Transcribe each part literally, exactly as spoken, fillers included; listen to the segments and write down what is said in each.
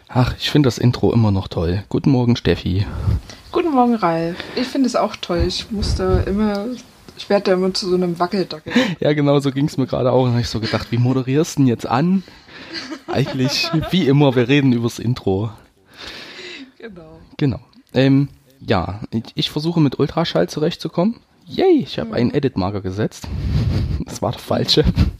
Ach, ich finde das Intro immer noch toll. Guten Morgen, Steffi. Guten Morgen, Ralf. Ich finde es auch toll. Ich musste immer, ich werde da immer zu so einem Wackeldackel. Ja, genau, so ging es mir gerade auch. Und habe ich so gedacht, wie moderierst du denn jetzt an? Eigentlich, wie immer, wir reden übers Intro. Genau. Genau. Ähm, ja, ich, ich versuche mit Ultraschall zurechtzukommen. Yay, ich habe mhm. einen Edit-Marker gesetzt. Das war der falsche.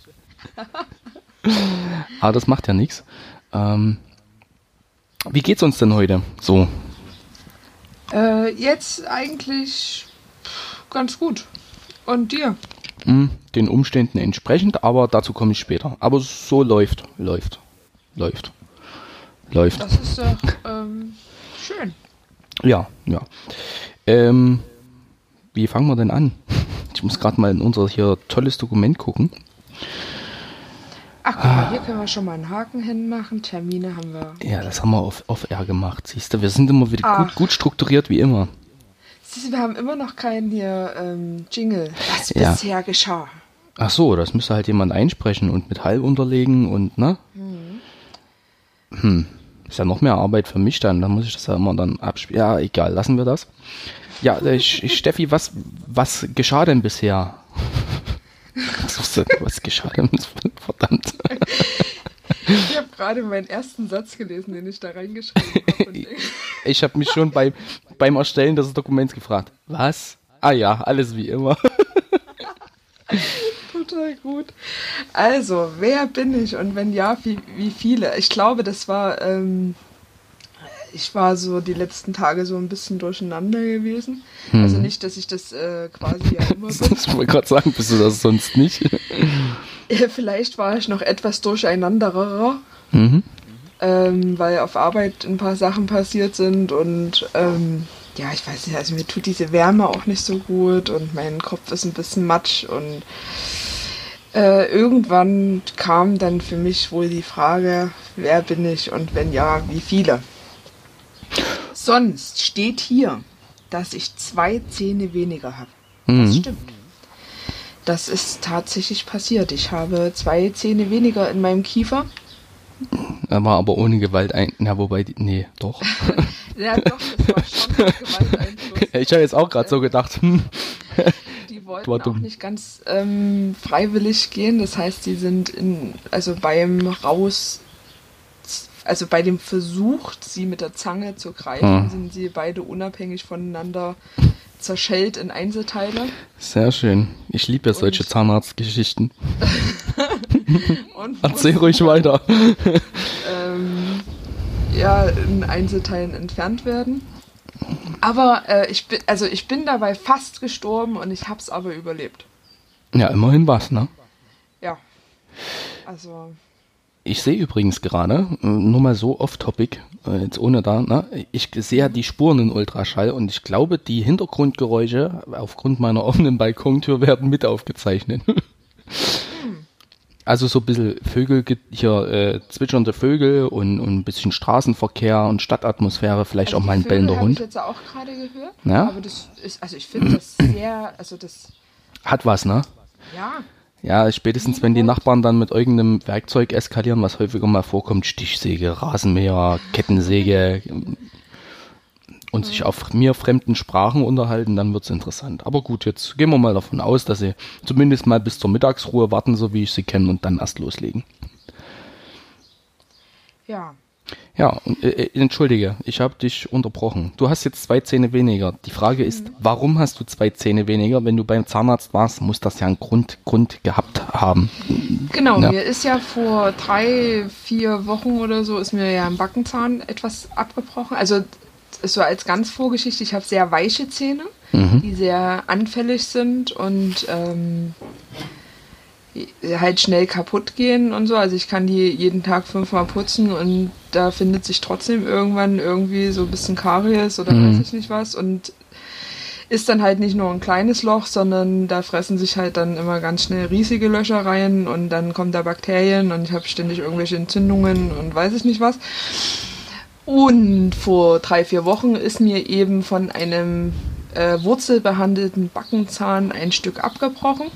Aber das macht ja nichts. Ähm, wie geht's uns denn heute? So. Äh, jetzt eigentlich ganz gut. Und dir? Den Umständen entsprechend, aber dazu komme ich später. Aber so läuft, läuft, läuft, läuft. Das ist doch ähm, schön. Ja, ja. Ähm, wie fangen wir denn an? Ich muss gerade mal in unser hier tolles Dokument gucken. Ach, guck mal, hier können wir schon mal einen Haken hinmachen. Termine haben wir. Ja, das haben wir auf, auf R gemacht. Siehst du, wir sind immer wieder gut, gut strukturiert wie immer. Siehst du, wir haben immer noch keinen hier ähm, Jingle, was ja. bisher geschah. Ach so, das müsste halt jemand einsprechen und mit Hall unterlegen und, ne? Hm. Hm. Ist ja noch mehr Arbeit für mich dann. Da muss ich das ja immer dann abspielen. Ja, egal, lassen wir das. Ja, äh, Steffi, was, was geschah denn bisher? was, was geschah denn? Verdammt. Ich habe gerade meinen ersten Satz gelesen, den ich da reingeschrieben habe. Ich habe mich schon bei, beim Erstellen des Dokuments gefragt. Was? Ah ja, alles wie immer. Total gut. Also, wer bin ich und wenn ja, wie, wie viele? Ich glaube, das war, ähm, ich war so die letzten Tage so ein bisschen durcheinander gewesen. Hm. Also nicht, dass ich das äh, quasi ja immer bin. Ich wollte gerade sagen, bist du das sonst nicht? Vielleicht war ich noch etwas durcheinanderer, mhm. ähm, weil auf Arbeit ein paar Sachen passiert sind und ähm, ja, ich weiß nicht, also mir tut diese Wärme auch nicht so gut und mein Kopf ist ein bisschen matsch und äh, irgendwann kam dann für mich wohl die Frage, wer bin ich und wenn ja, wie viele? Sonst steht hier, dass ich zwei Zähne weniger habe. Mhm. Das stimmt. Das ist tatsächlich passiert. Ich habe zwei Zähne weniger in meinem Kiefer. Er war aber ohne Gewalt ein... Na, wobei... Die, nee, doch. Ja, doch, das war schon Gewalteinfluss. Ich habe jetzt auch gerade so gedacht, hm. Die wollten auch nicht ganz ähm, freiwillig gehen. Das heißt, die sind in, also beim Raus... Also bei dem Versuch, sie mit der Zange zu greifen, hm. sind sie beide unabhängig voneinander zerschellt in Einzelteile. Sehr schön. Ich liebe ja solche und Zahnarztgeschichten. Erzähl ruhig weiter. ähm, ja, in Einzelteilen entfernt werden. Aber äh, ich bin, also ich bin dabei fast gestorben und ich hab's aber überlebt. Ja, immerhin was, ne? Ja. Also. Ich sehe übrigens gerade, nur mal so off-topic, jetzt ohne da, ne? Ich sehe ja die Spuren in Ultraschall und ich glaube, die Hintergrundgeräusche aufgrund meiner offenen Balkontür werden mit aufgezeichnet. Also so ein bisschen Vögel, hier äh, zwitschernde Vögel und, und ein bisschen Straßenverkehr und Stadtatmosphäre, vielleicht also auch mal ein bellender Hund. Das habe ich jetzt auch gerade gehört, ja? Aber das ist, also ich finde das sehr, also das... Hat was, ne? Ja. Ja, spätestens wenn die Nachbarn dann mit irgendeinem Werkzeug eskalieren, was häufiger mal vorkommt, Stichsäge, Rasenmäher, Kettensäge und mhm. sich auf mir fremden Sprachen unterhalten, dann wird's interessant. Aber gut, jetzt gehen wir mal davon aus, dass sie zumindest mal bis zur Mittagsruhe warten, so wie ich sie kenne, und dann erst loslegen. Ja. Ja, äh, entschuldige, ich habe dich unterbrochen. Du hast jetzt zwei Zähne weniger. Die Frage ist, mhm. warum hast du zwei Zähne weniger? Wenn du beim Zahnarzt warst, muss das ja einen Grund, Grund gehabt haben. Genau, ja. Mir ist ja vor drei, vier Wochen oder so, ist mir ja im Backenzahn etwas abgebrochen. Also so als ganz Vorgeschichte, ich habe sehr weiche Zähne, mhm. die sehr anfällig sind und ähm, halt schnell kaputt gehen und so. Also ich kann die jeden Tag fünfmal putzen und da findet sich trotzdem irgendwann irgendwie so ein bisschen Karies oder mhm. weiß ich nicht was und ist dann halt nicht nur ein kleines Loch, sondern da fressen sich halt dann immer ganz schnell riesige Löcher rein und dann kommen da Bakterien und ich habe ständig irgendwelche Entzündungen und weiß ich nicht was. Und vor drei, vier Wochen ist mir eben von einem äh, wurzelbehandelten Backenzahn ein Stück abgebrochen.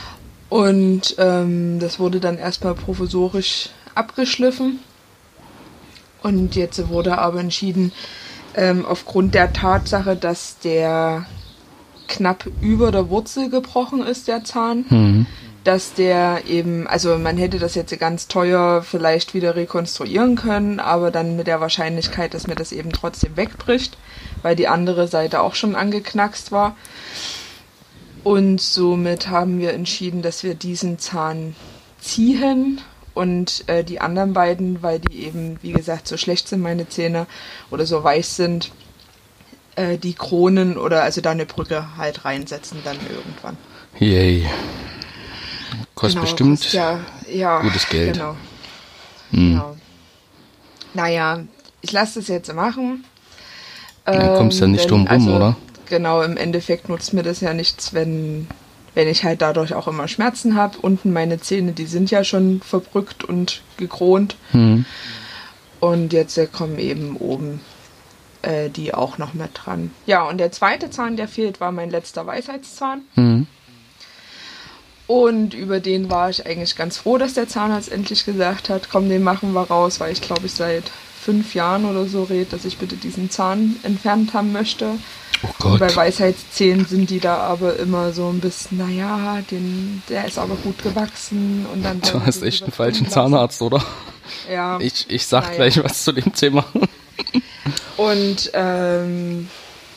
Und ähm, das wurde dann erstmal provisorisch abgeschliffen. Und jetzt wurde aber entschieden, ähm, aufgrund der Tatsache, dass der knapp über der Wurzel gebrochen ist, der Zahn, Mhm. dass der eben, also man hätte das jetzt ganz teuer vielleicht wieder rekonstruieren können, aber dann mit der Wahrscheinlichkeit, dass mir das eben trotzdem wegbricht, weil die andere Seite auch schon angeknackst war. Und somit haben wir entschieden, dass wir diesen Zahn ziehen und äh, die anderen beiden, weil die eben, wie gesagt, so schlecht sind, meine Zähne, oder so weiß sind, äh, die Kronen oder also da eine Brücke halt reinsetzen dann irgendwann. Yay. Kostet Genau, bestimmt kostet ja, ja, gutes Geld. Genau. Hm. genau. Naja, ich lasse das jetzt machen. Da kommst du ja Ähm, nicht denn, drum rum, also, oder? Genau, im Endeffekt nutzt mir das ja nichts, wenn, wenn ich halt dadurch auch immer Schmerzen habe. Unten meine Zähne, die sind ja schon verbrückt und gekront. Hm. Und jetzt äh, kommen eben oben äh, die auch noch mit dran. Ja, und der zweite Zahn, der fehlt, war mein letzter Weisheitszahn. Hm. Und über den war ich eigentlich ganz froh, dass der Zahnarzt endlich gesagt hat, komm, den machen wir raus, weil ich glaube, ich seit fünf Jahren oder so rede, dass ich bitte diesen Zahn entfernt haben möchte. Oh Und Gott. bei Weisheitszähnen sind die da aber immer so ein bisschen, naja, den, der ist aber gut gewachsen. Und dann Du hast echt einen falschen Zahnarzt, oder? Ja. Ich, ich sag naja. gleich was zu dem Thema. Und ähm,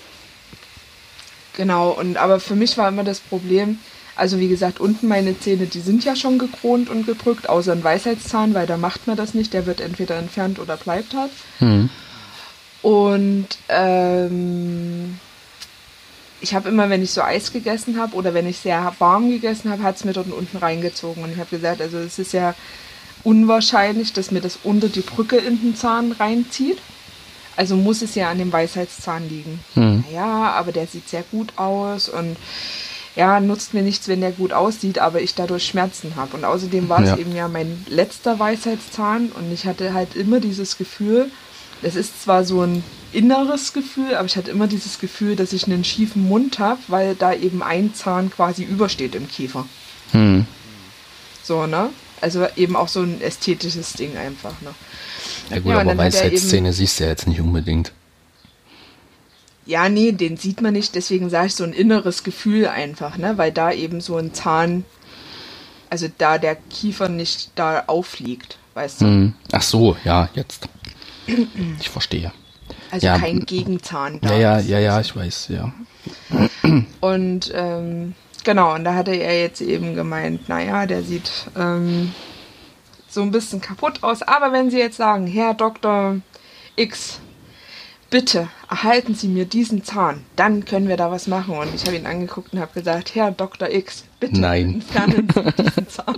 genau, und aber für mich war immer das Problem, also wie gesagt, unten meine Zähne, die sind ja schon gekront und gebrückt, außer ein Weisheitszahn, weil da macht man das nicht, der wird entweder entfernt oder bleibt halt. Hm. Und ähm, ich habe immer, wenn ich so Eis gegessen habe oder wenn ich sehr warm gegessen habe, hat es mir dort unten reingezogen. Und ich habe gesagt, also es ist ja unwahrscheinlich, dass mir das unter die Brücke in den Zahn reinzieht. Also muss es ja an dem Weisheitszahn liegen. Hm. Naja, aber der sieht sehr gut aus und ja, nutzt mir nichts, wenn der gut aussieht, aber ich dadurch Schmerzen habe. Und außerdem war Ja. es eben ja mein letzter Weisheitszahn und ich hatte halt immer dieses Gefühl, es ist zwar so ein inneres Gefühl, aber ich hatte immer dieses Gefühl, dass ich einen schiefen Mund habe, weil da eben ein Zahn quasi übersteht im Kiefer. Hm. So, ne? Also eben auch so ein ästhetisches Ding einfach, ne? Ja gut, Ja, und aber dann hat er Weisheitszähne siehst du ja jetzt nicht unbedingt. Ja, nee, den sieht man nicht, deswegen sage ich so ein inneres Gefühl einfach, ne? Weil da eben so ein Zahn, also da der Kiefer nicht da aufliegt, weißt du? Hm. Ach so, ja, jetzt. Ich verstehe. Also Ja. kein Gegenzahn da. Ja, ja, ja, ja, ich weiß, ja. Und ähm, genau, und da hatte er jetzt eben gemeint, naja, der sieht ähm, so ein bisschen kaputt aus. Aber wenn Sie jetzt sagen, Herr Doktor X, bitte erhalten Sie mir diesen Zahn, dann können wir da was machen. Und ich habe ihn angeguckt und habe gesagt, Herr Doktor X, bitte Nein. entfernen Sie diesen Zahn.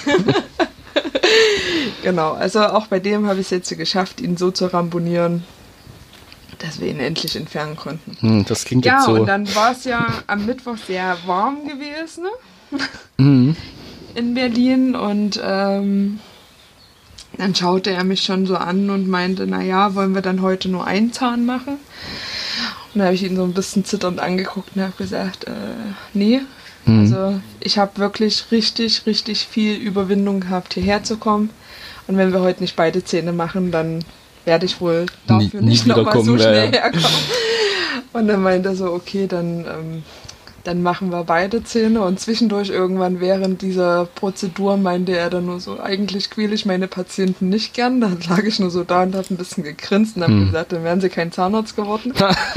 Genau, also auch bei dem habe ich es jetzt geschafft, ihn so zu rambonieren, dass wir ihn endlich entfernen konnten. Hm, das klingt Ja, jetzt so. und dann war es ja am Mittwoch sehr warm gewesen, ne? Mhm. In Berlin und ähm, dann schaute er mich schon so an und meinte, naja, wollen wir dann heute nur einen Zahn machen? Und da habe ich ihn so ein bisschen zitternd angeguckt und habe gesagt, äh, nee. Mhm. Also ich habe wirklich richtig, richtig viel Überwindung gehabt, hierher zu kommen. Und wenn wir heute nicht beide Zähne machen, dann werde ich wohl dafür Nie- nie nicht nochmal so wiederkommen, schnell ja, ja. herkommen. Und dann meinte er so, okay, dann, ähm, dann machen wir beide Zähne. Und zwischendurch irgendwann während dieser Prozedur meinte er dann nur so, eigentlich quäle ich meine Patienten nicht gern. Dann lag ich nur so da und habe ein bisschen gegrinst und habe Hm. gesagt, dann wären sie kein Zahnarzt geworden.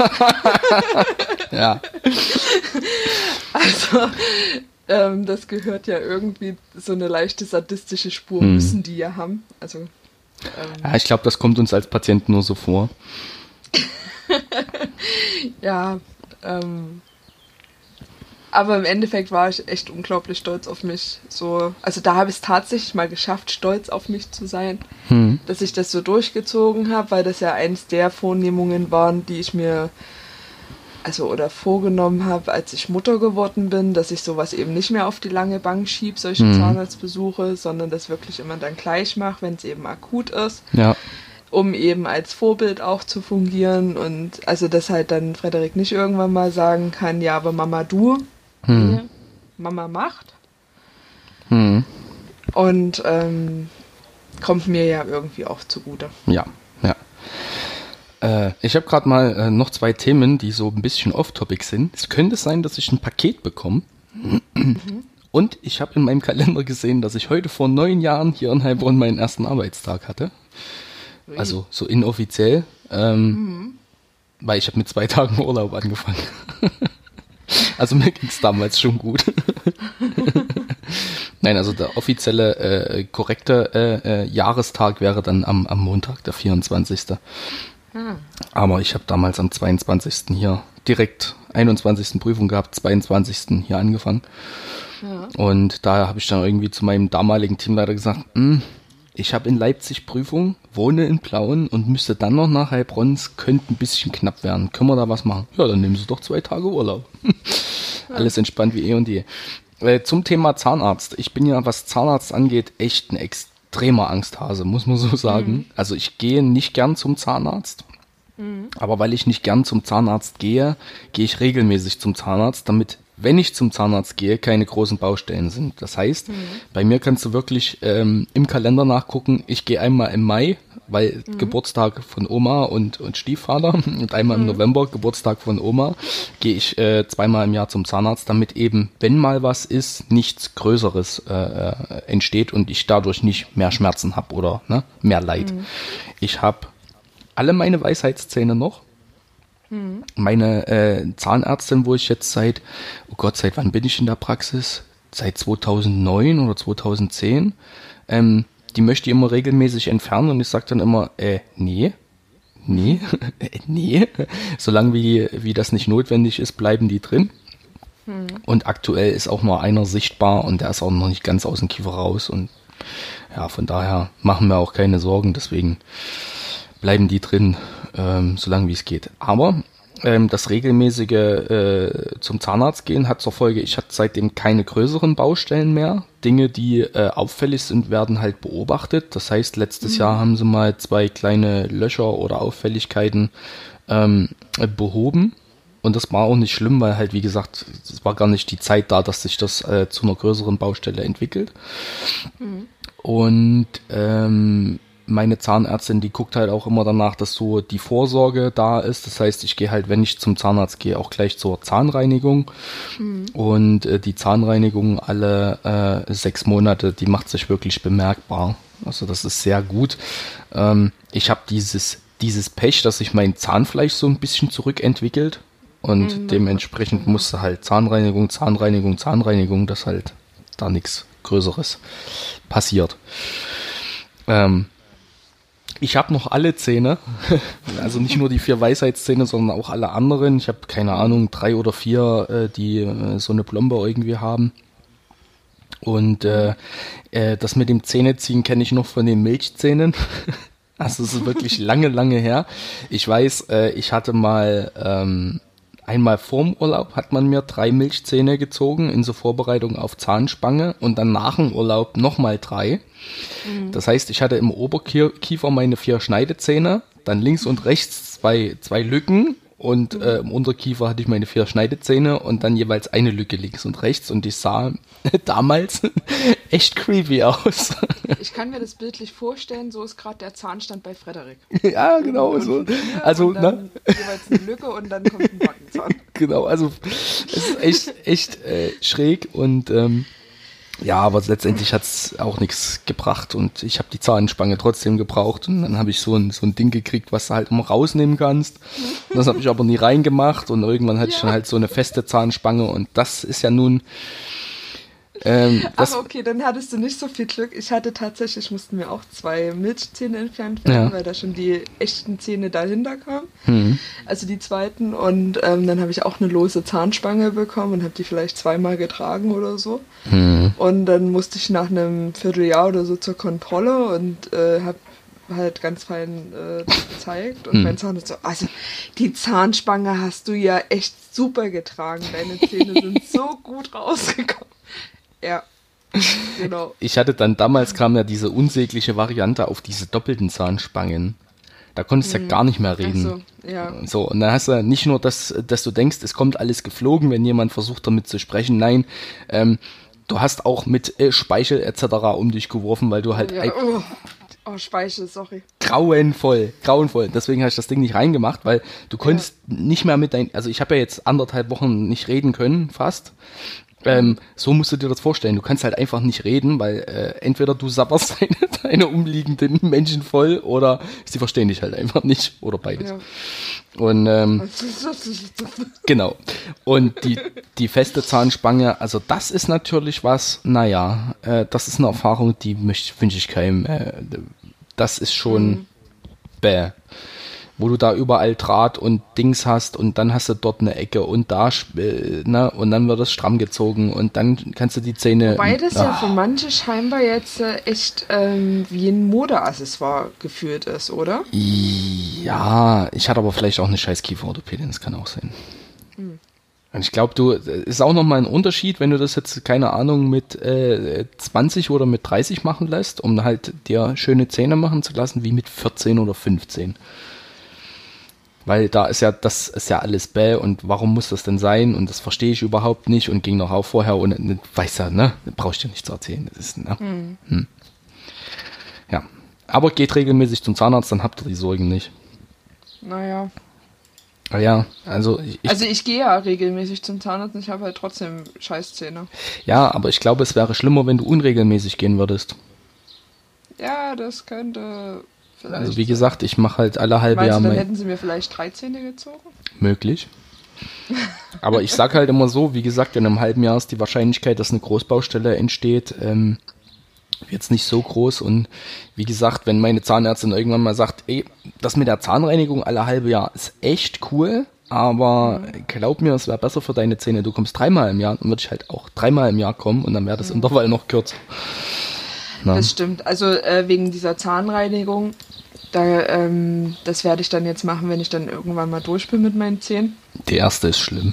Ja. Also, ähm, das gehört ja irgendwie, so eine leichte sadistische Spur Hm. müssen die ja haben. Also, ähm, Ja, ich glaube, das kommt uns als Patienten nur so vor. ja, ähm, aber im Endeffekt war ich echt unglaublich stolz auf mich. So, also da habe ich es tatsächlich mal geschafft, stolz auf mich zu sein, Hm. dass ich das so durchgezogen habe, weil das ja eins der Vornehmungen waren, die ich mir also oder vorgenommen habe, als ich Mutter geworden bin, dass ich sowas eben nicht mehr auf die lange Bank schiebe, solche Mhm. Zahnarztbesuche, sondern das wirklich immer dann gleich mache, wenn es eben akut ist, Ja. um eben als Vorbild auch zu fungieren und also dass halt dann Frederik nicht irgendwann mal sagen kann, ja, aber Mama du, Hm. nee, Mama macht Hm. und ähm, kommt mir ja irgendwie auch zugute. Ja, ja. Äh, ich habe gerade mal äh, noch zwei Themen, die so ein bisschen off-topic sind. Es könnte sein, dass ich ein Paket bekomme. Mhm. Und ich habe in meinem Kalender gesehen, dass ich heute vor neun Jahren hier in Heilbronn meinen ersten Arbeitstag hatte. Ui. Also so inoffiziell. Ähm, mhm. Weil ich habe mit zwei Tagen Urlaub angefangen. Also mir ging es damals schon gut. Nein, also der offizielle, äh, korrekte äh, äh, Jahrestag wäre dann am, am Montag, der vierundzwanzigste Ah. Aber ich habe damals am zweiundzwanzigsten hier direkt einundzwanzigsten Prüfung gehabt, zweiundzwanzigsten hier angefangen. Ja. Und da habe ich dann irgendwie zu meinem damaligen Teamleiter gesagt, ich habe in Leipzig Prüfung, wohne in Plauen und müsste dann noch nach Heilbronn, es könnte ein bisschen knapp werden. Können wir da was machen? Ja, dann nehmen Sie doch zwei Tage Urlaub. Ja. Alles entspannt wie eh und je. Äh, zum Thema Zahnarzt. Ich bin ja, was Zahnarzt angeht, echt ein extremer Angsthase, muss man so sagen. Mhm. Also ich gehe nicht gern zum Zahnarzt. Mhm. Aber weil ich nicht gern zum Zahnarzt gehe, gehe ich regelmäßig zum Zahnarzt, damit, wenn ich zum Zahnarzt gehe, keine großen Baustellen sind. Das heißt, mhm. bei mir kannst du wirklich ähm, im Kalender nachgucken, ich gehe einmal im Mai, weil mhm. Geburtstag von Oma und, und Stiefvater und einmal mhm. im November, Geburtstag von Oma, gehe ich äh, zweimal im Jahr zum Zahnarzt, damit eben, wenn mal was ist, nichts Größeres äh, entsteht und ich dadurch nicht mehr Schmerzen habe oder ne, mehr Leid. Mhm. Ich habe alle meine Weisheitszähne noch. Mhm. Meine äh, Zahnärztin, wo ich jetzt seit, oh Gott, seit wann bin ich in der Praxis? Seit zweitausendneun oder zweitausendzehn. Ähm, die möchte ich immer regelmäßig entfernen und ich sage dann immer, äh, nee, nee, nee. Solange wie, wie das nicht notwendig ist, bleiben die drin. Mhm. Und aktuell ist auch nur einer sichtbar und der ist auch noch nicht ganz aus dem Kiefer raus. Und ja, von daher machen wir auch keine Sorgen, deswegen bleiben die drin, ähm, solange wie es geht. Aber ähm, das regelmäßige äh, zum Zahnarzt gehen hat zur Folge, ich hatte seitdem keine größeren Baustellen mehr. Dinge, die äh, auffällig sind, werden halt beobachtet. Das heißt, letztes mhm. Jahr haben sie mal zwei kleine Löcher oder Auffälligkeiten ähm, behoben. Und das war auch nicht schlimm, weil halt, wie gesagt, es war gar nicht die Zeit da, dass sich das äh, zu einer größeren Baustelle entwickelt. Mhm. Und ähm, meine Zahnärztin, die guckt halt auch immer danach, dass so die Vorsorge da ist. Das heißt, ich gehe halt, wenn ich zum Zahnarzt gehe, auch gleich zur Zahnreinigung. Mhm. Und äh, die Zahnreinigung alle äh, sechs Monate, die macht sich wirklich bemerkbar. Also das ist sehr gut. Ähm, ich habe dieses, dieses Pech, dass sich mein Zahnfleisch so ein bisschen zurückentwickelt. Und mhm. dementsprechend musste halt Zahnreinigung, Zahnreinigung, Zahnreinigung, dass halt da nichts Größeres passiert. Ähm, Ich habe noch alle Zähne, also nicht nur die vier Weisheitszähne, sondern auch alle anderen. Ich habe keine Ahnung, drei oder vier, äh, die äh, so eine Plombe irgendwie haben. Und äh, äh, das mit dem Zähneziehen kenne ich noch von den Milchzähnen. Also es ist wirklich lange, lange her. Ich weiß, äh, ich hatte mal ähm, einmal vorm Urlaub hat man mir drei Milchzähne gezogen in so Vorbereitung auf Zahnspange und dann nach dem Urlaub nochmal drei. Mhm. Das heißt, ich hatte im Oberkiefer meine vier Schneidezähne, dann links und rechts zwei, zwei Lücken und mhm. äh, im Unterkiefer hatte ich meine vier Schneidezähne und dann jeweils eine Lücke links und rechts und die sah damals echt creepy aus. Ich kann mir das bildlich vorstellen, so ist gerade der Zahnstand bei Frederik. Ja, genau so. Also, und dann ne? jeweils eine Lücke und dann kommt ein Backenzahn. Genau, also es ist echt, echt äh, schräg und ähm, ja, aber letztendlich hat es auch nichts gebracht und ich habe die Zahnspange trotzdem gebraucht und dann habe ich so ein, so ein Ding gekriegt, was du halt immer rausnehmen kannst. Das habe ich aber nie reingemacht und irgendwann hatte ja. ich dann halt so eine feste Zahnspange und das ist ja nun... Ähm, aber okay, dann hattest du nicht so viel Glück. Ich hatte tatsächlich, mussten mir auch zwei Milchzähne entfernt werden, ja. weil da schon die echten Zähne dahinter kamen. Mhm. Also die zweiten. Und ähm, dann habe ich auch eine lose Zahnspange bekommen und habe die vielleicht zweimal getragen oder so. Mhm. Und dann musste ich nach einem Vierteljahr oder so zur Kontrolle und äh, habe halt ganz fein äh, das gezeigt. Und mhm. mein Zahnarzt so, also die Zahnspange hast du ja echt super getragen. Deine Zähne sind so gut rausgekommen. Ja, genau. Ich hatte dann, damals kam ja diese unsägliche Variante auf diese doppelten Zahnspangen. Da konntest du hm. ja gar nicht mehr reden. Ach so, ja. So, und dann hast du nicht nur, dass, dass du denkst, es kommt alles geflogen, wenn jemand versucht damit zu sprechen. Nein, ähm, du hast auch mit äh, Speichel et cetera um dich geworfen, weil du halt... Ja. Ein, oh. Oh, Speichel, sorry. Grauenvoll, grauenvoll. Deswegen habe ich das Ding nicht reingemacht, weil du konntest ja. nicht mehr mit dein, also ich habe ja jetzt anderthalb Wochen nicht reden können, fast. Ähm, so musst du dir das vorstellen. Du kannst halt einfach nicht reden, weil äh, entweder du sabberst deine, deine umliegenden Menschen voll oder sie verstehen dich halt einfach nicht oder beides. Ja. Und ähm, genau. Und die, die feste Zahnspange, also das ist natürlich was, naja, äh, das ist eine Erfahrung, die wünsche ich keinem. Äh, das ist schon mhm. bäh. Wo du da überall Draht und Dings hast und dann hast du dort eine Ecke und da, äh, ne, und dann wird es stramm gezogen und dann kannst du die Zähne... Wobei das ah. ja für manche scheinbar jetzt äh, echt ähm, wie ein Modeaccessoire gefühlt ist, oder? Ja, ich hatte aber vielleicht auch eine scheiß Kieferorthopädin, das kann auch sein. Hm. Und ich glaube, du, ist auch nochmal ein Unterschied, wenn du das jetzt, keine Ahnung, mit äh, zwanzig oder mit dreißig machen lässt, um halt dir schöne Zähne machen zu lassen, wie mit vierzehn oder fünfzehn. Weil da ist ja, das ist ja alles bäh und warum muss das denn sein und das verstehe ich überhaupt nicht und ging noch auch vorher und ne, weiß ja, ne, brauchst du dir nicht zu erzählen. Das ist, ne? Mhm. Hm. Ja, aber geht regelmäßig zum Zahnarzt, dann habt ihr die Sorgen nicht. Naja. Ja, also ich, also ich gehe ja regelmäßig zum Zahnarzt und ich habe halt trotzdem Scheißzähne. Ja, aber ich glaube, es wäre schlimmer, wenn du unregelmäßig gehen würdest. Ja, das könnte... Vielleicht. Also wie gesagt, ich mache halt alle halbe Meinst Jahr... du, dann hätten sie mir vielleicht drei Zähne gezogen? Möglich. Aber ich sage halt immer so, wie gesagt, in einem halben Jahr ist die Wahrscheinlichkeit, dass eine Großbaustelle entsteht, ähm, jetzt nicht so groß. Und wie gesagt, wenn meine Zahnärztin irgendwann mal sagt, ey, das mit der Zahnreinigung alle halbe Jahr ist echt cool, aber mhm. glaub mir, es wäre besser für deine Zähne. Du kommst dreimal im Jahr, dann würde ich halt auch dreimal im Jahr kommen und dann wäre das mhm. Intervall noch kürzer. Na? Das stimmt. Also äh, wegen dieser Zahnreinigung, da, ähm, das werde ich dann jetzt machen, wenn ich dann irgendwann mal durch bin mit meinen Zähnen. Die erste ist schlimm.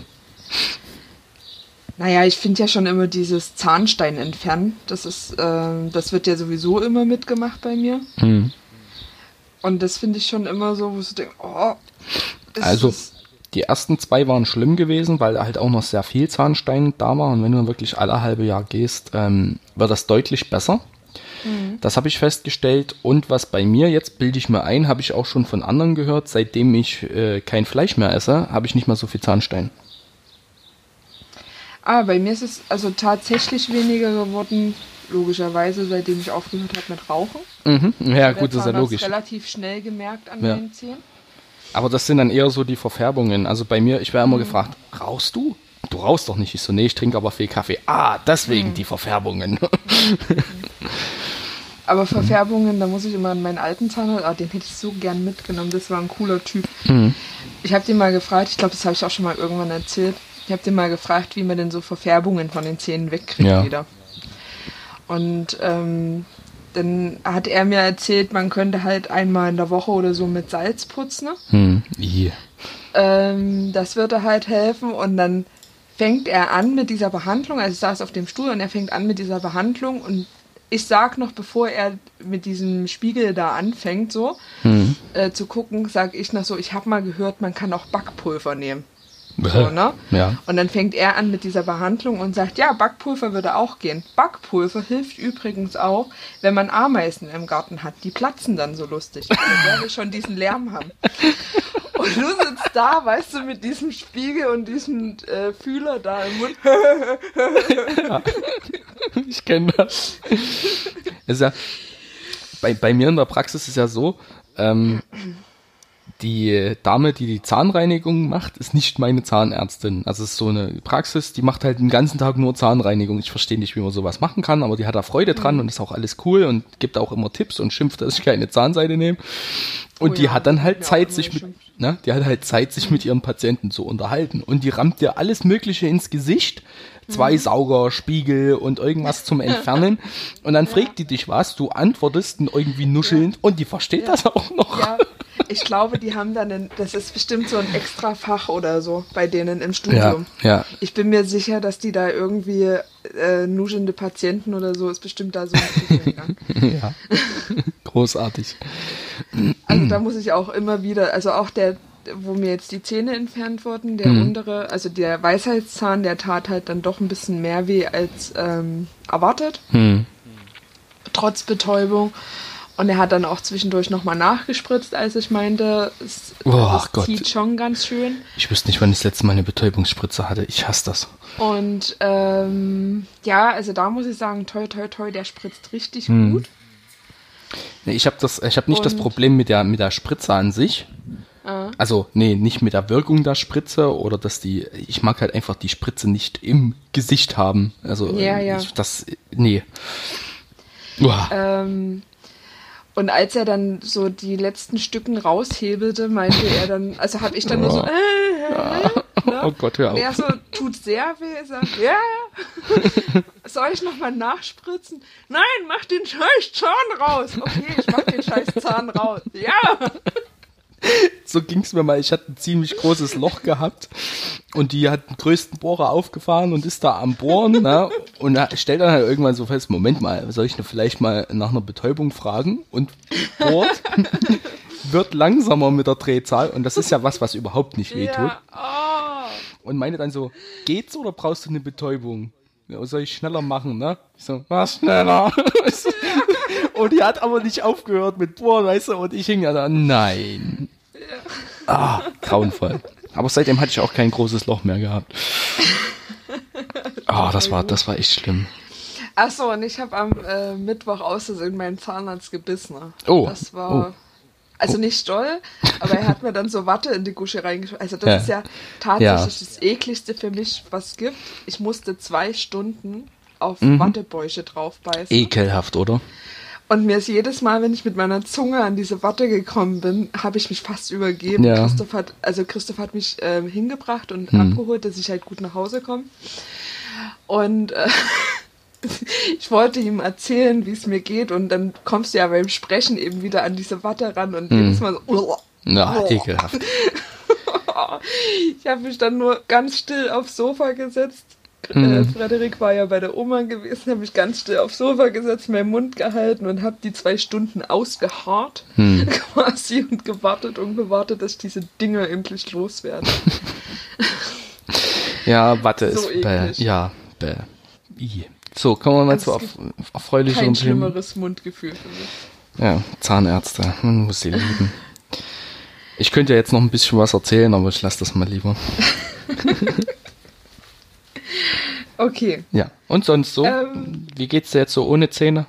Naja, ich finde ja schon immer dieses Zahnstein entfernen. Das ist, äh, das wird ja sowieso immer mitgemacht bei mir. Mhm. Und das finde ich schon immer so, wo du denkst, oh. Also ist die ersten zwei waren schlimm gewesen, weil halt auch noch sehr viel Zahnstein da war. Und wenn du dann wirklich alle halbe Jahr gehst, ähm, wird das deutlich besser. Mhm. Das habe ich festgestellt. Und was bei mir jetzt, bilde ich mir ein, habe ich auch schon von anderen gehört, seitdem ich äh, kein Fleisch mehr esse, habe ich nicht mehr so viel Zahnstein. Ah, bei mir ist es also tatsächlich weniger geworden, logischerweise, seitdem ich aufgehört habe mit Rauchen. Mhm. Ja, gut, das ist ja logisch. Ich habe relativ schnell gemerkt an ja. meinen Zähnen. Aber das sind dann eher so die Verfärbungen. Also bei mir, ich werde immer mhm. gefragt, rauchst du? Du rauchst doch nicht. Ich so, nee, ich trinke aber viel Kaffee. Ah, deswegen mhm. die Verfärbungen. Mhm. Aber Verfärbungen, da muss ich immer an meinen alten Zahnarzt, ah, den hätte ich so gern mitgenommen, das war ein cooler Typ. Mhm. Ich habe den mal gefragt, ich glaube, das habe ich auch schon mal irgendwann erzählt, ich habe den mal gefragt, wie man denn so Verfärbungen von den Zähnen wegkriegt ja. wieder. Und ähm, dann hat er mir erzählt, man könnte halt einmal in der Woche oder so mit Salz putzen. Hm. Yeah. Ähm, das würde halt helfen und dann fängt er an mit dieser Behandlung, also ich saß auf dem Stuhl und er fängt an mit dieser Behandlung und ich sag noch, bevor er mit diesem Spiegel da anfängt, so hm. äh, zu gucken, sag ich noch so, ich habe mal gehört, man kann auch Backpulver nehmen. So, ne? Ja. Und dann fängt er an mit dieser Behandlung und sagt, ja, Backpulver würde auch gehen. Backpulver hilft übrigens auch, wenn man Ameisen im Garten hat. Die platzen dann so lustig, weil wir schon diesen Lärm haben. Und du sitzt da, weißt du, mit diesem Spiegel und diesem äh, Fühler da im Mund. Ja. Ich kenne das. Ist ja, bei, bei mir in der Praxis ist ja so, ähm, die Dame, die die Zahnreinigung macht, ist nicht meine Zahnärztin. Also es ist so eine Praxis, die macht halt den ganzen Tag nur Zahnreinigung. Ich verstehe nicht, wie man sowas machen kann, aber die hat da Freude dran und ist auch alles cool und gibt auch immer Tipps und schimpft, dass ich keine Zahnseide nehme. Und oh die ja, hat dann halt Zeit, sich mit, ne, die hat halt Zeit, sich mit ihren Patienten zu unterhalten. Und die rammt dir alles Mögliche ins Gesicht. Zwei mhm. Sauger, Spiegel und irgendwas zum Entfernen. Und dann ja. fragt die dich was, du antwortest irgendwie nuschelnd ja. und die versteht ja. das auch noch. Ja. Ich glaube, die haben dann, einen, das ist bestimmt so ein extra Fach oder so bei denen im Studium. Ja, ja. Ich bin mir sicher, dass die da irgendwie äh, nuschelnde Patienten oder so, ist bestimmt da so ein Studiengang. Ja, großartig. Also da muss ich auch immer wieder, also auch der, wo mir jetzt die Zähne entfernt wurden, der mhm. untere, also der Weisheitszahn, der tat halt dann doch ein bisschen mehr weh als ähm, erwartet. Mhm. Trotz Betäubung. Und er hat dann auch zwischendurch nochmal nachgespritzt, als ich meinte, es, Oh, es Gott. zieht schon ganz schön. Ich wüsste nicht, wann ich das letzte Mal eine Betäubungsspritze hatte. Ich hasse das. Und ähm, ja, also da muss ich sagen, toi, toi, toi, der spritzt richtig Hm. gut. Nee, ich habe das, ich habe nicht das Und- Problem mit der, mit der Spritze an sich. Ah. Also, nee, nicht mit der Wirkung der Spritze oder dass die, ich mag halt einfach die Spritze nicht im Gesicht haben. Also, Ja, äh, ja. Ich, das, nee. Uah. Ähm, und als er dann so die letzten Stücken raushebelte, meinte er dann, also habe ich dann nur so, äh, äh, äh, ne? Oh Gott, hör Und er auf. so, tut sehr weh, er sagt, ja, ja. Soll ich nochmal nachspritzen? Nein, mach den scheiß Zahn raus. Okay, ich mach den scheiß Zahn raus. Ja. So ging's mir mal. Ich hatte ein ziemlich großes Loch gehabt und die hat den größten Bohrer aufgefahren und ist da am Bohren, ne? Und er stellt dann halt irgendwann so fest, Moment mal, soll ich vielleicht mal nach einer Betäubung fragen? Und bohrt, wird langsamer mit der Drehzahl und das ist ja was, was überhaupt nicht wehtut. Ja. Oh. Und meine dann so, geht's oder brauchst du eine Betäubung? Ja, soll ich schneller machen, ne? Ich so, was schneller? Und die hat aber nicht aufgehört mit Bohren, weißt du, und ich hing ja da, nein. Ah, grauenvoll. Aber seitdem hatte ich auch kein großes Loch mehr gehabt. Ah, das war, das war echt schlimm. Achso, und ich habe am äh, Mittwoch aus Versehen meinen Zahnarzt gebissen. Oh. Das war, Oh. also nicht doll, aber er hat mir dann so Watte in die Gusche reingeschmissen. Also das Ja. ist ja tatsächlich Ja. das ekligste für mich, was es gibt. Ich musste zwei Stunden auf Mhm. Wattebäusche draufbeißen. Ekelhaft, oder? Und mir ist jedes Mal, wenn ich mit meiner Zunge an diese Watte gekommen bin, habe ich mich fast übergeben. Ja. Christoph hat, also Christoph hat mich ähm, hingebracht und Hm. abgeholt, dass ich halt gut nach Hause komme. Und äh, ich wollte ihm erzählen, wie es mir geht. Und dann kommst du ja beim Sprechen eben wieder an diese Watte ran und Hm. jedes Mal so. Na, ekelhaft. Ich habe mich dann nur ganz still aufs Sofa gesetzt. Hm. Äh, Frederik war ja bei der Oma gewesen, habe mich ganz still aufs Sofa gesetzt, meinen Mund gehalten und habe die zwei Stunden ausgeharrt Hm. quasi und gewartet und gewartet, dass diese Dinger endlich loswerden. Ja, Watte So ist bäh. eklig. Ja, bäh. I. So, kommen wir mal Also zu es erf erfreulichen Kein Themen. schlimmeres Mundgefühl für mich. Ja, Zahnärzte, man muss sie lieben. Ich könnte ja jetzt noch ein bisschen was erzählen, aber ich lasse das mal lieber. Okay. Ja, und sonst so? Ähm. Wie geht's dir jetzt so ohne Zähne?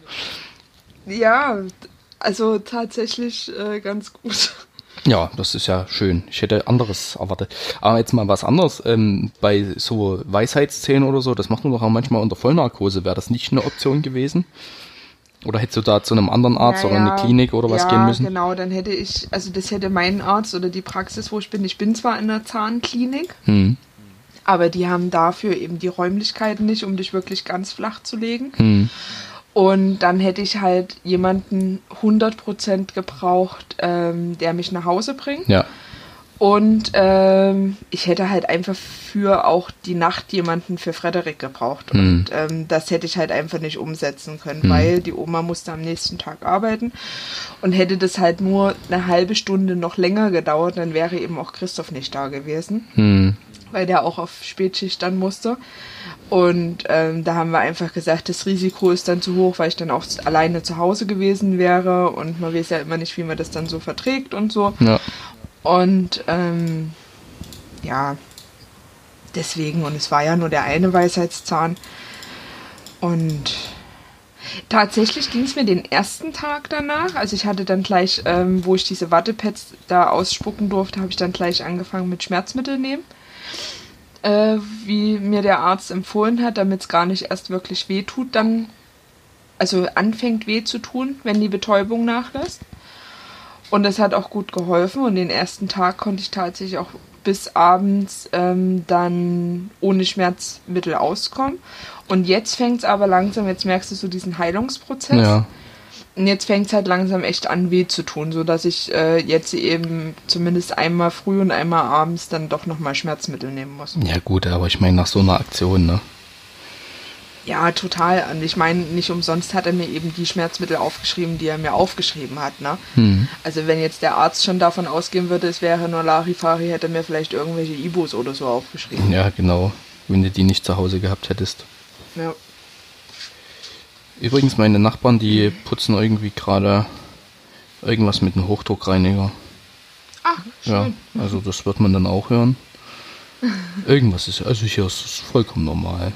Ja, also tatsächlich äh, ganz gut. Ja, das ist ja schön. Ich hätte anderes erwartet. Aber jetzt mal was anderes. Ähm, bei so Weisheitszähnen oder so, das macht man doch auch manchmal unter Vollnarkose. Wäre das nicht eine Option gewesen? Oder hättest du da zu einem anderen Arzt Ja, oder eine ja. Klinik oder was ja, gehen müssen? genau, dann hätte ich, also das hätte mein Arzt oder die Praxis, wo ich bin, ich bin zwar in der Zahnklinik, Hm. aber die haben dafür eben die Räumlichkeiten nicht, um dich wirklich ganz flach zu legen. Hm. Und dann hätte ich halt jemanden hundert Prozent gebraucht, ähm, der mich nach Hause bringt. Ja. Und ähm, ich hätte halt einfach für auch die Nacht jemanden für Frederik gebraucht. Hm. Und ähm, das hätte ich halt einfach nicht umsetzen können, Hm. weil die Oma musste am nächsten Tag arbeiten. Und hätte das halt nur eine halbe Stunde noch länger gedauert, dann wäre eben auch Christoph nicht da gewesen, Hm. weil der auch auf Spätschicht dann musste. Und ähm, da haben wir einfach gesagt, das Risiko ist dann zu hoch, weil ich dann auch alleine zu Hause gewesen wäre. Und man weiß ja immer nicht, wie man das dann so verträgt und so. Ja. Und ähm, ja, deswegen, und es war ja nur der eine Weisheitszahn. Und tatsächlich ging es mir den ersten Tag danach. Also ich hatte dann gleich, ähm, wo ich diese Wattepads da ausspucken durfte, habe ich dann gleich angefangen mit Schmerzmittel nehmen. Äh, wie mir der Arzt empfohlen hat, damit es gar nicht erst wirklich weh tut, dann, also anfängt weh zu tun, wenn die Betäubung nachlässt. Und das hat auch gut geholfen und den ersten Tag konnte ich tatsächlich auch bis abends ähm, dann ohne Schmerzmittel auskommen. Und jetzt fängt es aber langsam, jetzt merkst du so diesen Heilungsprozess. Ja. Und jetzt fängt es halt langsam echt an weh zu tun, sodass ich äh, jetzt eben zumindest einmal früh und einmal abends dann doch nochmal Schmerzmittel nehmen muss. Ja gut, aber ich meine nach so einer Aktion, ne? Ja, total. Und ich meine, nicht umsonst hat er mir eben die Schmerzmittel aufgeschrieben, die er mir aufgeschrieben hat, ne? Hm. Also wenn jetzt der Arzt schon davon ausgehen würde, es wäre nur Larifari, hätte er mir vielleicht irgendwelche Ibos oder so aufgeschrieben. Ja, genau. Wenn du die nicht zu Hause gehabt hättest. Ja. Übrigens, meine Nachbarn, die putzen irgendwie gerade Irgendwas mit einem Hochdruckreiniger. Ach, schön. Ja, also das wird man dann auch hören. Irgendwas ist, also hier ist es vollkommen normal.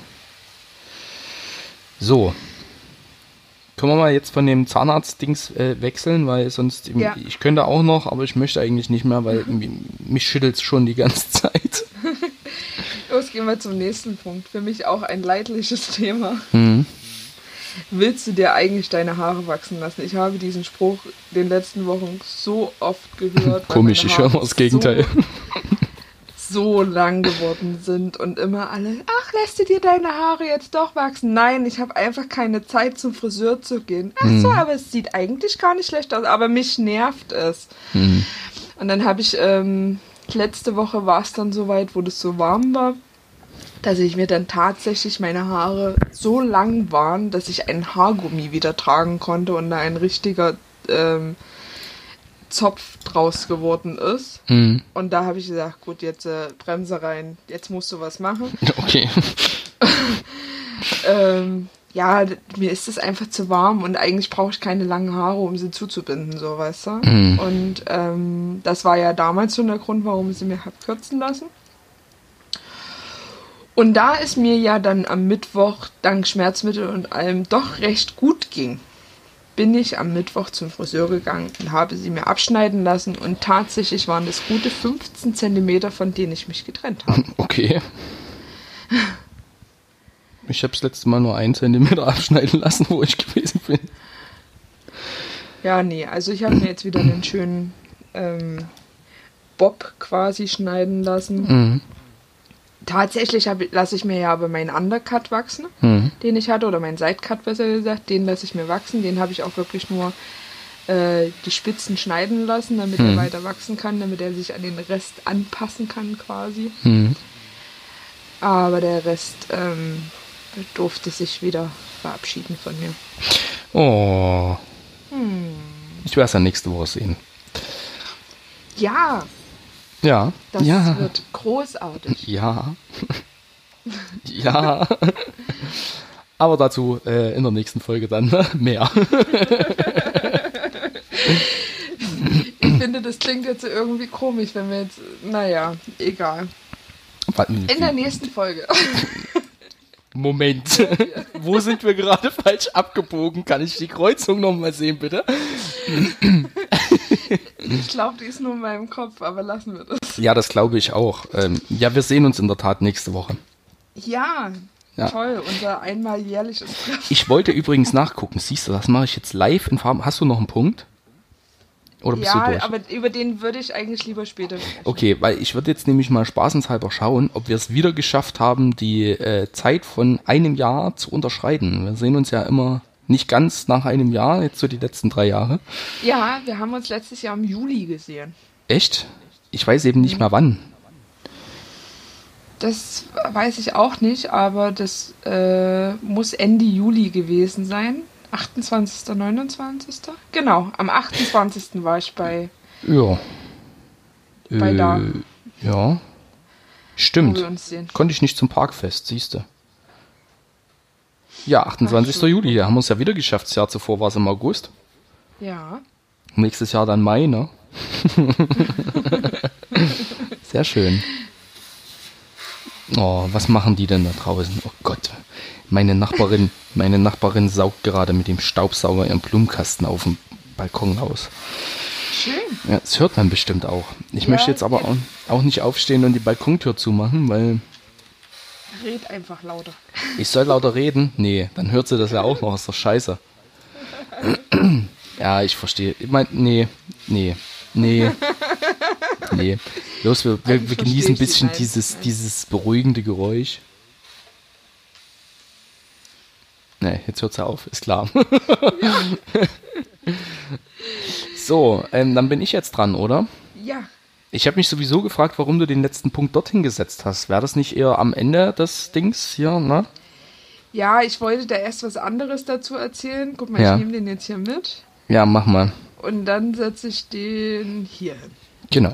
So. Können wir mal jetzt von dem Zahnarzt-Dings äh, wechseln, weil sonst, Ja. ich könnte auch noch, aber ich möchte eigentlich nicht mehr, weil mich, mich schüttelt es schon die ganze Zeit. Los, gehen wir zum nächsten Punkt. Für mich auch ein leidliches Thema. Mhm. Willst du dir eigentlich deine Haare wachsen lassen? Ich habe diesen Spruch in den letzten Wochen so oft gehört. weil Komisch, meine ich höre Haare mal das Gegenteil. So, so lang geworden sind und immer alle, ach, lässt du dir deine Haare jetzt doch wachsen? Nein, ich habe einfach keine Zeit zum Friseur zu gehen. Ach so, aber es sieht eigentlich gar nicht schlecht aus, aber mich nervt es. Mhm. Und dann habe ich, ähm, letzte Woche war es dann soweit, wo das so warm war, dass ich mir dann tatsächlich meine Haare so lang waren, dass ich einen Haargummi wieder tragen konnte und da ein richtiger ähm, Zopf draus geworden ist. Mhm. Und da habe ich gesagt, gut, jetzt äh, Bremse rein, jetzt musst du was machen. Okay. ähm, ja, d- mir ist es einfach zu warm und eigentlich brauche ich keine langen Haare, um sie zuzubinden, so, weißt du. Mhm. Und ähm, das war ja damals schon der Grund, warum ich sie mir hab kürzen lassen. Und da es mir ja dann am Mittwoch dank Schmerzmittel und allem doch recht gut ging, bin ich am Mittwoch zum Friseur gegangen und habe sie mir abschneiden lassen und tatsächlich waren das gute fünfzehn Zentimeter, von denen ich mich getrennt habe. Okay. Ich habe das letzte Mal nur einen Zentimeter abschneiden lassen, wo ich gewesen bin. Ja, nee, also ich habe mir jetzt wieder einen schönen ähm, Bob quasi schneiden lassen. Mhm. Tatsächlich hab, lasse ich mir ja aber meinen Undercut wachsen, Mhm. den ich hatte, oder meinen Sidecut besser gesagt, den lasse ich mir wachsen. Den habe ich auch wirklich nur äh, die Spitzen schneiden lassen, damit Mhm. er weiter wachsen kann, damit er sich an den Rest anpassen kann quasi. Mhm. Aber der Rest ähm, durfte sich wieder verabschieden von mir. Oh. Ich werde es ja nächste Woche sehen. Ja, Ja. das ja. wird großartig. Ja. ja. Aber dazu äh, in der nächsten Folge dann mehr. Ich finde, das klingt jetzt irgendwie komisch, wenn wir jetzt, naja, egal. In der nächsten Folge. Moment. Wo sind wir gerade falsch abgebogen? Kann ich die Kreuzung nochmal sehen, bitte? Ich glaube, die ist nur in meinem Kopf, aber lassen wir das. Ja, das glaube ich auch. Ähm, ja, wir sehen uns in der Tat nächste Woche. Ja, Ja. toll, unser einmal jährliches Treffen. Ich wollte übrigens nachgucken. Siehst du, das mache ich jetzt live in Farben. Hast du noch einen Punkt? Oder bist du Ja, durch? aber über den würde ich eigentlich lieber später sprechen. Okay, weil ich würde jetzt nämlich mal spaßenshalber schauen, ob wir es wieder geschafft haben, die äh, Zeit von einem Jahr zu unterschreiten. Wir sehen uns ja immer nicht ganz nach einem Jahr, jetzt so die letzten drei Jahre. Ja, wir haben uns letztes Jahr im Juli gesehen. Echt? Ich weiß eben nicht mehr wann. Das weiß ich auch nicht, aber das äh, muss Ende Juli gewesen sein. achtundzwanzigster, neunundzwanzigster Genau, am achtundzwanzigsten war ich bei, Ja. bei da, Ja. wo Stimmt. wir uns sehen. Konnte ich nicht zum Parkfest, siehst du. Ja, achtundzwanzigster Juli, ja, haben wir es ja wieder geschafft. Das Jahr zuvor war es im August. Ja, Nächstes Jahr dann Mai, ne? Sehr schön. Oh, was machen die denn da draußen? Oh Gott. Meine Nachbarin, meine Nachbarin saugt gerade mit dem Staubsauger ihren Blumenkasten auf dem Balkon aus. schön. Ja, das hört man bestimmt auch. Ich Ja, möchte jetzt aber ja. auch, auch nicht aufstehen und die Balkontür zumachen, weil Red einfach lauter. ich soll lauter reden. Nee, dann hört sie das ja auch noch. Ist doch scheiße. Ja, ich verstehe. Ich meine, nee, nee, nee, nee. Los, wir, wir, Eigentlich wir genießen ein verstehe ich sie, bisschen nein, dieses, nein. dieses beruhigende Geräusch. Nee, jetzt hört sie auf, ist klar. So, ähm, dann bin ich jetzt dran, oder? Ja, Ich habe mich sowieso gefragt, warum du den letzten Punkt dorthin gesetzt hast. Wäre das nicht eher am Ende des Dings hier, ne? ja, ich wollte da erst was anderes dazu erzählen. Guck mal, Ja. ich nehme den jetzt hier mit Ja, mach mal. und dann setze ich den hier hin. Genau.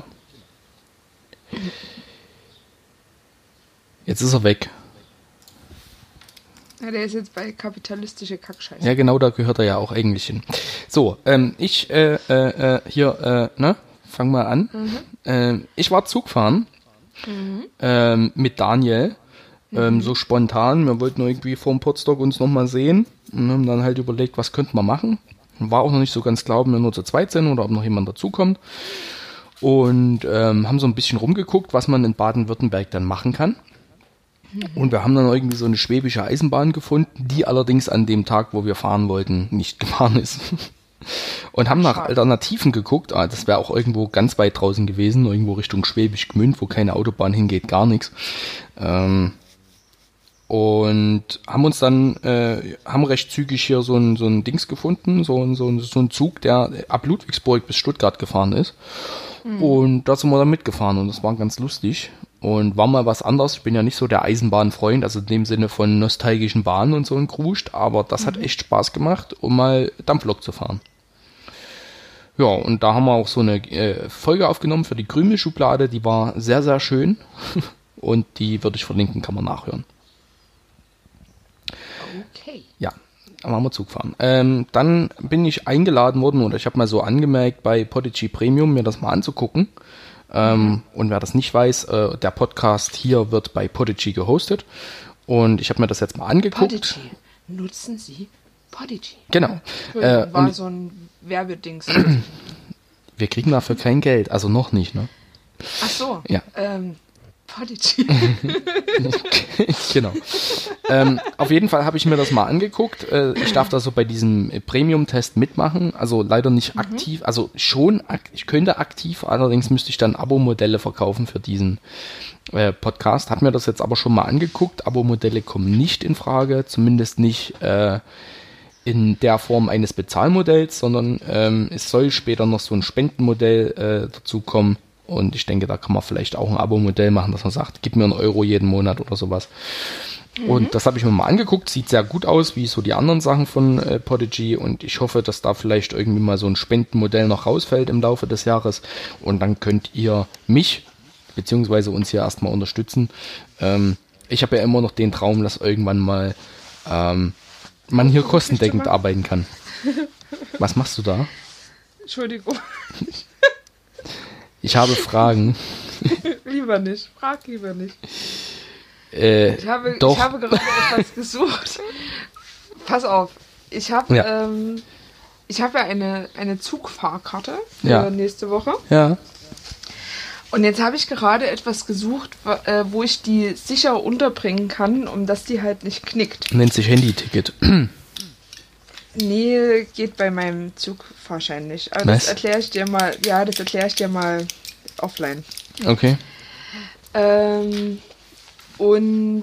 Jetzt ist er weg. Ja, der ist jetzt bei kapitalistische Kackscheiße. Ja, genau, da gehört er ja auch eigentlich hin. So, ähm, ich, äh, äh, hier, äh, ne, fang mal an. Mhm. Ähm, ich war Zugfahren mhm. ähm, mit Daniel, ähm, mhm. so spontan. Wir wollten irgendwie vor dem Potsdok uns nochmal sehen und haben dann halt überlegt, was könnten wir machen. War auch noch nicht so ganz klar, ob wir nur zu zweit sind oder ob noch jemand dazukommt. Und ähm, haben so ein bisschen rumgeguckt, was man in Baden-Württemberg dann machen kann. Und wir haben dann irgendwie so eine schwäbische Eisenbahn gefunden, die allerdings an dem Tag, wo wir fahren wollten, nicht gefahren ist. Und haben nach Alternativen geguckt. Ah, das wäre auch irgendwo ganz weit draußen gewesen, irgendwo Richtung Schwäbisch Gmünd, wo keine Autobahn hingeht, gar nichts. Ähm, und haben uns dann, äh, haben recht zügig hier so ein, so ein Dings gefunden, so ein, so ein, so ein Zug, der ab Ludwigsburg bis Stuttgart gefahren ist. Mhm. Und da sind wir dann mitgefahren und das war ganz lustig. Und war mal was anderes. Ich bin ja nicht so der Eisenbahnfreund, also in dem Sinne von nostalgischen Bahnen und so ein Kruscht, aber das mhm. hat echt Spaß gemacht, um mal Dampflok zu fahren. Ja, und da haben wir auch so eine äh, Folge aufgenommen für die Krümelschublade, die war sehr, sehr schön und die würde ich verlinken, kann man nachhören. Okay. Ja, dann haben wir Zug fahren. Ähm, dann bin ich eingeladen worden oder ich habe mal so angemerkt, bei Podigy Premium mir das mal anzugucken. Ähm, und wer das nicht weiß, äh, der Podcast hier wird bei Podigy gehostet und ich habe mir das jetzt mal angeguckt. Podigy. Nutzen Sie Podigy. Genau. Äh, war so ein Werbedings. Wir kriegen dafür kein Geld, also noch nicht, ne? Ach so. Ja. Ähm, Podigy. Genau. Ähm, auf jeden Fall habe ich mir das mal angeguckt. Äh, ich darf da so bei diesem Premium-Test mitmachen. Also leider nicht mhm. aktiv. Also schon, ak- ich könnte aktiv, allerdings müsste ich dann Abo-Modelle verkaufen für diesen äh, Podcast. Hab mir das jetzt aber schon mal angeguckt. Abo-Modelle kommen nicht in Frage. Zumindest nicht äh, in der Form eines Bezahlmodells, sondern ähm, es soll später noch so ein Spendenmodell äh, dazu kommen. Und ich denke, da kann man vielleicht auch ein Abo-Modell machen, dass man sagt, gib mir einen Euro jeden Monat oder sowas. Mhm. Und das habe ich mir mal angeguckt. Sieht sehr gut aus, wie so die anderen Sachen von äh, Podigy. Und ich hoffe, dass da vielleicht irgendwie mal so ein Spendenmodell noch rausfällt im Laufe des Jahres. Und dann könnt ihr mich, beziehungsweise uns hier erstmal unterstützen. Ähm, ich habe ja immer noch den Traum, dass irgendwann mal ähm, man hier kostendeckend arbeiten kann. Was machst du da? Entschuldigung. Ich habe Fragen. Lieber nicht. Frag lieber nicht. Äh, ich, habe, doch. ich habe gerade etwas gesucht. Pass auf. Ich habe ja. ähm, ich habe ja eine, eine Zugfahrkarte für ja. nächste Woche. Ja. Und jetzt habe ich gerade etwas gesucht, wo ich die sicher unterbringen kann, um dass die halt nicht knickt. Nennt sich Handyticket. Nee, geht bei meinem Zugfahrschein nicht. Aber das erkläre ich dir mal, ja, das erkläre ich dir mal offline. Okay. Ähm, und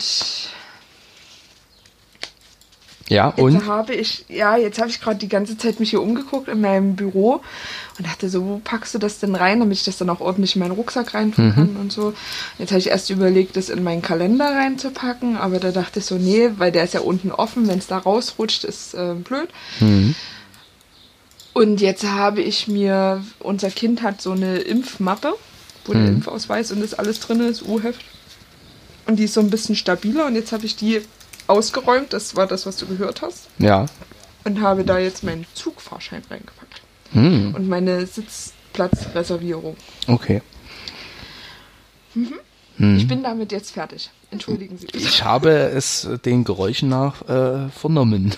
ja, und? Jetzt habe ich, ja, jetzt habe ich gerade die ganze Zeit mich hier umgeguckt in meinem Büro und dachte so, wo packst du das denn rein, damit ich das dann auch ordentlich in meinen Rucksack reintun mhm. kann und so. Jetzt habe ich erst überlegt, das in meinen Kalender reinzupacken, aber da dachte ich so, nee, weil der ist ja unten offen, wenn es da rausrutscht, ist äh, blöd. Mhm. Und jetzt habe ich mir, unser Kind hat so eine Impfmappe, wo mhm. der Impfausweis und das alles drin ist, U-Heft. Und die ist so ein bisschen stabiler und jetzt habe ich die ausgeräumt, das war das, was du gehört hast. Ja. Und habe da jetzt meinen Zugfahrschein reingepackt. Hm. Und meine Sitzplatzreservierung. Okay. Mhm. Hm. Ich bin damit jetzt fertig. Entschuldigen Sie. Ich habe es den Geräuschen nach äh, vernommen.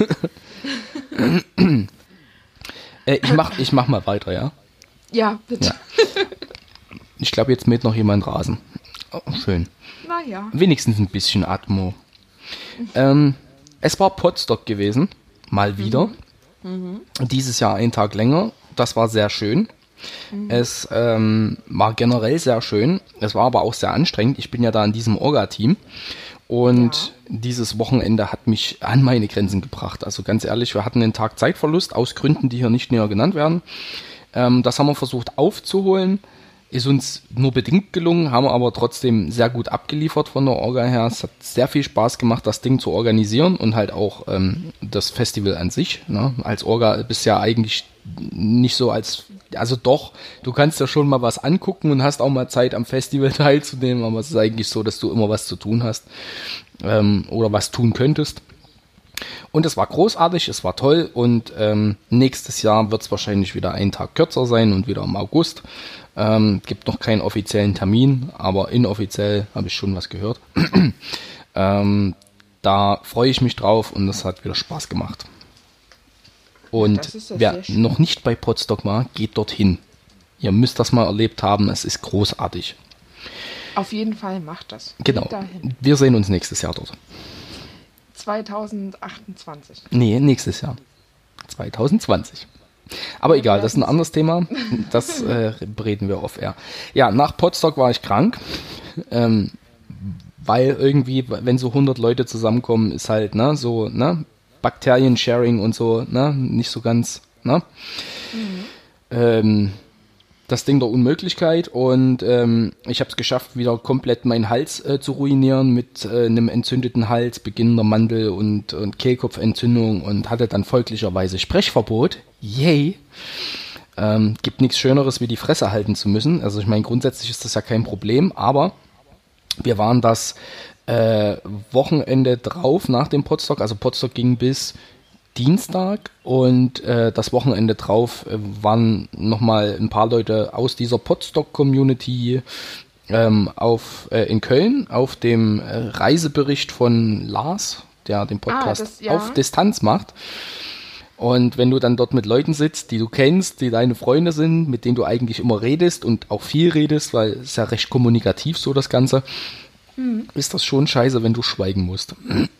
äh, ich mach, ich mach mal weiter, ja? Ja, bitte. Ja. Ich glaube, jetzt mäht noch jemand Rasen. Oh, schön. Naja. Wenigstens ein bisschen Atmo. Ähm, es war Potsdok gewesen, mal wieder. Mhm. Dieses Jahr einen Tag länger. Das war sehr schön. Mhm. Es ähm, war generell sehr schön. Es war aber auch sehr anstrengend. Ich bin ja da in diesem Orga-Team. Und ja. dieses Wochenende hat mich an meine Grenzen gebracht. Also ganz ehrlich, wir hatten einen Tag Zeitverlust aus Gründen, die hier nicht näher genannt werden. Ähm, das haben wir versucht aufzuholen. Ist uns nur bedingt gelungen, haben wir aber trotzdem sehr gut abgeliefert von der Orga her. Es hat sehr viel Spaß gemacht, das Ding zu organisieren und halt auch ähm, das Festival an sich. Ne? Als Orga bist ja eigentlich nicht so als, also doch, du kannst ja schon mal was angucken und hast auch mal Zeit am Festival teilzunehmen, aber es ist eigentlich so, dass du immer was zu tun hast ähm, oder was tun könntest. Und es war großartig, es war toll und ähm, nächstes Jahr wird es wahrscheinlich wieder einen Tag kürzer sein und wieder im August. Ähm, gibt noch keinen offiziellen Termin, aber inoffiziell habe ich schon was gehört. ähm, da freue ich mich drauf und das hat wieder Spaß gemacht. Und wer noch nicht bei Potsdok war, geht dorthin. Ihr müsst das mal erlebt haben, es ist großartig. Auf jeden Fall macht das. Genau, wir sehen uns nächstes Jahr dort. zwanzig achtundzwanzig. Nee, nächstes Jahr. zwanzig zwanzig. Aber egal, das ist ein anderes Thema. Das äh, reden wir off-air. Ja, nach Potsdok war ich krank. Ähm, weil irgendwie, wenn so hundert Leute zusammenkommen, ist halt, ne, so, ne, Bakterien-Sharing und so, ne, nicht so ganz, ne. Mhm. Ähm, das Ding der Unmöglichkeit und ähm, ich habe es geschafft, wieder komplett meinen Hals äh, zu ruinieren mit äh, einem entzündeten Hals, beginnender Mandel- und, und Kehlkopfentzündung und hatte dann folglicherweise Sprechverbot. Yay! Ähm, gibt nichts Schöneres, wie die Fresse halten zu müssen. Also ich meine, grundsätzlich ist das ja kein Problem, aber wir waren das äh, Wochenende drauf nach dem Potsdok, also Potsdok ging bis Dienstag und äh, das Wochenende drauf äh, waren nochmal ein paar Leute aus dieser Potsdok-Community ähm, auf, äh, in Köln auf dem äh, Reisebericht von Lars, der den Podcast ah, das, ja. auf Distanz macht. Und wenn du dann dort mit Leuten sitzt, die du kennst, die deine Freunde sind, mit denen du eigentlich immer redest und auch viel redest, weil es ist ja recht kommunikativ so das Ganze, mhm. ist das schon scheiße, wenn du schweigen musst.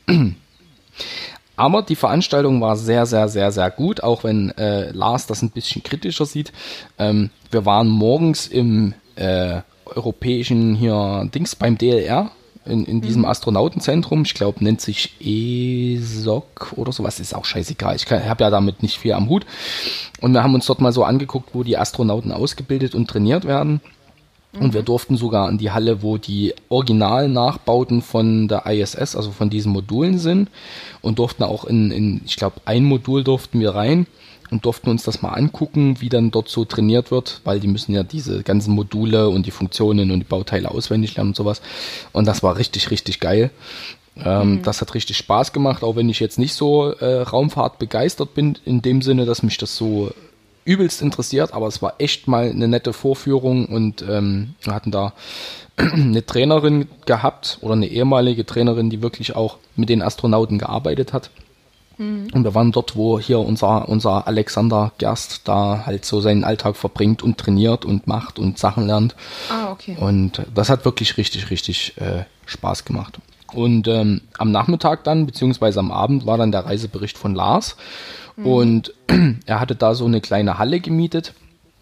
Aber die Veranstaltung war sehr, sehr, sehr, sehr gut, auch wenn äh, Lars das ein bisschen kritischer sieht. Ähm, wir waren morgens im äh, europäischen hier Dings beim D L R in, in diesem mhm. Astronautenzentrum. Ich glaube, nennt sich E S O C oder sowas. Ist auch scheißegal. Ich habe ja damit nicht viel am Hut. Und wir haben uns dort mal so angeguckt, wo die Astronauten ausgebildet und trainiert werden. Und wir durften sogar in die Halle, wo die Original-Nachbauten von der I S S, also von diesen Modulen sind, und durften auch in, in ich glaube, ein Modul durften wir rein und durften uns das mal angucken, wie dann dort so trainiert wird, weil die müssen ja diese ganzen Module und die Funktionen und die Bauteile auswendig lernen und sowas. Und das war richtig, richtig geil. Ähm, mhm. Das hat richtig Spaß gemacht, auch wenn ich jetzt nicht so äh, Raumfahrt begeistert bin, in dem Sinne, dass mich das so übelst interessiert, aber es war echt mal eine nette Vorführung und ähm, wir hatten da eine Trainerin gehabt oder eine ehemalige Trainerin, die wirklich auch mit den Astronauten gearbeitet hat. Mhm. Und wir waren dort, wo hier unser, unser Alexander Gerst da halt so seinen Alltag verbringt und trainiert und macht und Sachen lernt. Ah, okay. Und das hat wirklich richtig, richtig äh, Spaß gemacht. Und ähm, am Nachmittag dann, beziehungsweise am Abend, war dann der Reisebericht von Lars. Mhm. Und er hatte da so eine kleine Halle gemietet.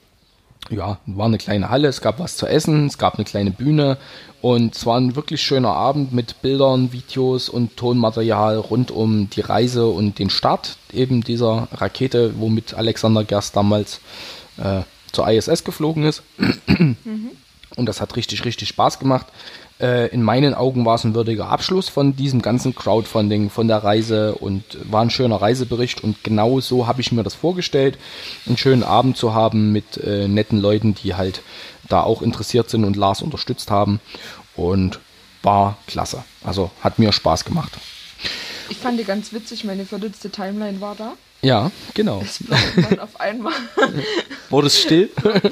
Ja, war eine kleine Halle, es gab was zu essen, es gab eine kleine Bühne und es war ein wirklich schöner Abend mit Bildern, Videos und Tonmaterial rund um die Reise und den Start eben dieser Rakete, womit Alexander Gerst damals äh, zur I S S geflogen ist. Mhm. Und das hat richtig, richtig Spaß gemacht. Äh, in meinen Augen war es ein würdiger Abschluss von diesem ganzen Crowdfunding, von der Reise und war ein schöner Reisebericht und genau so habe ich mir das vorgestellt, einen schönen Abend zu haben mit äh, netten Leuten, die halt da auch interessiert sind und Lars unterstützt haben und war klasse. Also hat mir Spaß gemacht. Ich fand die ganz witzig, meine verdutzte Timeline war da. Ja, genau. Es ploppte dann auf einmal. Wurde es still?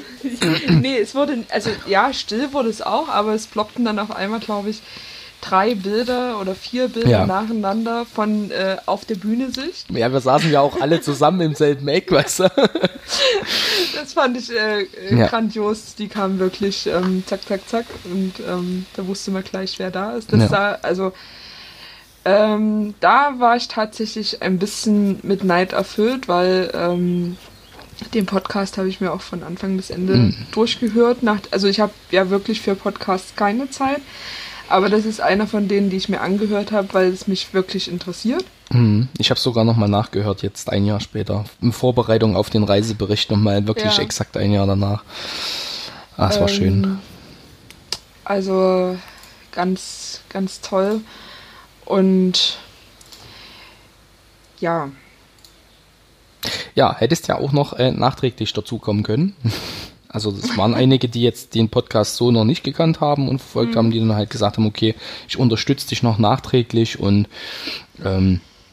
Nee, es wurde, also ja, still wurde es auch, aber es ploppten dann auf einmal, glaube ich, drei Bilder oder vier Bilder ja. nacheinander von äh, auf der Bühne Sicht. Ja, wir saßen ja auch alle zusammen im selben Eck, weißt du? Das fand ich äh, ja. grandios. Die kamen wirklich ähm, zack, zack, zack und ähm, da wusste man gleich, wer da ist. Das ja. sah, also Ähm, da war ich tatsächlich ein bisschen mit Neid erfüllt, weil ähm, den Podcast habe ich mir auch von Anfang bis Ende mhm. durchgehört. Nach, also ich habe ja wirklich für Podcasts keine Zeit, aber das ist einer von denen, die ich mir angehört habe, weil es mich wirklich interessiert. Mhm. Ich habe sogar nochmal nachgehört, jetzt ein Jahr später, in Vorbereitung auf den Reisebericht nochmal wirklich ja. exakt ein Jahr danach. Ah, es ähm, war schön. Also ganz, ganz toll. Und ja. Ja, hättest ja auch noch äh, nachträglich dazukommen können. Also es waren einige, die jetzt den Podcast so noch nicht gekannt haben und verfolgt mhm. haben, die dann halt gesagt haben, okay, ich unterstütze dich noch nachträglich und ähm,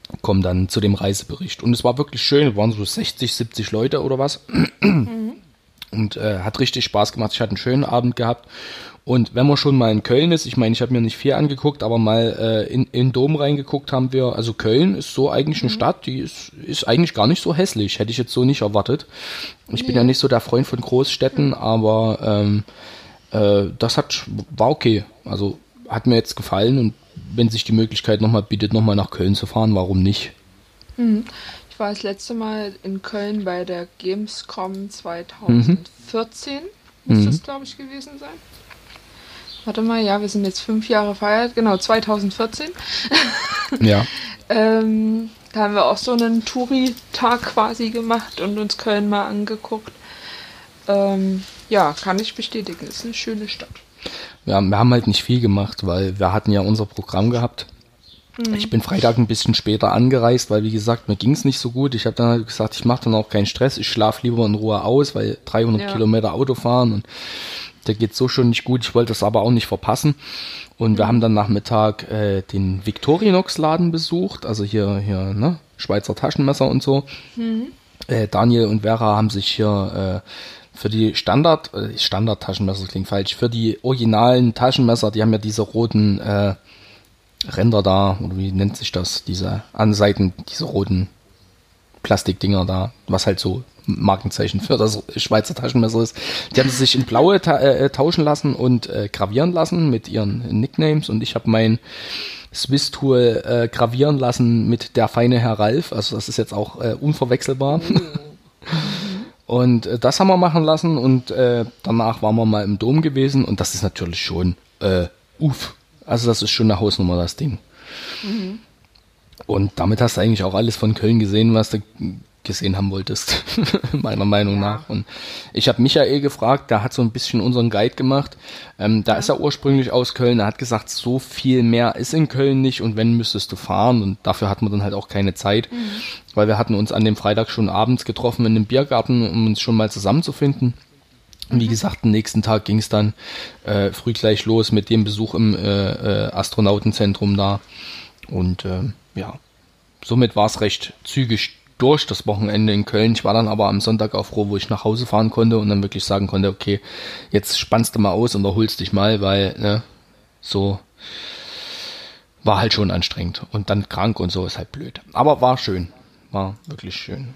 kommen dann zu dem Reisebericht. Und es war wirklich schön, es waren so sechzig, siebzig Leute oder was. Mhm. Und äh, hat richtig Spaß gemacht. Ich hatte einen schönen Abend gehabt. Und wenn man schon mal in Köln ist, ich meine, ich habe mir nicht viel angeguckt, aber mal äh, in, in den Dom reingeguckt haben wir. Also Köln ist so eigentlich eine mhm. Stadt, die ist, ist eigentlich gar nicht so hässlich. Hätte ich jetzt so nicht erwartet. Ich nee. bin ja nicht so der Freund von Großstädten, mhm. aber ähm, äh, das hat war okay. Also hat mir jetzt gefallen und wenn sich die Möglichkeit nochmal bietet, nochmal nach Köln zu fahren, warum nicht? Mhm. Ich war das letzte Mal in Köln bei der Gamescom zweitausendvierzehn, mhm. muss das, glaube ich, gewesen sein. Warte mal, ja, wir sind jetzt fünf Jahre feiert, genau, zweitausendvierzehn. Ja. ähm, da haben wir auch so einen Touri-Tag quasi gemacht und uns Köln mal angeguckt. Ähm, ja, kann ich bestätigen, ist eine schöne Stadt. Ja, wir haben halt nicht viel gemacht, weil wir hatten ja unser Programm gehabt. Ich bin Freitag ein bisschen später angereist, weil wie gesagt, mir ging es nicht so gut. Ich habe dann halt gesagt, ich mache dann auch keinen Stress, ich schlafe lieber in Ruhe aus, weil dreihundert ja. Kilometer Auto fahren und der geht so schon nicht gut. Ich wollte das aber auch nicht verpassen. Und mhm. wir haben dann Nachmittag äh, den Victorinox-Laden besucht, also hier, hier ne, Schweizer Taschenmesser und so. Mhm. Äh, Daniel und Vera haben sich hier äh, für die Standard, äh, Standard-Taschenmesser, das klingt falsch, für die originalen Taschenmesser, die haben ja diese roten äh, Ränder da, oder wie nennt sich das, diese Anseiten, diese roten Plastikdinger da, was halt so Markenzeichen für das Schweizer Taschenmesser ist. Die haben sich in blaue ta- äh, tauschen lassen und äh, gravieren lassen mit ihren Nicknames und ich habe mein Swiss Tool äh, gravieren lassen mit der feine Herr Ralf, also das ist jetzt auch äh, unverwechselbar. Mhm. Und äh, das haben wir machen lassen und äh, danach waren wir mal im Dom gewesen und das ist natürlich schon äh, uff. Also das ist schon eine Hausnummer, das Ding. Mhm. Und damit hast du eigentlich auch alles von Köln gesehen, was du gesehen haben wolltest, meiner Meinung ja. nach. Und ich habe Michael gefragt, der hat so ein bisschen unseren Guide gemacht. Ähm, da ja. ist er ursprünglich aus Köln. Er hat gesagt, so viel mehr ist in Köln nicht und wenn, müsstest du fahren. Und dafür hatten wir dann halt auch keine Zeit, mhm. weil wir hatten uns an dem Freitag schon abends getroffen in einem Biergarten, um uns schon mal zusammenzufinden. Wie gesagt, am nächsten Tag ging es dann äh, früh gleich los mit dem Besuch im äh, äh, Astronautenzentrum da. Und äh, ja, somit war es recht zügig durch das Wochenende in Köln. Ich war dann aber am Sonntag auch froh, wo ich nach Hause fahren konnte und dann wirklich sagen konnte, okay, jetzt spannst du mal aus und erholst dich mal, weil ne, so war halt schon anstrengend. Und dann krank und so ist halt blöd. Aber war schön, war wirklich schön.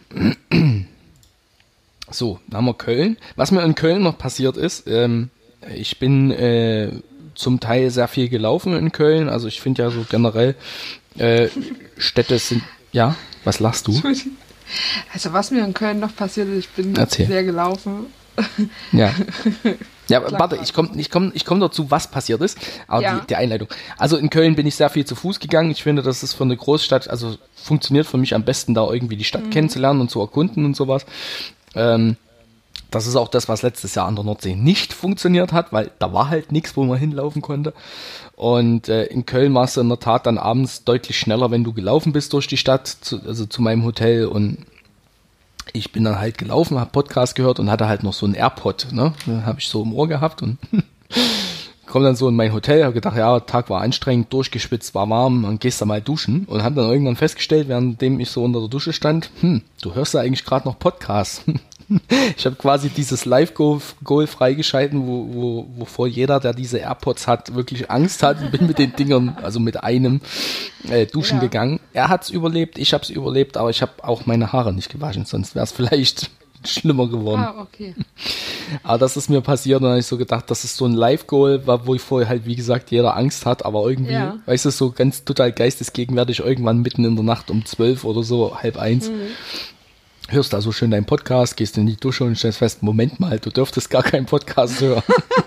So, dann haben wir Köln. Was mir in Köln noch passiert ist, ähm, ich bin äh, zum Teil sehr viel gelaufen in Köln. Also ich finde ja so generell äh, Städte sind... Ja, was lachst du? Also was mir in Köln noch passiert ist, ich bin Erzähl. sehr gelaufen. Ja. Ja, Klar, warte, ich komme ich komm, ich komm dazu, was passiert ist, aber ja. die, die Einleitung. Also in Köln bin ich sehr viel zu Fuß gegangen. Ich finde, das ist für eine Großstadt, also funktioniert für mich am besten, da irgendwie die Stadt mhm. kennenzulernen und zu erkunden und sowas. Ähm, das ist auch das, was letztes Jahr an der Nordsee nicht funktioniert hat, weil da war halt nichts, wo man hinlaufen konnte. Und äh, in Köln warst du in der Tat dann abends deutlich schneller, wenn du gelaufen bist durch die Stadt, zu, also zu meinem Hotel. Und ich bin dann halt gelaufen, habe Podcast gehört und hatte halt noch so einen AirPod, ne? Habe ich so im Ohr gehabt und komme dann so in mein Hotel, habe gedacht, ja, der Tag war anstrengend, durchgeschwitzt, war warm, dann gehst du mal duschen und habe dann irgendwann festgestellt, währenddem ich so unter der Dusche stand, hm, du hörst ja eigentlich gerade noch Podcasts. Ich habe quasi dieses Live-Goal freigeschalten, wo, wo, wovor jeder, der diese AirPods hat, wirklich Angst hat. Ich bin mit den Dingern, also mit einem, äh, duschen ja. gegangen. Er hat's überlebt, ich habe es überlebt, aber ich habe auch meine Haare nicht gewaschen, sonst wäre es vielleicht schlimmer geworden. Ah, okay. Aber das ist mir passiert und dann habe ich so gedacht, das ist so ein Live-Goal, wo ich vorher halt, wie gesagt, jeder Angst hat, aber irgendwie, ja. weißt du, so ganz total geistesgegenwärtig irgendwann mitten in der Nacht um zwölf oder so, halb eins. Mhm. Hörst da so schön deinen Podcast, gehst in die Dusche und stellst fest, Moment mal, du dürftest gar keinen Podcast hören.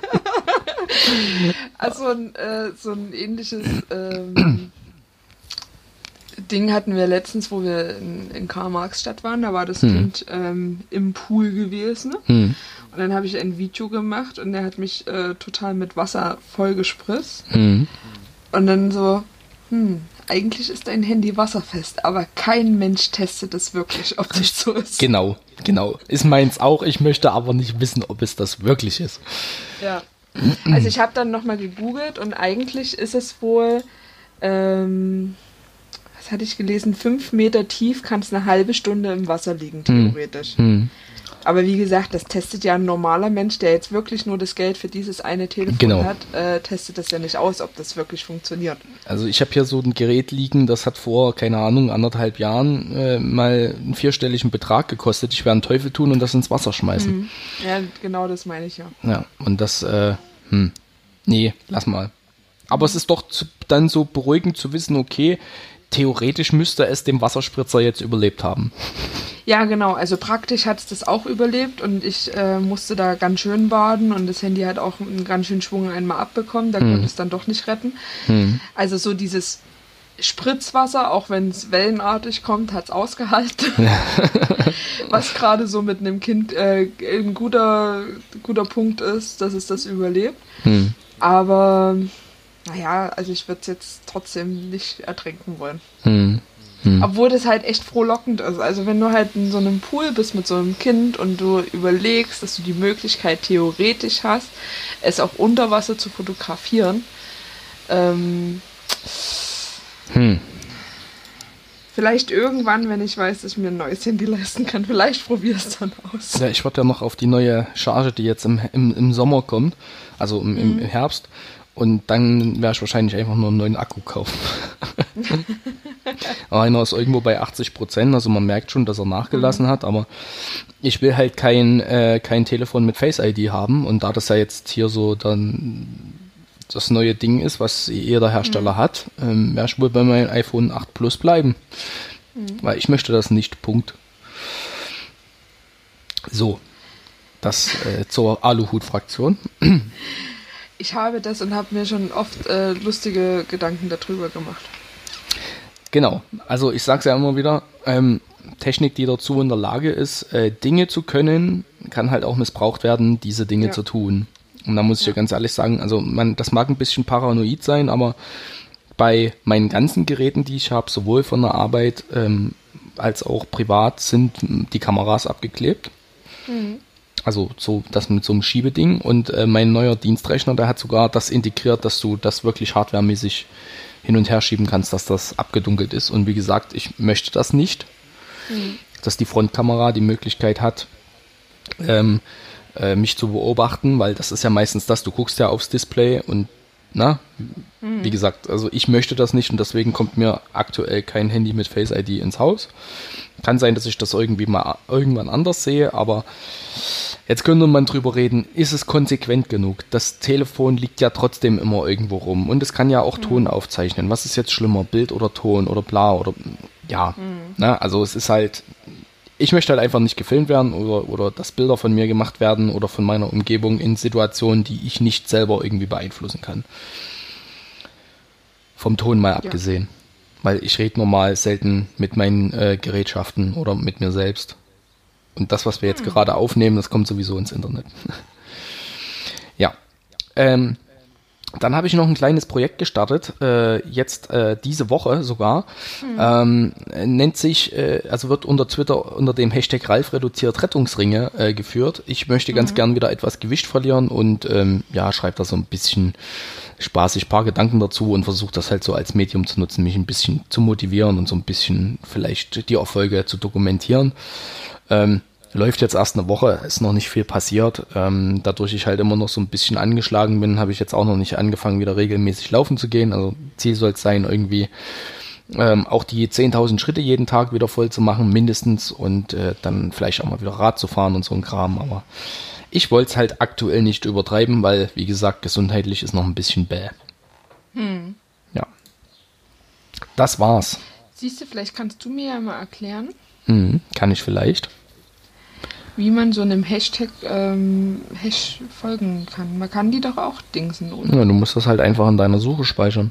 Also ein, äh, so ein ähnliches ähm, Ding hatten wir letztens, wo wir in, in Karl-Marx-Stadt waren, da war das hm. Kind ähm, im Pool gewesen. Hm. Und dann habe ich ein Video gemacht und der hat mich äh, total mit Wasser vollgespritzt. Hm. Und dann so, hm, eigentlich ist dein Handy wasserfest, aber kein Mensch testet es wirklich, ob das so ist. Genau, genau. Ist meins auch. Ich möchte aber nicht wissen, ob es das wirklich ist. Ja. Also ich habe dann nochmal gegoogelt und eigentlich ist es wohl, ähm, was was hatte ich gelesen, fünf Meter tief kannst eine halbe Stunde im Wasser liegen, theoretisch. Hm. Aber wie gesagt, das testet ja ein normaler Mensch, der jetzt wirklich nur das Geld für dieses eine Telefon Genau. hat, äh, testet das ja nicht aus, ob das wirklich funktioniert. Also ich habe hier so ein Gerät liegen, das hat vor, keine Ahnung, anderthalb Jahren äh, mal einen vierstelligen Betrag gekostet. Ich werde einen Teufel tun und das ins Wasser schmeißen. Mhm. Ja, genau das meine ich ja. Ja, und das, äh, hm, nee, lass mal. Aber es ist doch zu, dann so beruhigend zu wissen, okay, theoretisch müsste es dem Wasserspritzer jetzt überlebt haben. Ja, genau. Also praktisch hat es das auch überlebt und ich äh, musste da ganz schön baden und das Handy hat auch einen ganz schönen Schwung einmal abbekommen. Da hm. konnte es dann doch nicht retten. Hm. Also so dieses Spritzwasser, auch wenn es wellenartig kommt, hat es ausgehalten. Ja. Was gerade so mit einem Kind äh, ein guter, guter Punkt ist, dass es das überlebt. Hm. Aber naja, also ich würde es jetzt trotzdem nicht ertrinken wollen. Hm. Hm. Obwohl das halt echt frohlockend ist. Also wenn du halt in so einem Pool bist mit so einem Kind und du überlegst, dass du die Möglichkeit theoretisch hast, es auch unter Wasser zu fotografieren, ähm, hm. vielleicht irgendwann, wenn ich weiß, dass ich mir ein neues Handy leisten kann, vielleicht probiere es dann aus. Ja, ich warte ja noch auf die neue Charge, die jetzt im, im, im Sommer kommt, also im, im, im Herbst. Und dann werde ich wahrscheinlich einfach nur einen neuen Akku kaufen. Einer ist irgendwo bei achtzig Prozent, also man merkt schon, dass er nachgelassen mhm. hat, aber ich will halt kein, äh, kein Telefon mit Face I D haben und da das ja jetzt hier so dann das neue Ding ist, was jeder Hersteller mhm. hat, ähm, werde ich wohl bei meinem iPhone acht Plus bleiben, mhm. weil ich möchte das nicht, Punkt. So, das äh, zur Aluhut-Fraktion. Ich habe das und habe mir schon oft äh, lustige Gedanken darüber gemacht. Genau, also ich sage es ja immer wieder, ähm, Technik, die dazu in der Lage ist, äh, Dinge zu können, kann halt auch missbraucht werden, diese Dinge ja. zu tun. Und da muss ich ja. dir ganz ehrlich sagen, also man, das mag ein bisschen paranoid sein, aber bei meinen ganzen Geräten, die ich habe, sowohl von der Arbeit ähm, als auch privat, sind die Kameras abgeklebt. Mhm. Also so das mit so einem Schiebeding und äh, mein neuer Dienstrechner, der hat sogar das integriert, dass du das wirklich hardwaremäßig hin und her schieben kannst, dass das abgedunkelt ist. Und wie gesagt, ich möchte das nicht, mhm. dass die Frontkamera die Möglichkeit hat, ähm, äh, mich zu beobachten, weil das ist ja meistens das, du guckst ja aufs Display und na, mhm. wie gesagt, also ich möchte das nicht und deswegen kommt mir aktuell kein Handy mit Face I D ins Haus. Kann sein, dass ich das irgendwie mal irgendwann anders sehe, aber jetzt könnte man drüber reden, ist es konsequent genug? Das Telefon liegt ja trotzdem immer irgendwo rum und es kann ja auch mhm. Ton aufzeichnen. Was ist jetzt schlimmer, Bild oder Ton oder bla oder ja, mhm. ne? Also es ist halt, ich möchte halt einfach nicht gefilmt werden oder, oder dass Bilder von mir gemacht werden oder von meiner Umgebung in Situationen, die ich nicht selber irgendwie beeinflussen kann. Vom Ton mal abgesehen. Ja. Weil ich rede normal selten mit meinen äh, Gerätschaften oder mit mir selbst. Und das, was wir jetzt hm. gerade aufnehmen, das kommt sowieso ins Internet. Ja. Ähm, dann habe ich noch ein kleines Projekt gestartet, äh, jetzt äh, diese Woche sogar. Hm. Ähm, nennt sich, äh, also wird unter Twitter unter dem Hashtag Ralf reduziert Rettungsringe äh, geführt. Ich möchte ganz hm. gern wieder etwas Gewicht verlieren und ähm, ja, schreibe da so ein bisschen spaßig paar Gedanken dazu und versuche das halt so als Medium zu nutzen, mich ein bisschen zu motivieren und so ein bisschen vielleicht die Erfolge zu dokumentieren. Ähm, läuft jetzt erst eine Woche, ist noch nicht viel passiert. Ähm, dadurch ich halt immer noch so ein bisschen angeschlagen bin, habe ich jetzt auch noch nicht angefangen, wieder regelmäßig laufen zu gehen. Also Ziel soll es sein, irgendwie ähm, auch die zehntausend Schritte jeden Tag wieder voll zu machen, mindestens. Und äh, dann vielleicht auch mal wieder Rad zu fahren und so ein Kram. Aber ich wollte es halt aktuell nicht übertreiben, weil, wie gesagt, gesundheitlich ist noch ein bisschen bäh. Hm. Ja. Das war's. Siehst du, vielleicht kannst du mir ja mal erklären. Hm, kann ich vielleicht. Wie man so einem Hashtag ähm, Hash folgen kann. Man kann die doch auch dingsen, oder? Ja, du musst das halt einfach in deiner Suche speichern.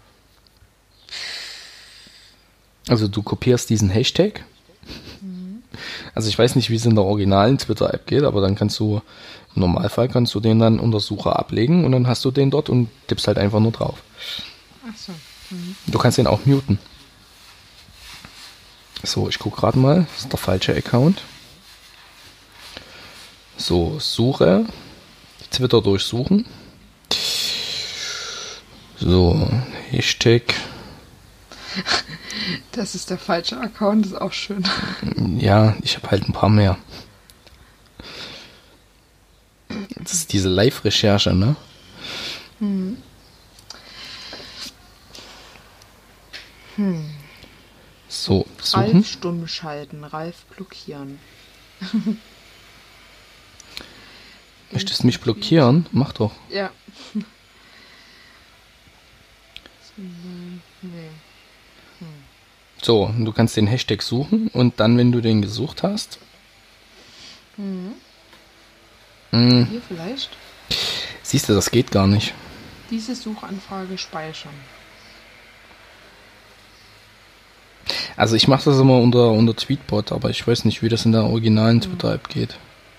Also du kopierst diesen Hashtag. Mhm. Also ich weiß nicht, wie es in der originalen Twitter-App geht, aber dann kannst du, im Normalfall kannst du den dann unter Suche ablegen und dann hast du den dort und tippst halt einfach nur drauf. Ach so. Mhm. Du kannst den auch muten. So, ich gucke gerade mal. Das ist der falsche Account. So, Suche. Twitter durchsuchen. So, Hashtag. Das ist der falsche Account, ist auch schön. Ja, ich habe halt ein paar mehr. Das ist diese Live-Recherche, ne? Hm. Hm. So, suchen. Ralf stumm schalten, Ralf blockieren. Möchtest du mich blockieren? Mach doch. Ja. Nee. Hm. So, du kannst den Hashtag suchen und dann, wenn du den gesucht hast. Mhm. Mh, Hier vielleicht? siehst du, das geht gar nicht. Diese Suchanfrage speichern. Also ich mache das immer unter, unter Tweetbot, aber ich weiß nicht, wie das in der originalen Twitter-App geht.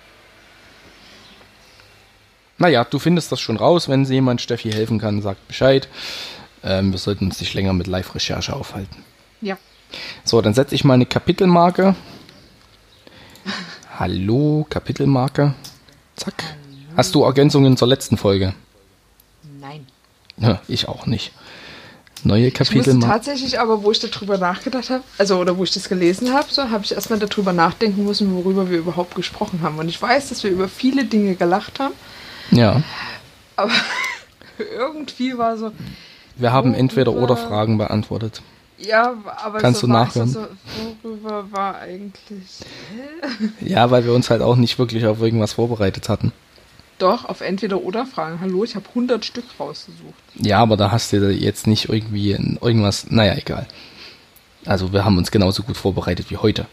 Naja, du findest das schon raus. Wenn sie jemand Steffi helfen kann, sagt Bescheid. Ähm, wir sollten uns nicht länger mit Live-Recherche aufhalten. Ja. So, dann setze ich mal eine Kapitelmarke. Hallo, Kapitelmarke. Zack. Hallo. Hast du Ergänzungen zur letzten Folge? Nein. Ja, ich auch nicht. Neue Ich musste Kapitelmarke. tatsächlich aber, wo ich darüber nachgedacht habe, also oder wo ich das gelesen habe, so habe ich erstmal darüber nachdenken müssen, worüber wir überhaupt gesprochen haben. Und ich weiß, dass wir über viele Dinge gelacht haben, Ja. aber irgendwie war so, Wir haben entweder worüber- oder Fragen beantwortet. ja, aber Kannst so du war ich nachhören? So, worüber war eigentlich, hä? Ja, weil wir uns halt auch nicht wirklich auf irgendwas vorbereitet hatten. Doch, auf entweder oder Fragen. Hallo, ich habe hundert Stück rausgesucht. Ja, aber da hast du jetzt nicht irgendwie irgendwas, naja, egal. Also wir haben uns genauso gut vorbereitet wie heute.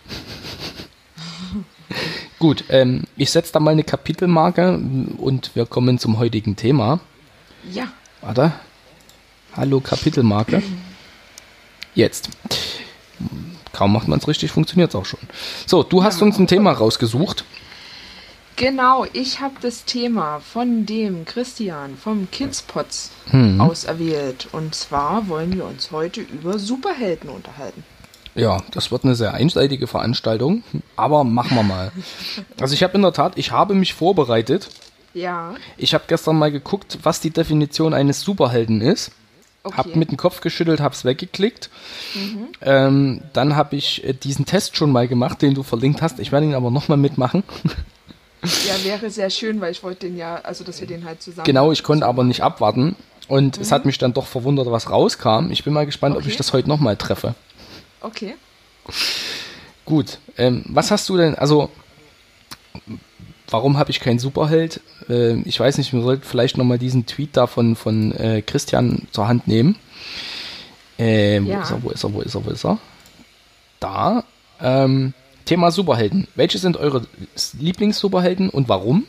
Gut, ähm, ich setze da mal eine Kapitelmarke und wir kommen zum heutigen Thema. Ja. Warte. Hallo, Kapitelmarke. Jetzt. Kaum macht man es richtig, funktioniert es auch schon. So, du hast Ja, uns ein okay. Thema rausgesucht. Genau, ich habe das Thema von dem Christian vom Kidspots Hm. auserwählt. Und zwar wollen wir uns heute über Superhelden unterhalten. Ja, das wird eine sehr einseitige Veranstaltung, aber machen wir mal. Also ich habe in der Tat, ich habe mich vorbereitet. Ja, Ich habe gestern mal geguckt, was die Definition eines Superhelden ist. okay. Hab mit dem Kopf geschüttelt, hab's weggeklickt. Ähm, dann habe ich äh, diesen Test schon mal gemacht, den du verlinkt hast. Ich werde ihn aber nochmal mitmachen. Ja, wäre sehr schön, weil ich wollte den ja, also dass wir den halt zusammen... Genau, ich konnte aber nicht abwarten. Und es hat mich dann doch verwundert, was rauskam. Ich bin mal gespannt, ob Okay. ich das heute nochmal treffe. Okay. Gut, ähm, was hast du denn, also, warum habe ich keinen Superheld? Äh, ich weiß nicht, wir sollten vielleicht nochmal diesen Tweet da von, von äh, Christian zur Hand nehmen. Äh, wo Ja. ist er, wo ist er, wo ist er, wo ist er? Da, ähm, Thema Superhelden. Welche sind eure Lieblings-Superhelden und warum?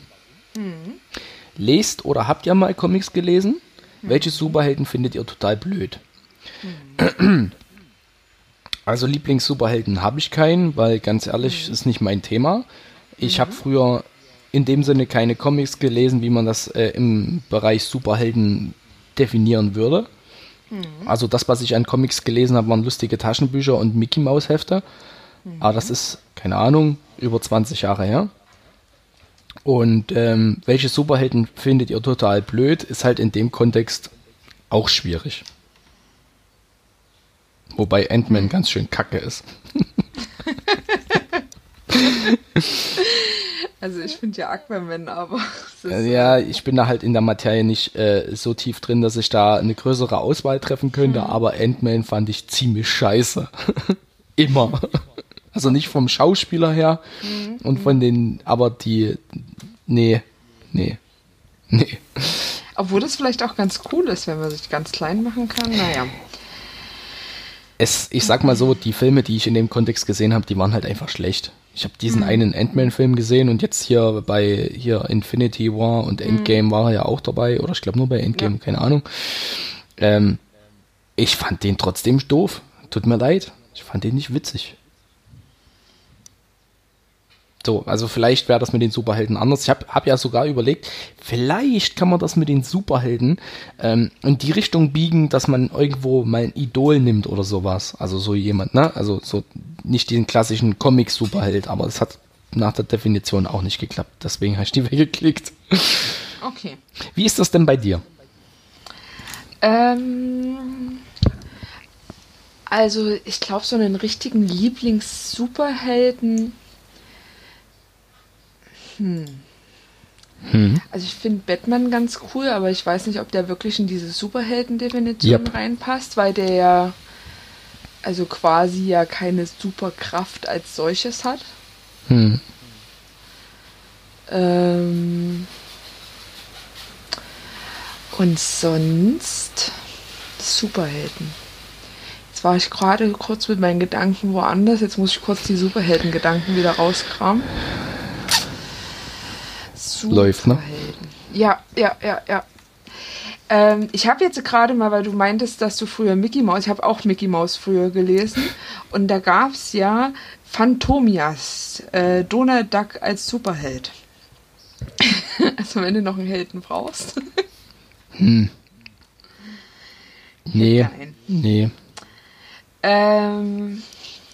Lest oder habt ihr mal Comics gelesen? Welche Superhelden findet ihr total blöd? Also Lieblings-Superhelden habe ich keinen, weil ganz ehrlich, ist nicht mein Thema. Ich habe früher in dem Sinne keine Comics gelesen, wie man das äh, im Bereich Superhelden definieren würde. Also das, was ich an Comics gelesen habe, waren lustige Taschenbücher und Mickey-Maus-Hefte. Aber das ist, keine Ahnung, über zwanzig Jahre her. Und ähm, welche Superhelden findet ihr total blöd, ist halt in dem Kontext auch schwierig. Wobei Ant-Man ganz schön kacke ist. Also ich finde ja Aquaman, aber... es ist- Ja, ich bin da halt in der Materie nicht äh, so tief drin, dass ich da eine größere Auswahl treffen könnte, aber Ant-Man fand ich ziemlich scheiße. Immer. Also nicht vom Schauspieler her und von den, aber die, nee, nee, nee. Obwohl das vielleicht auch ganz cool ist, wenn man sich ganz klein machen kann. Naja. Es, ich sag mal so, die Filme, die ich in dem Kontext gesehen habe, die waren halt einfach schlecht. Ich habe diesen einen Ant-Man-Film gesehen und jetzt hier bei hier Infinity War und Endgame war er ja auch dabei, oder ich glaube nur bei Endgame, Ja. keine Ahnung. Ähm, ich fand den trotzdem doof. Tut mir leid. Ich fand den nicht witzig. So, also vielleicht wäre das mit den Superhelden anders. Ich habe hab ja sogar überlegt, vielleicht kann man das mit den Superhelden ähm, in die Richtung biegen, dass man irgendwo mal ein Idol nimmt oder sowas. Also so jemand, ne? Also so nicht den klassischen Comic-Superheld, aber das hat nach der Definition auch nicht geklappt. Deswegen habe ich die weggeklickt. Okay. Wie ist das denn bei dir? Ähm, Also, ich glaube, so einen richtigen Lieblings-Superhelden. Hm. Hm. Also, ich finde Batman ganz cool, aber ich weiß nicht, ob der wirklich in diese Superhelden-Definition Yep. reinpasst, weil der ja, also quasi ja keine Superkraft als solches hat. Hm. Ähm. Und sonst Superhelden. Jetzt war ich gerade kurz mit meinen Gedanken woanders. Jetzt muss ich kurz die Superhelden-Gedanken wieder rauskramen. Läuft, ne? Superhelden. Ja, ja, ja, ja. Ähm, ich habe jetzt gerade mal, weil du meintest, dass du früher Mickey Mouse, ich habe auch Mickey Mouse früher gelesen. Und da gab es ja Phantomias, äh, Donald Duck als Superheld. Also wenn du noch einen Helden brauchst. Hm. Nee. Nein. Nee. Ähm,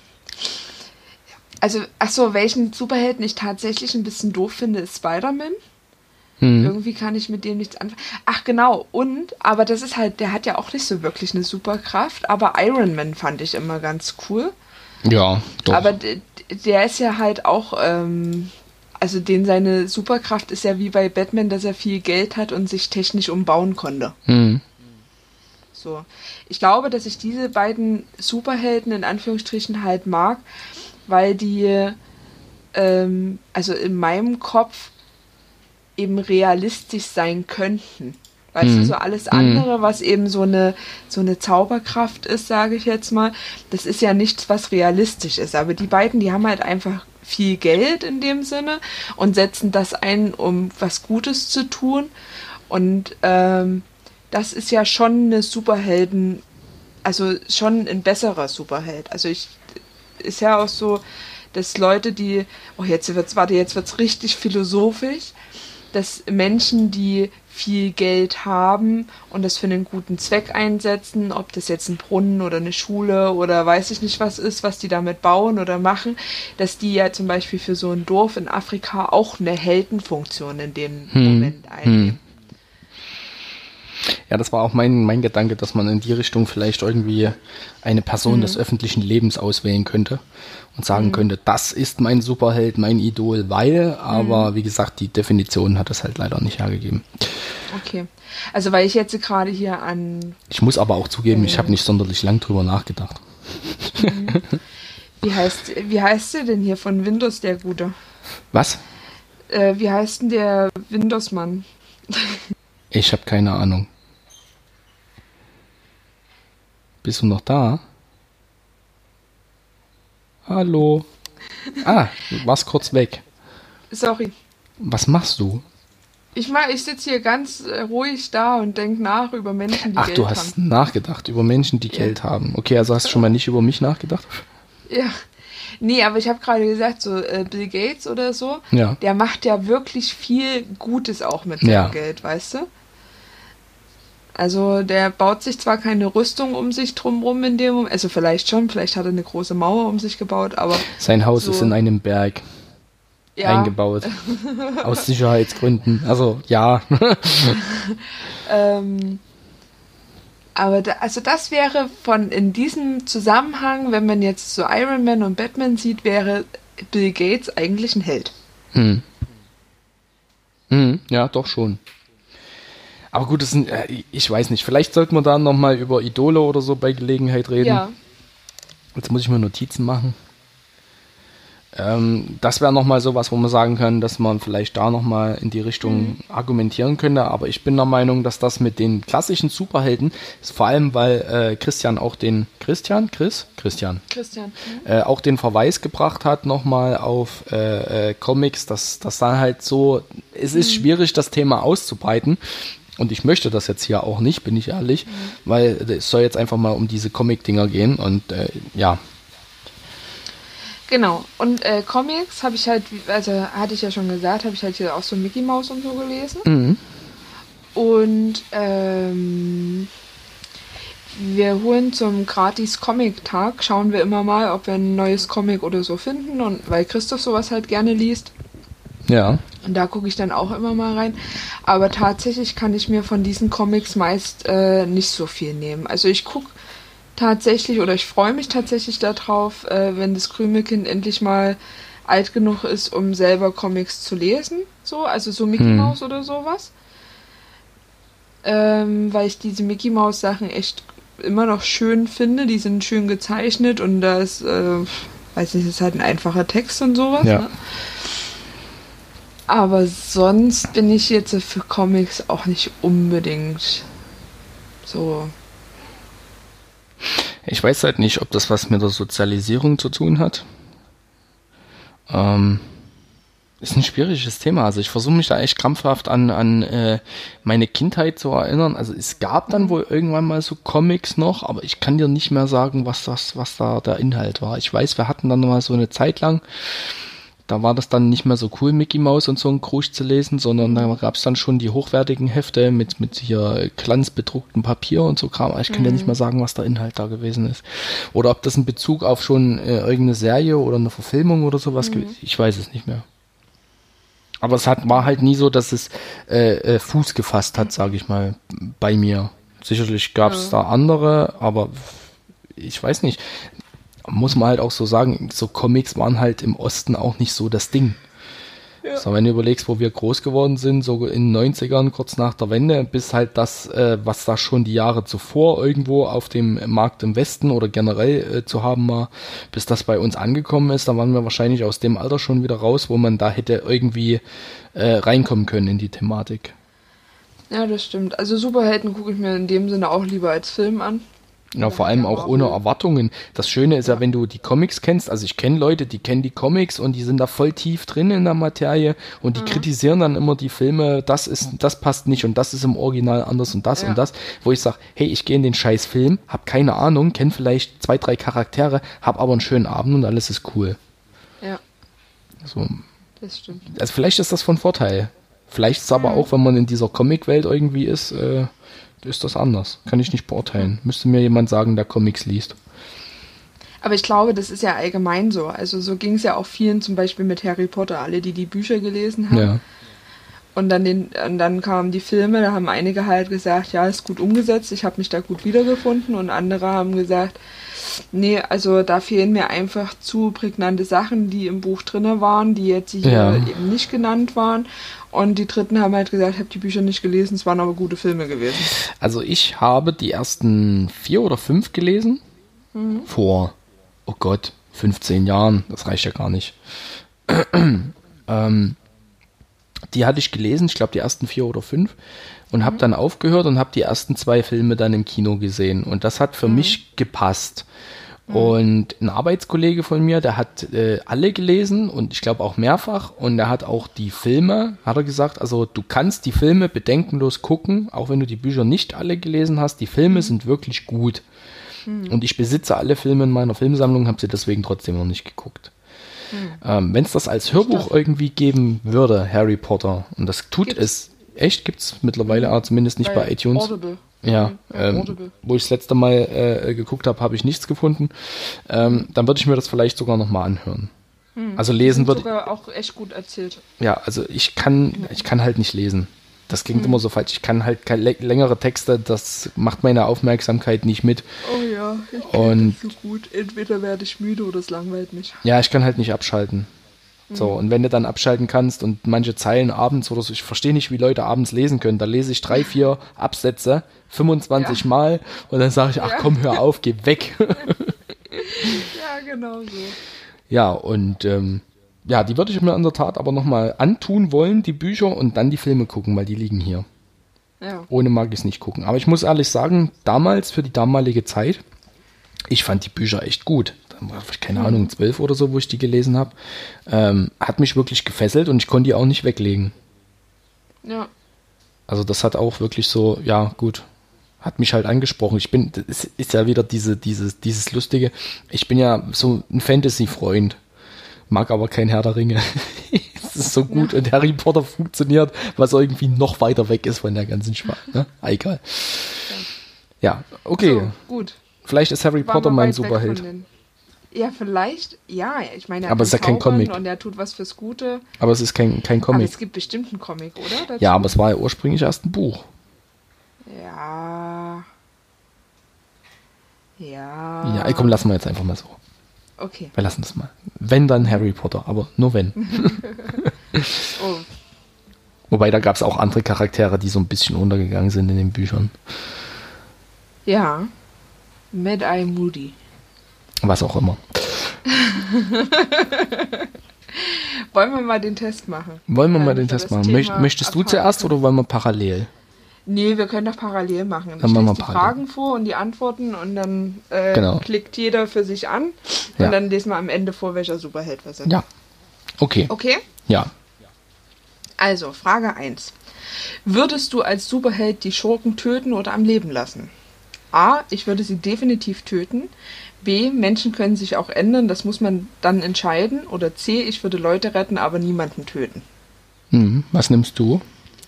also, achso, welchen Superhelden ich tatsächlich ein bisschen doof finde, ist Spider-Man. Hm. Irgendwie kann ich mit dem nichts anfangen. Ach genau, und, aber das ist halt, der hat ja auch nicht so wirklich eine Superkraft, aber Iron Man fand ich immer ganz cool. Ja, doch. Aber d- der ist ja halt auch, ähm, also den seine Superkraft ist ja wie bei Batman, dass er viel Geld hat und sich technisch umbauen konnte. Hm. So. Ich glaube, dass ich diese beiden Superhelden in Anführungsstrichen halt mag, weil die, ähm, also in meinem Kopf eben realistisch sein könnten. Weißt Mhm. du, so alles andere, was eben so eine, so eine Zauberkraft ist, sage ich jetzt mal, das ist ja nichts, was realistisch ist. Aber die beiden, die haben halt einfach viel Geld in dem Sinne und setzen das ein, um was Gutes zu tun. Und ähm, das ist ja schon eine Superhelden, also schon ein besserer Superheld. Also ich, ist ja auch so, dass Leute, die, oh jetzt wird's, warte, jetzt wird's richtig philosophisch, dass Menschen, die viel Geld haben und das für einen guten Zweck einsetzen, ob das jetzt ein Brunnen oder eine Schule oder weiß ich nicht was ist, was die damit bauen oder machen, dass die ja zum Beispiel für so ein Dorf in Afrika auch eine Heldenfunktion in dem Hm. Moment einnehmen. Hm. Ja, das war auch mein, mein Gedanke, dass man in die Richtung vielleicht irgendwie eine Person Mhm. des öffentlichen Lebens auswählen könnte und sagen könnte, das ist mein Superheld, mein Idol, weil, aber wie gesagt, die Definition hat es halt leider nicht hergegeben. Okay. Also weil ich jetzt gerade hier an, Ich muss aber auch zugeben, ich Äh. habe nicht sonderlich lang drüber nachgedacht. wie heißt, wie heißt der denn hier von Windows, der Gute? Was? Äh, wie heißt denn der Windows-Mann? Ich habe keine Ahnung. Bist du noch da? Hallo? Ah, du warst kurz weg. Sorry. Was machst du? Ich mach, ich sitze hier ganz äh, ruhig da und denke nach über Menschen, die Ach, Geld du hast haben. nachgedacht über Menschen, die Ja. Geld haben. Okay, also hast du schon mal nicht über mich nachgedacht? Ja. Nee, aber ich habe gerade gesagt, so äh, Bill Gates oder so, Ja. der macht ja wirklich viel Gutes auch mit seinem Ja. Geld, weißt du? Also der baut sich zwar keine Rüstung um sich drumrum in dem Moment, also vielleicht schon, vielleicht hat er eine große Mauer um sich gebaut, aber Sein Haus So. ist in einem Berg ja, eingebaut. Aus Sicherheitsgründen. Also, ja. ähm, aber da, also das wäre von in diesem Zusammenhang, wenn man jetzt so Iron Man und Batman sieht, wäre Bill Gates eigentlich ein Held. Hm. Hm, ja, doch schon. Aber gut, das sind, äh, ich weiß nicht, vielleicht sollten wir da nochmal über Idole oder so bei Gelegenheit reden. Ja, Jetzt muss ich mir Notizen machen. Ähm, das wäre nochmal sowas, wo man sagen kann, dass man vielleicht da nochmal in die Richtung Mhm. argumentieren könnte. Aber ich bin der Meinung, dass das mit den klassischen Superhelden, ist vor allem, weil äh, Christian auch den, Christian? Chris? Christian. Christian. Mhm. Äh, auch den Verweis gebracht hat nochmal auf äh, äh, Comics, dass das dann halt so, es ist schwierig, das Thema auszubreiten. Und ich möchte das jetzt hier auch nicht, bin ich ehrlich, weil es soll jetzt einfach mal um diese Comic-Dinger gehen und äh, ja. Genau. Und äh, Comics habe ich halt, also hatte ich ja schon gesagt, habe ich halt hier auch so Mickey Mouse und so gelesen. Mhm. Und ähm, wir holen zum gratis Comic-Tag, schauen wir immer mal, ob wir ein neues Comic oder so finden. Und weil Christoph sowas halt gerne liest. Ja. Und da gucke ich dann auch immer mal rein. Aber tatsächlich kann ich mir von diesen Comics meist äh, nicht so viel nehmen. Also ich gucke tatsächlich, oder ich freue mich tatsächlich darauf, äh, wenn das Krümelkind endlich mal alt genug ist, um selber Comics zu lesen. So, also so Mickey Hm. Mouse oder sowas. Ähm, weil ich diese Mickey Mouse Sachen echt immer noch schön finde. Die sind schön gezeichnet und da ist, äh, weiß nicht, ist halt ein einfacher Text und sowas. Ja. Ne? Aber sonst bin ich jetzt für Comics auch nicht unbedingt so. Ich weiß halt nicht, ob das was mit der Sozialisierung zu tun hat. Ähm, ist ein schwieriges Thema. Also ich versuche mich da echt krampfhaft an, an äh, meine Kindheit zu erinnern. Also es gab dann wohl irgendwann mal so Comics noch, aber ich kann dir nicht mehr sagen, was das, was da der Inhalt war. Ich weiß, wir hatten dann mal so eine Zeit lang, da war das dann nicht mehr so cool, Mickey Mouse und so ein Krusch zu lesen, sondern da gab es dann schon die hochwertigen Hefte mit, mit hier glanzbedrucktem Papier und so Kram. Aber ich kann dir nicht mehr sagen, was der Inhalt da gewesen ist. Oder ob das ein Bezug auf schon äh, irgendeine Serie oder eine Verfilmung oder sowas mhm. gewesen. Ich weiß es nicht mehr. Aber es hat, war halt nie so, dass es äh, äh, Fuß gefasst hat, sage ich mal, bei mir. Sicherlich gab es ja. da andere, aber ich weiß nicht. Muss man halt auch so sagen, so Comics waren halt im Osten auch nicht so das Ding. Ja. So, wenn du überlegst, wo wir groß geworden sind, so in den neunzigern, kurz nach der Wende, bis halt das, äh, was da schon die Jahre zuvor irgendwo auf dem Markt im Westen oder generell äh, zu haben war, bis das bei uns angekommen ist, da waren wir wahrscheinlich aus dem Alter schon wieder raus, wo man da hätte irgendwie äh, reinkommen können in die Thematik. Ja, das stimmt. Also Superhelden gucke ich mir in dem Sinne auch lieber als Film an. Ja, vor allem auch ohne Erwartungen. Das Schöne ist ja, wenn du die Comics kennst, also ich kenne Leute, die kennen die Comics und die sind da voll tief drin in der Materie und die mhm. kritisieren dann immer die Filme, das ist, das passt nicht und das ist im Original anders und das ja. und das, wo ich sage, hey, ich gehe in den scheiß Film, hab keine Ahnung, kenne vielleicht zwei, drei Charaktere, hab aber einen schönen Abend und alles ist cool. Ja. So. Das stimmt. Also vielleicht ist das von Vorteil. Vielleicht ist es aber mhm. auch, wenn man in dieser Comic-Welt irgendwie ist, äh, ist das anders. Kann ich nicht beurteilen. Müsste mir jemand sagen, der Comics liest. Aber ich glaube, das ist ja allgemein so. Also so ging es ja auch vielen, zum Beispiel mit Harry Potter, alle, die die Bücher gelesen haben. Ja. Und dann, den, und dann kamen die Filme, da haben einige halt gesagt, ja, ist gut umgesetzt, ich habe mich da gut wiedergefunden. Und andere haben gesagt, nee, also da fehlen mir einfach zu prägnante Sachen, die im Buch drin waren, die jetzt hier ja. eben nicht genannt waren. Und die Dritten haben halt gesagt, ich habe die Bücher nicht gelesen, es waren aber gute Filme gewesen. Also ich habe die ersten vier oder fünf gelesen. Mhm. Vor, oh Gott, fünfzehn Jahren. Das reicht ja gar nicht. ähm, die hatte ich gelesen, ich glaube die ersten vier oder fünf. Und habe mhm. dann aufgehört und habe die ersten zwei Filme dann im Kino gesehen. Und das hat für mhm. mich gepasst. Und ein Arbeitskollege von mir, der hat äh, alle gelesen und ich glaube auch mehrfach und er hat auch die Filme, hat er gesagt, also du kannst die Filme bedenkenlos gucken, auch wenn du die Bücher nicht alle gelesen hast, die Filme mhm. sind wirklich gut. Mhm. Und ich besitze alle Filme in meiner Filmsammlung, habe sie deswegen trotzdem noch nicht geguckt. Mhm. Ähm, wenn es das als Hörbuch irgendwie geben würde, Harry Potter, und das tut gibt's. es, echt gibt's mittlerweile, aber zumindest nicht bei, bei iTunes. Audible. Ja, ähm, wo ich das letzte Mal äh, geguckt habe, habe ich nichts gefunden. Ähm, dann würde ich mir das vielleicht sogar nochmal anhören. Hm. Also lesen würde ich. Sogar auch echt gut erzählt. Ja, also ich kann, ich kann halt nicht lesen. Das klingt hm. immer so falsch. Ich kann halt keine längere Texte, das macht meine Aufmerksamkeit nicht mit. Oh ja, ich kann das so gut. Entweder werde ich müde oder es langweilt mich. Ja, ich kann halt nicht abschalten. So, und wenn du dann abschalten kannst und manche Zeilen abends oder so, ich verstehe nicht, wie Leute abends lesen können, da lese ich drei, vier Absätze, fünfundzwanzig ja. Mal und dann sage ich, ach ja. komm, hör auf, geh weg. Ja, genau so. Ja, und ähm, ja, die würde ich mir in der Tat aber nochmal antun wollen, die Bücher, und dann die Filme gucken, weil die liegen hier. Ja. Ohne mag ich es nicht gucken. Aber ich muss ehrlich sagen, damals, für die damalige Zeit, ich fand die Bücher echt gut. Dann war ich, keine Ahnung, zwölf oder so, wo ich die gelesen habe. Ähm, hat mich wirklich gefesselt und ich konnte die auch nicht weglegen. Ja. Also das hat auch wirklich so, ja gut, hat mich halt angesprochen. Ich bin, das ist ja wieder diese, dieses, dieses Lustige, ich bin ja so ein Fantasy-Freund, mag aber kein Herr der Ringe. Es ist so gut ja. und Harry Potter funktioniert, was irgendwie noch weiter weg ist von der ganzen Spaß. Ne? Egal. Ja, ja okay. So, gut. Vielleicht ist Harry Potter mein Superheld. Ja, vielleicht, ja, ich meine, er aber es ist ja kein Comic. Und er tut was fürs Gute. Aber es ist kein, kein Comic. Aber es gibt bestimmt einen Comic, oder? Dazu? Ja, aber es war ja ursprünglich erst ein Buch. Ja. Ja. Ja, komm, lassen wir jetzt einfach mal so. Okay. Wir lassen das mal. Wenn, dann Harry Potter, aber nur wenn. Oh. Wobei, da gab es auch andere Charaktere, die so ein bisschen untergegangen sind in den Büchern. Ja. Mad-Eye Moody. Was auch immer. Wollen wir mal den Test machen? Wollen wir Dann mal den für Test das machen? Thema Möcht, möchtest du abhaken. zuerst oder wollen wir parallel? Nee, wir können doch parallel machen. Dann Ich machen wir lese die parallel. Fragen vor und die Antworten und dann äh, Genau. klickt jeder für sich an und Ja. dann lesen wir am Ende vor, welcher Superheld wir sind. Ja. Okay. Okay? Ja. Also, Frage eins. Würdest du als Superheld die Schurken töten oder am Leben lassen? A. Ich würde sie definitiv töten. B. Menschen können sich auch ändern, das muss man dann entscheiden. Oder C. Ich würde Leute retten, aber niemanden töten. Hm, was nimmst du?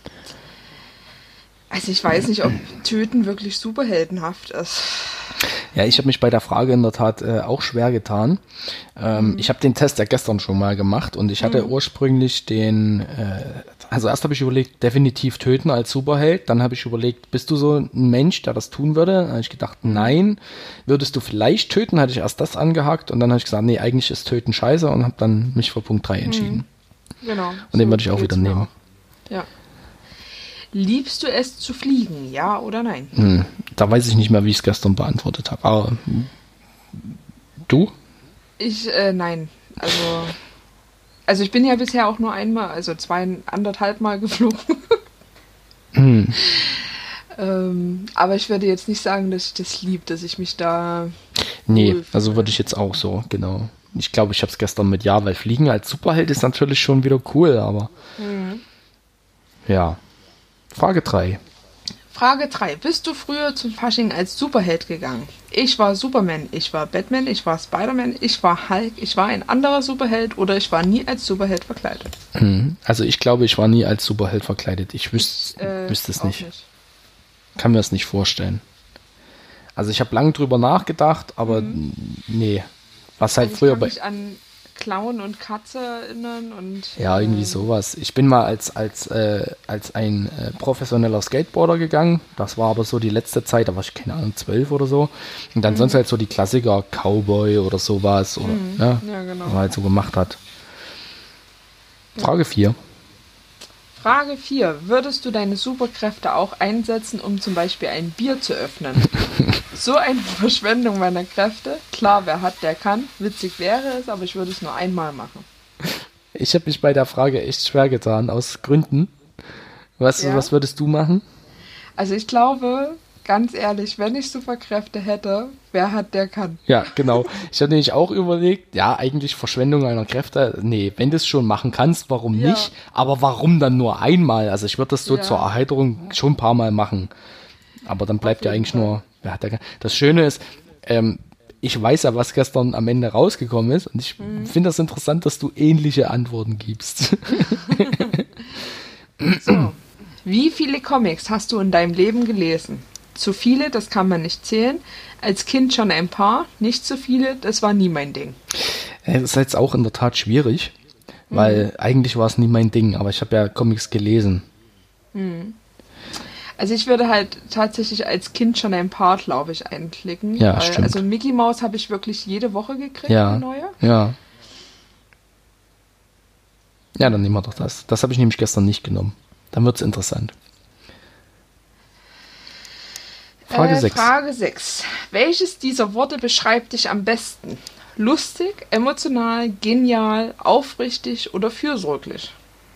Also ich weiß nicht, ob Töten wirklich superheldenhaft ist. Ja, ich habe mich bei der Frage in der Tat äh, auch schwer getan. Ähm, Mhm. Ich habe den Test ja gestern schon mal gemacht und ich hatte ursprünglich den, äh, also erst habe ich überlegt, definitiv töten als Superheld. Dann habe ich überlegt, bist du so ein Mensch, der das tun würde? Dann habe ich gedacht, nein. Würdest du vielleicht töten? Hatte ich erst das angehakt und dann habe ich gesagt, nee, eigentlich ist Töten scheiße und habe dann mich für Punkt drei entschieden. Genau. Und den würde ich auch wieder geht's mir nehmen. auch. Ja. Liebst du es zu fliegen, ja oder nein? Hm, da weiß ich nicht mehr, wie ich es gestern beantwortet habe. Aber hm, du? Ich, äh, nein. Also, also ich bin ja bisher auch nur einmal, also zwei, anderthalb Mal geflogen. Hm. ähm, aber ich würde jetzt nicht sagen, dass ich das lieb, dass ich mich da... Nee, wohlfühle. also würde ich jetzt auch so, genau. Ich glaube, ich habe es gestern mit Ja, weil Fliegen als Superheld ist natürlich schon wieder cool, aber Mhm. ja. Frage drei. Frage drei. Bist du früher zum Fasching als Superheld gegangen? Ich war Superman, ich war Batman, ich war Spider-Man, ich war Hulk, ich war ein anderer Superheld oder ich war nie als Superheld verkleidet. Hm. Also ich glaube, ich war nie als Superheld verkleidet. Ich wüs Äh, wüsste es auch nicht. Kann mir das nicht vorstellen. Also ich habe lange drüber nachgedacht, aber Mhm. nee. Was halt Also ich früher kann bei... mich an Clown und Katze erinnern und... Ja, irgendwie ähm, sowas. Ich bin mal als, als, äh, als ein äh, professioneller Skateboarder gegangen. Das war aber so die letzte Zeit, da war ich, keine Ahnung, zwölf oder so. Und dann sonst halt so die Klassiker, Cowboy oder sowas. Oder, Mhm. ja, Ja, genau. was man halt so gemacht hat. Frage vier. Frage vier. Würdest du deine Superkräfte auch einsetzen, um zum Beispiel ein Bier zu öffnen? So eine Verschwendung meiner Kräfte. Klar, wer hat, der kann. Witzig wäre es, aber ich würde es nur einmal machen. Ich habe mich bei der Frage echt schwer getan, aus Gründen. Was, Ja. was würdest du machen? Also ich glaube, ganz ehrlich, wenn ich Superkräfte hätte, wer hat, der kann. Ja, genau. Ich habe nämlich auch überlegt, ja, eigentlich Verschwendung einer Kräfte. Nee, wenn du es schon machen kannst, warum Ja. nicht? Aber warum dann nur einmal? Also ich würde das so Ja. zur Erheiterung schon ein paar Mal machen. Aber dann bleibt ja jeden eigentlich Fall. nur... Wer hat der, das Schöne ist, ähm, ich weiß ja, was gestern am Ende rausgekommen ist. Und ich Mhm. finde das interessant, dass du ähnliche Antworten gibst. So. Wie viele Comics hast du in deinem Leben gelesen? Zu viele, das kann man nicht zählen. Als Kind schon ein paar, nicht zu viele, das war nie mein Ding. Das ist jetzt auch in der Tat schwierig, weil eigentlich war es nie mein Ding, aber ich habe ja Comics gelesen. Also ich würde halt tatsächlich als Kind schon ein paar, glaube ich, einklicken. Ja, weil, stimmt. Also Mickey Mouse habe ich wirklich jede Woche gekriegt, Ja, eine neue. ja. Ja, dann nehmen wir doch das. Das habe ich nämlich gestern nicht genommen. Dann wird es interessant. Frage Äh, sechs. Frage sechs. Welches dieser Worte beschreibt dich am besten? Lustig, emotional, genial, aufrichtig oder fürsorglich?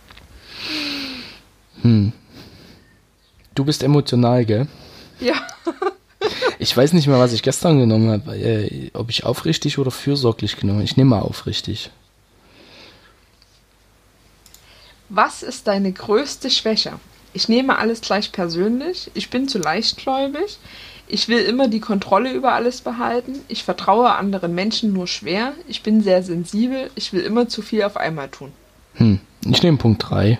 Du bist emotional, gell? Ja. Ich weiß nicht mehr, was ich gestern genommen habe. Äh, ob ich aufrichtig oder fürsorglich genommen habe. Ich nehme mal aufrichtig. Was ist deine größte Schwäche? Ich nehme alles gleich persönlich. Ich bin zu leichtgläubig. Ich will immer die Kontrolle über alles behalten. Ich vertraue anderen Menschen nur schwer. Ich bin sehr sensibel. Ich will immer zu viel auf einmal tun. Hm. Ich nehme Punkt drei.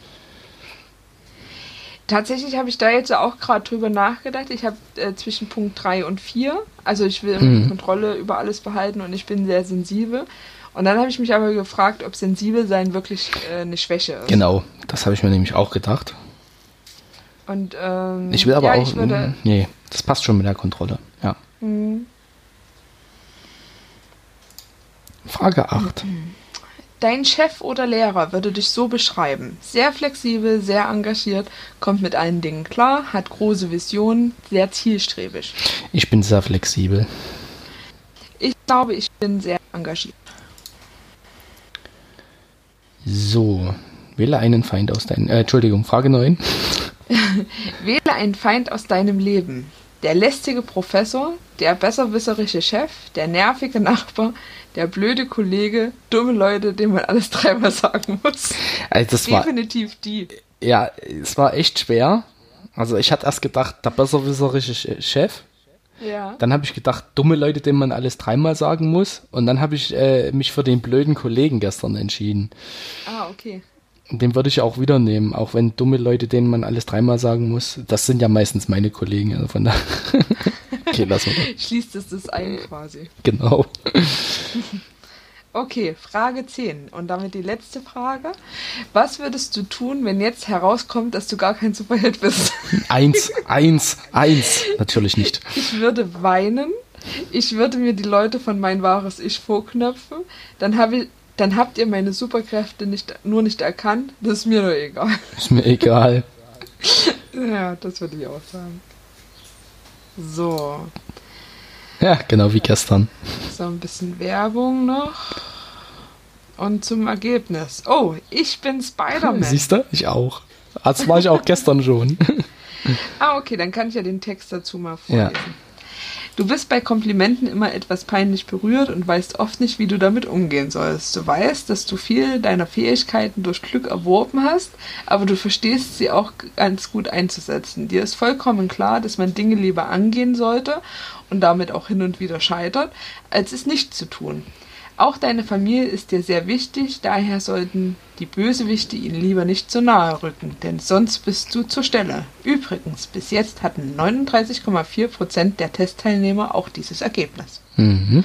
Tatsächlich habe ich da jetzt auch gerade drüber nachgedacht. Ich habe äh, zwischen Punkt drei und vier. Also ich will immer Mhm. die Kontrolle über alles behalten und ich bin sehr sensibel. Und dann habe ich mich aber gefragt, ob sensibel sein wirklich äh, eine Schwäche ist. Genau, das habe ich mir nämlich auch gedacht. Und, ähm, Ich will aber ja, auch... Ich würde, nee, das passt schon mit der Kontrolle. Ja. Hm. Frage acht. Dein Chef oder Lehrer würde dich so beschreiben. Sehr flexibel, sehr engagiert, kommt mit allen Dingen klar, hat große Visionen, sehr zielstrebig. Ich bin sehr flexibel. Ich glaube, ich bin sehr engagiert. So, wähle einen Feind aus deinem... Äh, Entschuldigung, Frage neun. Wähle einen Feind aus deinem Leben. Der lästige Professor, der besserwisserische Chef, der nervige Nachbar, der blöde Kollege, dumme Leute, denen man alles dreimal sagen muss. Also das Definitiv war, die. Ja, es war echt schwer. Also ich hatte erst gedacht, der besserwisserische Chef. Ja. Dann habe ich gedacht, dumme Leute, denen man alles dreimal sagen muss. Und dann habe ich äh, mich für den blöden Kollegen gestern entschieden. Ah, okay. Den würde ich auch wieder nehmen, auch wenn dumme Leute, denen man alles dreimal sagen muss. Das sind ja meistens meine Kollegen. Also von daher. Okay, lass mal. Schließt es das ein quasi. Genau. Okay, Frage zehn. Und damit die letzte Frage. Was würdest du tun, wenn jetzt herauskommt, dass du gar kein Superheld bist? Eins, eins, eins. Natürlich nicht. Ich würde weinen. Ich würde mir die Leute von mein wahres Ich vorknöpfen. Dann habe ich, dann habt ihr meine Superkräfte nicht, nur nicht erkannt. Das ist mir nur egal. Ist mir egal. Ja, das würde ich auch sagen. So. Ja, genau wie gestern. So, ein bisschen Werbung noch. Und zum Ergebnis. Oh, ich bin Spider-Man. Siehst du? Ich auch. Das war ich auch gestern schon. Ah, okay, dann kann ich ja den Text dazu mal vorlesen. Ja. Du bist bei Komplimenten immer etwas peinlich berührt und weißt oft nicht, wie du damit umgehen sollst. Du weißt, dass du viel deiner Fähigkeiten durch Glück erworben hast, aber du verstehst sie auch ganz gut einzusetzen. Dir ist vollkommen klar, dass man Dinge lieber angehen sollte und damit auch hin und wieder scheitert, als es nicht zu tun. Auch deine Familie ist dir sehr wichtig, daher sollten die Bösewichte ihnen lieber nicht so nahe rücken, denn sonst bist du zur Stelle. Übrigens, bis jetzt hatten neununddreißig Komma vier Prozent der Testteilnehmer auch dieses Ergebnis. Mhm.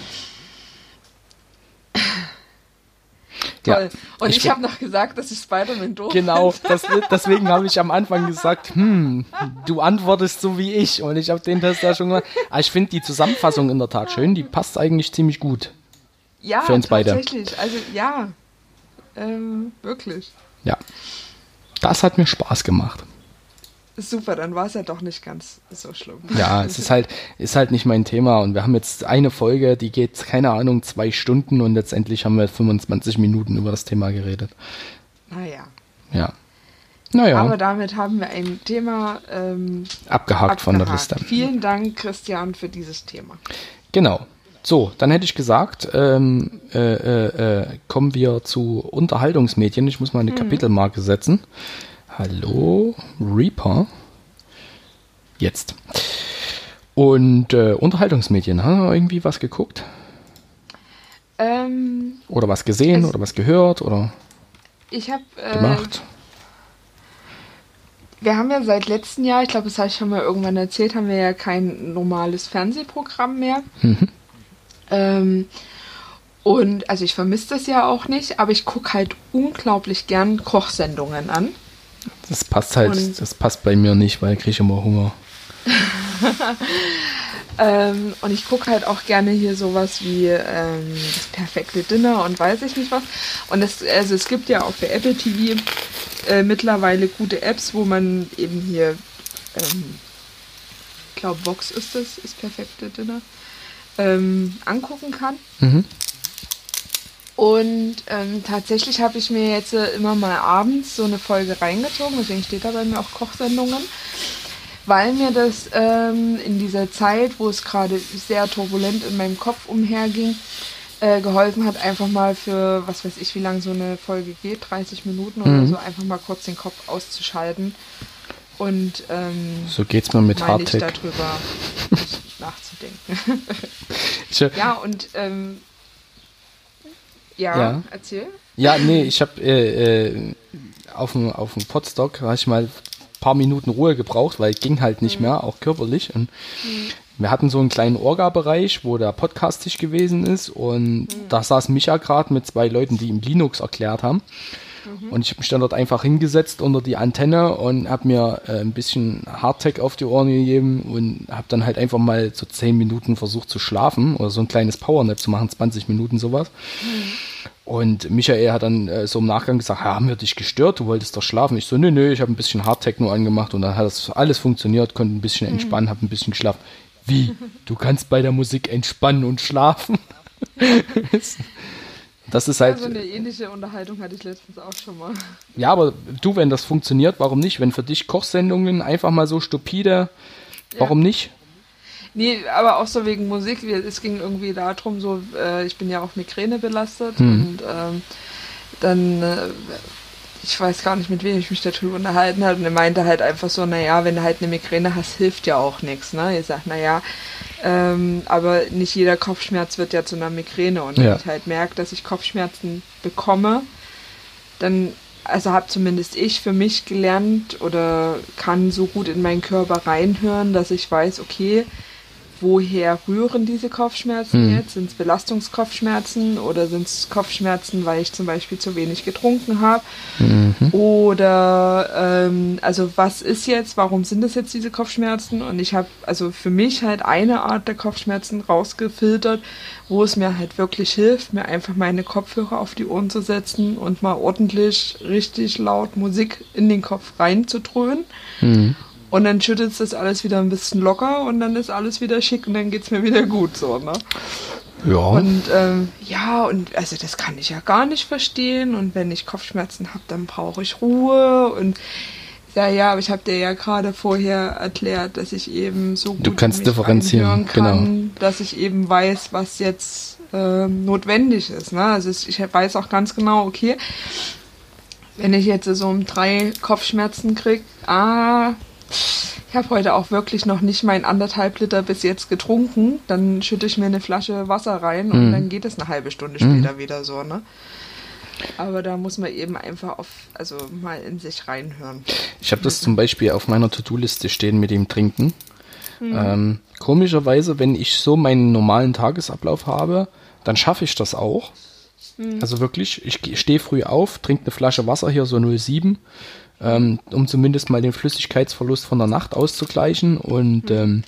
Toll. Ja, und ich, ich habe noch gesagt, dass ich Spider-Man doof Genau, finde. das, deswegen habe ich am Anfang gesagt, hm, du antwortest so wie ich. Und ich habe den Test ja schon gemacht. Aber ich finde die Zusammenfassung in der Tat schön, die passt eigentlich ziemlich gut. Ja, für uns beide. tatsächlich. Also ja, ähm, wirklich. Ja, das hat mir Spaß gemacht. Super, dann war es ja doch nicht ganz so schlimm. Ja, es ist halt, ist halt nicht mein Thema. Und wir haben jetzt eine Folge, die geht, keine Ahnung, zwei Stunden und letztendlich haben wir fünfundzwanzig Minuten über das Thema geredet. Naja. Ja. Naja. Aber damit haben wir ein Thema ähm, abgehakt, abgehakt von der Liste. Vielen Dank, Christian, für dieses Thema. Genau. So, dann hätte ich gesagt, ähm, äh, äh, äh, kommen wir zu Unterhaltungsmedien. Ich muss mal eine mhm. Kapitelmarke setzen. Hallo, Reaper. Jetzt. Und äh, Unterhaltungsmedien, haben wir irgendwie was geguckt? Ähm, oder was gesehen oder was gehört oder ich hab, äh, gemacht? Wir haben ja seit letztem Jahr, ich glaube, das habe ich schon mal irgendwann erzählt, haben wir ja kein normales Fernsehprogramm mehr. Mhm. Ähm, und also ich vermisse das ja auch nicht, aber ich gucke halt unglaublich gern Kochsendungen an. Das passt halt, und das passt bei mir nicht, weil ich kriege immer Hunger. ähm, und ich gucke halt auch gerne hier sowas wie ähm, das perfekte Dinner und weiß ich nicht was. Und es, also es gibt ja auch für Apple T V äh, mittlerweile gute Apps, wo man eben hier, ähm, ich glaube Vox ist das, ist perfekte Dinner, ähm, angucken kann. Mhm. Und ähm, tatsächlich habe ich mir jetzt äh, immer mal abends so eine Folge reingezogen, deswegen steht da bei mir auch Kochsendungen, weil mir das ähm, in dieser Zeit, wo es gerade sehr turbulent in meinem Kopf umherging, äh, geholfen hat, einfach mal für, was weiß ich, wie lange so eine Folge geht, dreißig Minuten oder mhm. so, einfach mal kurz den Kopf auszuschalten. Und ähm, so geht's mir mit Hardtech. darüber nicht nachzudenken. ja, und ähm, Ja, ja, erzähl. Ja, nee, ich habe äh, äh, auf dem auf dem Podstock habe ich mal ein paar Minuten Ruhe gebraucht, weil es ging halt nicht mhm. mehr, auch körperlich. Und mhm. wir hatten so einen kleinen Orga-Bereich, wo der Podcast-Tisch gewesen ist und mhm. da saß Micha gerade mit zwei Leuten, die ihm Linux erklärt haben. Mhm. Und ich habe mich dann dort einfach hingesetzt unter die Antenne und habe mir äh, ein bisschen Hardtech auf die Ohren gegeben und habe dann halt einfach mal so zehn Minuten versucht zu schlafen oder so ein kleines Powernap zu machen, zwanzig Minuten sowas. Mhm. Und Michael hat dann äh, so im Nachgang gesagt, ja, haben wir dich gestört, du wolltest doch schlafen. Ich so, nö, nö, ich habe ein bisschen Hardtechno angemacht und dann hat das alles funktioniert, konnte ein bisschen entspannen, habe ein bisschen geschlafen. Wie? Du kannst bei der Musik entspannen und schlafen? Das ist halt. Ja, so eine ähnliche Unterhaltung hatte ich letztens auch schon mal. Ja, aber du, wenn das funktioniert, warum nicht? Wenn für dich Kochsendungen einfach mal so stupide, warum ja. nicht? Nee, aber auch so wegen Musik. Es ging irgendwie darum, so, äh, ich bin ja auch Migräne belastet hm. und ähm, dann, äh, ich weiß gar nicht, mit wem ich mich darüber unterhalten habe und er meinte halt einfach so, naja, wenn du halt eine Migräne hast, hilft ja auch nichts, ne? Ich sag, naja, ähm, aber nicht jeder Kopfschmerz wird ja zu einer Migräne und wenn ja. ich halt merke, dass ich Kopfschmerzen bekomme, dann, also habe zumindest ich für mich gelernt oder kann so gut in meinen Körper reinhören, dass ich weiß, okay, woher rühren diese Kopfschmerzen hm. jetzt? Sind es Belastungskopfschmerzen oder sind es Kopfschmerzen, weil ich zum Beispiel zu wenig getrunken habe? Mhm. Oder, ähm, also was ist jetzt, warum sind es jetzt diese Kopfschmerzen? Und ich habe also für mich halt eine Art der Kopfschmerzen rausgefiltert, wo es mir halt wirklich hilft, mir einfach meine Kopfhörer auf die Ohren zu setzen und mal ordentlich, richtig laut Musik in den Kopf reinzudröhnen. Mhm. Und dann schüttelt das alles wieder ein bisschen locker und dann ist alles wieder schick und dann geht's mir wieder gut, so, ne? Ja. Und, ähm, ja, und also das kann ich ja gar nicht verstehen und wenn ich Kopfschmerzen habe, dann brauche ich Ruhe und ja, ja, aber ich habe dir ja gerade vorher erklärt, dass ich eben so gut du kannst differenzieren, kann, genau. dass ich eben weiß, was jetzt ähm, notwendig ist, ne? Also ich weiß auch ganz genau, okay, wenn ich jetzt so um drei Kopfschmerzen kriege, ah, ich habe heute auch wirklich noch nicht mein anderthalb Liter bis jetzt getrunken, dann schütte ich mir eine Flasche Wasser rein und mhm. dann geht es eine halbe Stunde später mhm. wieder so, ne? Aber da muss man eben einfach auf, also mal in sich reinhören. Ich habe das zum Beispiel auf meiner To-Do-Liste stehen mit dem Trinken. Mhm. Ähm, komischerweise, wenn ich so meinen normalen Tagesablauf habe, dann schaffe ich das auch. Mhm. Also wirklich, ich stehe früh auf, trinke eine Flasche Wasser, hier so null Komma sieben, ähm, um zumindest mal den Flüssigkeitsverlust von der Nacht auszugleichen und mhm. ähm,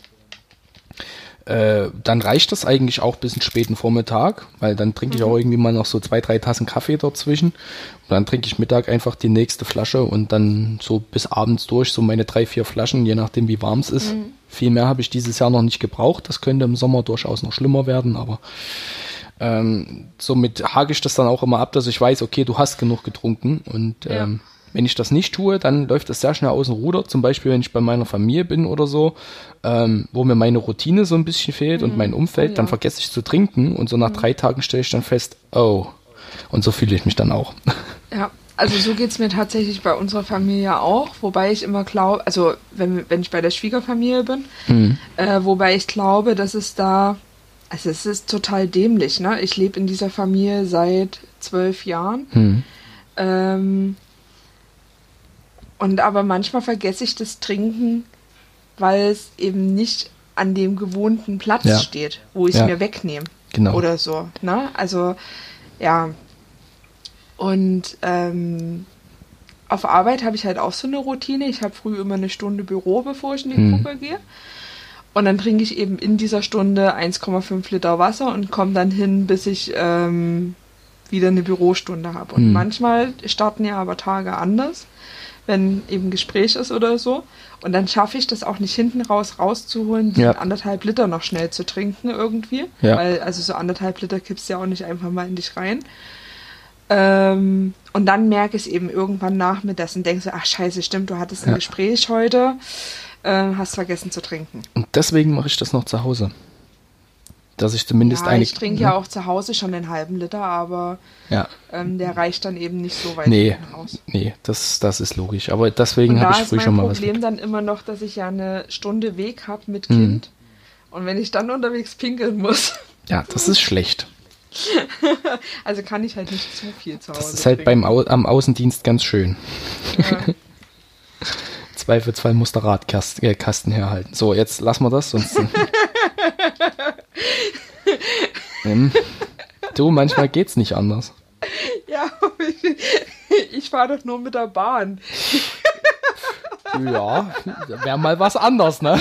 Äh, dann reicht das eigentlich auch bis in späten Vormittag, weil dann trinke ich mhm. auch irgendwie mal noch so zwei, drei Tassen Kaffee dazwischen und dann trinke ich Mittag einfach die nächste Flasche und dann so bis abends durch so meine drei, vier Flaschen, je nachdem wie warm es ist. Mhm. Viel mehr habe ich dieses Jahr noch nicht gebraucht, das könnte im Sommer durchaus noch schlimmer werden, aber ähm, somit hake ich das dann auch immer ab, dass ich weiß, okay, du hast genug getrunken und ja. ähm, wenn ich das nicht tue, dann läuft das sehr schnell aus dem Ruder. Zum Beispiel, wenn ich bei meiner Familie bin oder so, ähm, wo mir meine Routine so ein bisschen fehlt mhm. und mein Umfeld, oh, ja. dann vergesse ich zu trinken und so nach mhm. drei Tagen stelle ich dann fest, oh, und so fühle ich mich dann auch. Ja, also so geht es mir tatsächlich bei unserer Familie auch, wobei ich immer glaube, also wenn, wenn ich bei der Schwiegerfamilie bin, mhm. äh, wobei ich glaube, dass es da, also es ist total dämlich, ne? Ich lebe in dieser Familie seit zwölf Jahren. Mhm. Ähm, Und aber manchmal vergesse ich das Trinken, weil es eben nicht an dem gewohnten Platz ja. steht, wo ich es ja. mir wegnehme. Genau. Oder so. Ne? Also, ja. Und ähm, auf Arbeit habe ich halt auch so eine Routine. Ich habe früh immer eine Stunde Büro, bevor ich in die hm. Gruppe gehe. Und dann trinke ich eben in dieser Stunde eins Komma fünf Liter Wasser und komme dann hin, bis ich ähm, wieder eine Bürostunde habe. Und hm. manchmal starten ja aber Tage anders, wenn eben Gespräch ist oder so. Und dann schaffe ich das auch nicht hinten raus rauszuholen, die ja. anderthalb Liter noch schnell zu trinken irgendwie. Ja. Weil, also so anderthalb Liter kippst du ja auch nicht einfach mal in dich rein. Ähm, und dann merke ich es eben irgendwann nachmittags und denke so, ach scheiße, stimmt, du hattest ein ja. Gespräch heute, äh, hast vergessen zu trinken. Und deswegen mache ich das noch zu Hause. Dass ich zumindest ja, eine... ich trinke ja auch zu Hause schon einen halben Liter, aber ja. ähm, der reicht dann eben nicht so weit nee, raus. Nee, das, das ist logisch. Aber deswegen habe ich früh schon mal was... Da ist mein Problem dann immer noch, dass ich ja eine Stunde Weg habe mit Kind. Mhm. Und wenn ich dann unterwegs pinkeln muss... Ja, das ist schlecht. Also kann ich halt nicht zu viel zu Hause Das ist halt trinken. beim Au- am Außendienst ganz schön. Ja. Zweifelsfall muss der Radkasten äh, Kasten herhalten. So, jetzt lassen wir das, sonst... ähm, du, manchmal geht's nicht anders. Ja, ich, ich fahre doch nur mit der Bahn. Ja, wäre mal was anderes, ne?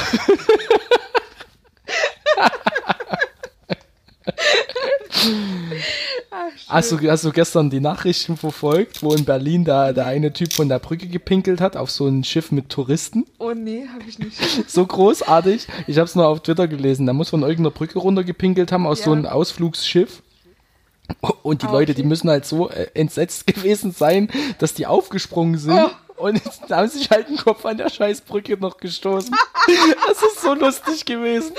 Ach, Hast du, hast du gestern die Nachrichten verfolgt, wo in Berlin da der eine Typ von der Brücke gepinkelt hat auf so ein Schiff mit Touristen? Oh nee, habe ich nicht. So großartig. Ich habe es nur auf Twitter gelesen. Da muss von irgendeiner Brücke runtergepinkelt haben aus Ja. so einem Ausflugsschiff. Und die Ah, Leute, okay. die müssen halt so äh, entsetzt gewesen sein, dass die aufgesprungen sind. Oh. Und jetzt haben sich halt den Kopf an der Scheißbrücke noch gestoßen. Das ist so lustig gewesen.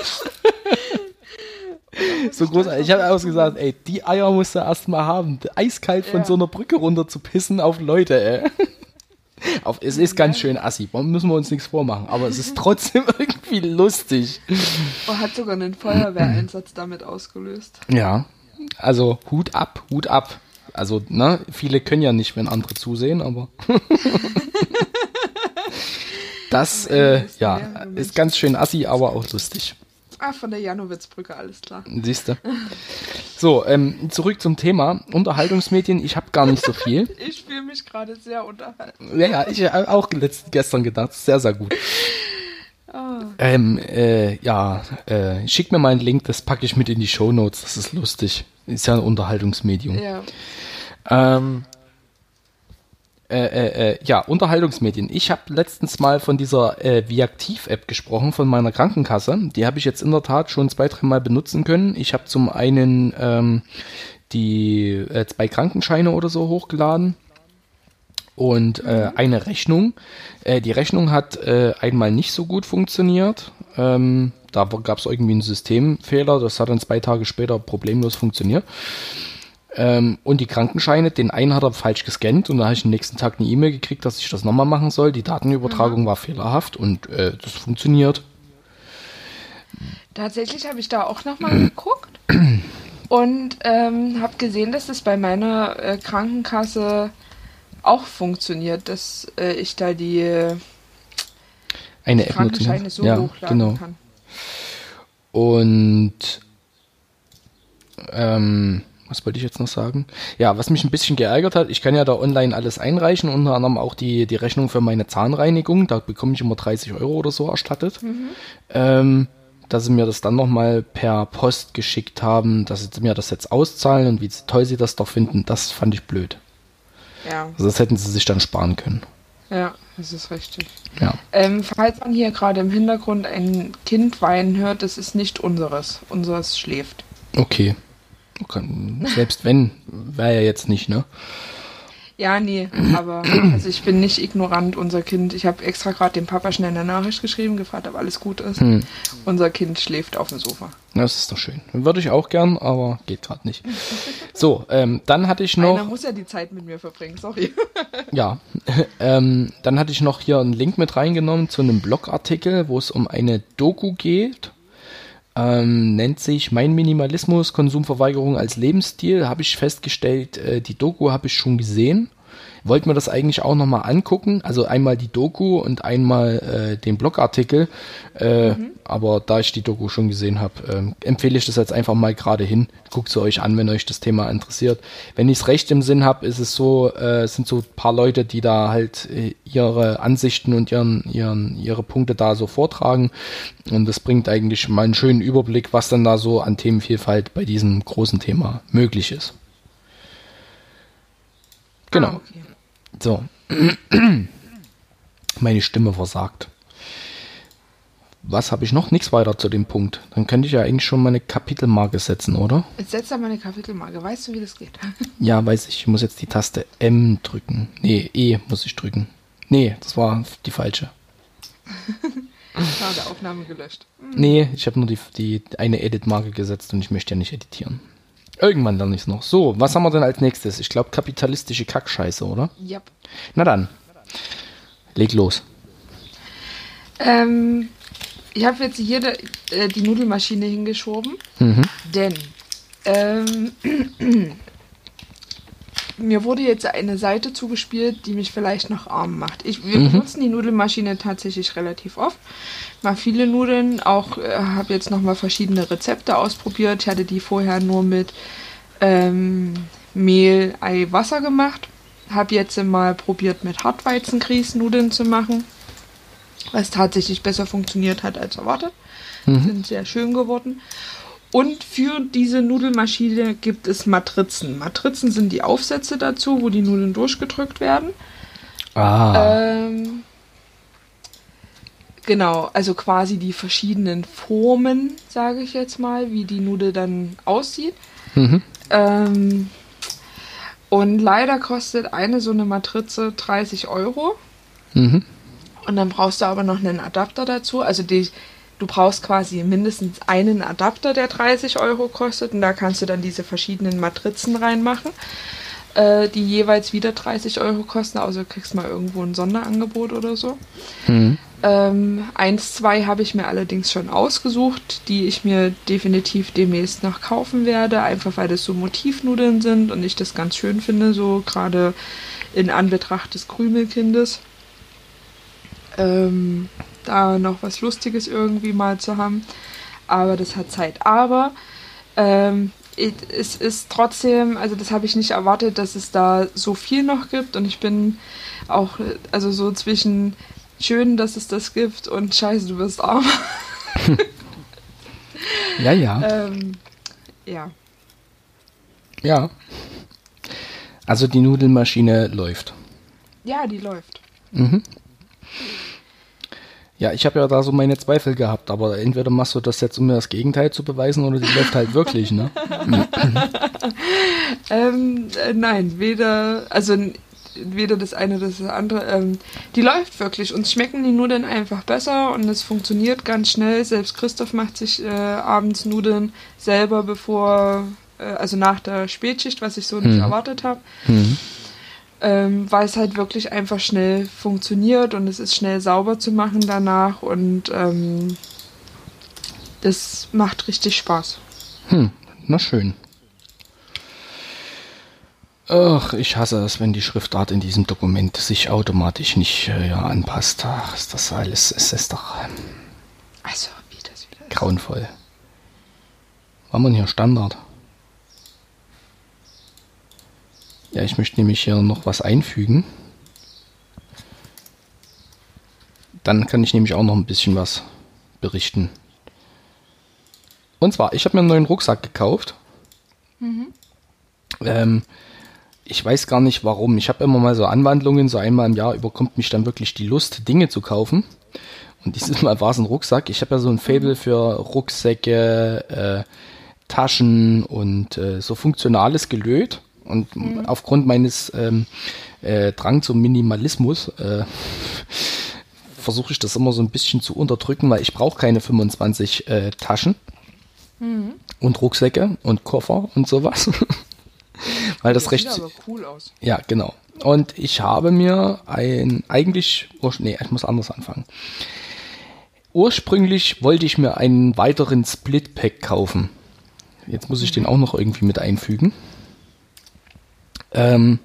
So großartig. Ich habe auch gesagt, ey, die Eier musst du erst mal haben. Eiskalt von Ja. so einer Brücke runter zu pissen auf Leute, ey. Auf, es ist ganz schön assi, müssen wir uns nichts vormachen, aber es ist trotzdem irgendwie lustig. Oh, hat sogar einen Feuerwehreinsatz damit ausgelöst. Ja, also Hut ab, Hut ab. Also, ne, viele können ja nicht, wenn andere zusehen, aber das, äh, ja, ist ganz schön assi, aber auch lustig. Ah, von der Janowitzbrücke, alles klar. Siehst du. So, ähm, zurück zum Thema. Unterhaltungsmedien, ich habe gar nicht so viel. Ich fühle mich gerade sehr unterhalten. Ja, ja, ich habe auch letzt, gestern gedacht, sehr, sehr gut. Ah. Ähm, äh, ja, äh, schick mir mal einen Link, das packe ich mit in die Shownotes, das ist lustig. Ist ja ein Unterhaltungsmedium. Ja. Ähm, äh, äh, äh, ja, Unterhaltungsmedien. Ich habe letztens mal von dieser äh, Viaktiv-App gesprochen, von meiner Krankenkasse. Die habe ich jetzt in der Tat schon zwei, drei Mal benutzen können. Ich habe zum einen ähm, die äh, zwei Krankenscheine oder so hochgeladen und äh, eine Rechnung. Äh, die Rechnung hat äh, einmal nicht so gut funktioniert. Ähm, da gab es irgendwie einen Systemfehler. Das hat dann zwei Tage später problemlos funktioniert. Ähm, und die Krankenscheine, den einen hat er falsch gescannt und da habe ich am nächsten Tag eine E-Mail gekriegt, dass ich das nochmal machen soll. Die Datenübertragung mhm. war fehlerhaft und äh, das funktioniert. Tatsächlich habe ich da auch nochmal geguckt und ähm, habe gesehen, dass das bei meiner äh, Krankenkasse auch funktioniert, dass äh, ich da die, äh, eine die App Krankenscheine so ja, hochladen genau. kann. Und ähm, was wollte ich jetzt noch sagen? Ja, was mich ein bisschen geärgert hat, ich kann ja da online alles einreichen, unter anderem auch die, die Rechnung für meine Zahnreinigung, da bekomme ich immer dreißig Euro oder so erstattet. Mhm. Ähm, dass sie mir das dann nochmal per Post geschickt haben, dass sie mir das jetzt auszahlen und wie toll sie das doch finden, das fand ich blöd. Ja. Also das hätten sie sich dann sparen können. Ja, das ist richtig. Ja. Ähm, falls man hier gerade im Hintergrund ein Kind weinen hört, das ist nicht unseres. Unseres schläft. Okay. Okay. Selbst wenn, wäre ja jetzt nicht, ne? Ja, nee, aber also ich bin nicht ignorant, unser Kind. Ich habe extra gerade dem Papa schnell eine Nachricht geschrieben, gefragt, ob alles gut ist. Hm. Unser Kind schläft auf dem Sofa. Das ist doch schön. Würde ich auch gern, aber geht gerade nicht. So, ähm, dann hatte ich noch... Einer muss ja die Zeit mit mir verbringen, sorry. Ja, ähm, dann hatte ich noch hier einen Link mit reingenommen zu einem Blogartikel, wo es um eine Doku geht. Ähm, nennt sich Mein Minimalismus, Konsumverweigerung als Lebensstil. Habe ich festgestellt, äh, die Doku habe ich schon gesehen. Wollte mir das eigentlich auch nochmal angucken. Also einmal die Doku und einmal äh, den Blogartikel. Äh, mhm. Aber da ich die Doku schon gesehen habe, äh, empfehle ich das jetzt einfach mal gerade hin. Guckt sie euch an, wenn euch das Thema interessiert. Wenn ich es recht im Sinn habe, ist es so, äh, sind so ein paar Leute, die da halt äh, ihre Ansichten und ihren, ihren, ihre Punkte da so vortragen. Und das bringt eigentlich mal einen schönen Überblick, was dann da so an Themenvielfalt bei diesem großen Thema möglich ist. Genau. Ah, okay. So. Meine Stimme versagt. Was habe ich noch? Nichts weiter zu dem Punkt. Dann könnte ich ja eigentlich schon meine Kapitelmarke setzen, oder? Jetzt setzt da meine Kapitelmarke. Weißt du, wie das geht? Ja, weiß ich. Ich muss jetzt die Taste M drücken. Nee, E muss ich drücken. Nee, das war die falsche. Schade, Aufnahme gelöscht. Mhm. Nee, ich habe nur die, die eine Edit-Marke gesetzt und ich möchte ja nicht editieren. Irgendwann lerne ich es noch. So, was haben wir denn als nächstes? Ich glaube, kapitalistische Kackscheiße, oder? Ja. Yep. Na dann, leg los. Ähm, ich habe jetzt hier de, äh, die Nudelmaschine hingeschoben, mhm. denn ähm, mir wurde jetzt eine Seite zugespielt, die mich vielleicht noch arm macht. Ich, wir mhm. benutzen die Nudelmaschine tatsächlich relativ oft. Mal viele Nudeln, auch äh, habe jetzt nochmal verschiedene Rezepte ausprobiert. Ich hatte die vorher nur mit ähm, Mehl, Ei, Wasser gemacht. habe jetzt mal probiert, mit Hartweizengrießnudeln zu machen, was tatsächlich besser funktioniert hat als erwartet. Mhm. Sind sehr schön geworden. Und für diese Nudelmaschine gibt es Matrizen. Matrizen sind die Aufsätze dazu, wo die Nudeln durchgedrückt werden. Ah. Ähm, genau, also quasi die verschiedenen Formen, sage ich jetzt mal, wie die Nudel dann aussieht. Mhm. Ähm, und leider kostet eine so eine Matrize dreißig Euro. Mhm. Und dann brauchst du aber noch einen Adapter dazu. Also die Du brauchst quasi mindestens einen Adapter, der dreißig Euro kostet. Und da kannst du dann diese verschiedenen Matrizen reinmachen, äh, die jeweils wieder dreißig Euro kosten. Also du kriegst mal irgendwo ein Sonderangebot oder so. Mhm. Ähm, eins, zwei habe ich mir allerdings schon ausgesucht, die ich mir definitiv demnächst noch kaufen werde. Einfach weil das so Motivnudeln sind und ich das ganz schön finde, so gerade in Anbetracht des Krümelkindes. Ähm... da noch was Lustiges irgendwie mal zu haben. Aber das hat Zeit. Aber ähm, es ist trotzdem, also das habe ich nicht erwartet, dass es da so viel noch gibt. Und ich bin auch, also so zwischen schön, dass es das gibt und scheiße, du wirst arm. Ja, ja. ähm, ja. Ja. Also die Nudelmaschine läuft. Ja, die läuft. Mhm. Ja, ich habe ja da so meine Zweifel gehabt, aber entweder machst du das jetzt, um mir das Gegenteil zu beweisen, oder die läuft halt wirklich, ne? ähm, äh, nein, weder, also weder das eine oder das andere. Ähm, die läuft wirklich. Uns schmecken die Nudeln einfach besser und es funktioniert ganz schnell. Selbst Christoph macht sich äh, abends Nudeln selber, bevor, äh, also nach der Spätschicht, was ich so nicht hm. erwartet habe. Hm. Ähm, weil es halt wirklich einfach schnell funktioniert und es ist schnell sauber zu machen danach und ähm, das macht richtig Spaß. Hm, na schön. Ach, ich hasse es, wenn die Schriftart in diesem Dokument sich automatisch nicht äh, ja, anpasst. Ach, ist das alles, ist es doch also, wie das wieder ist. Grauenvoll. War man hier Standard? Ja, ich möchte nämlich hier noch was einfügen. Dann kann ich nämlich auch noch ein bisschen was berichten. Und zwar, ich habe mir einen neuen Rucksack gekauft. Mhm. Ähm, ich weiß gar nicht warum. Ich habe immer mal so Anwandlungen, so einmal im Jahr überkommt mich dann wirklich die Lust, Dinge zu kaufen. Und dieses Mal war es ein Rucksack. Ich habe ja so ein Faible für Rucksäcke, äh, Taschen und äh, so funktionales Gelöt. Und mhm. aufgrund meines ähm, äh, Drang zum Minimalismus äh, versuche ich das immer so ein bisschen zu unterdrücken, weil ich brauche keine fünfundzwanzig äh, Taschen mhm. und Rucksäcke und Koffer und sowas. Weil das, das recht sieht aber cool aus. Ja, genau. Und ich habe mir ein eigentlich, nee, ich muss anders anfangen. Ursprünglich wollte ich mir einen weiteren Split-Pack kaufen. Jetzt muss ich mhm. den auch noch irgendwie mit einfügen. Ähm,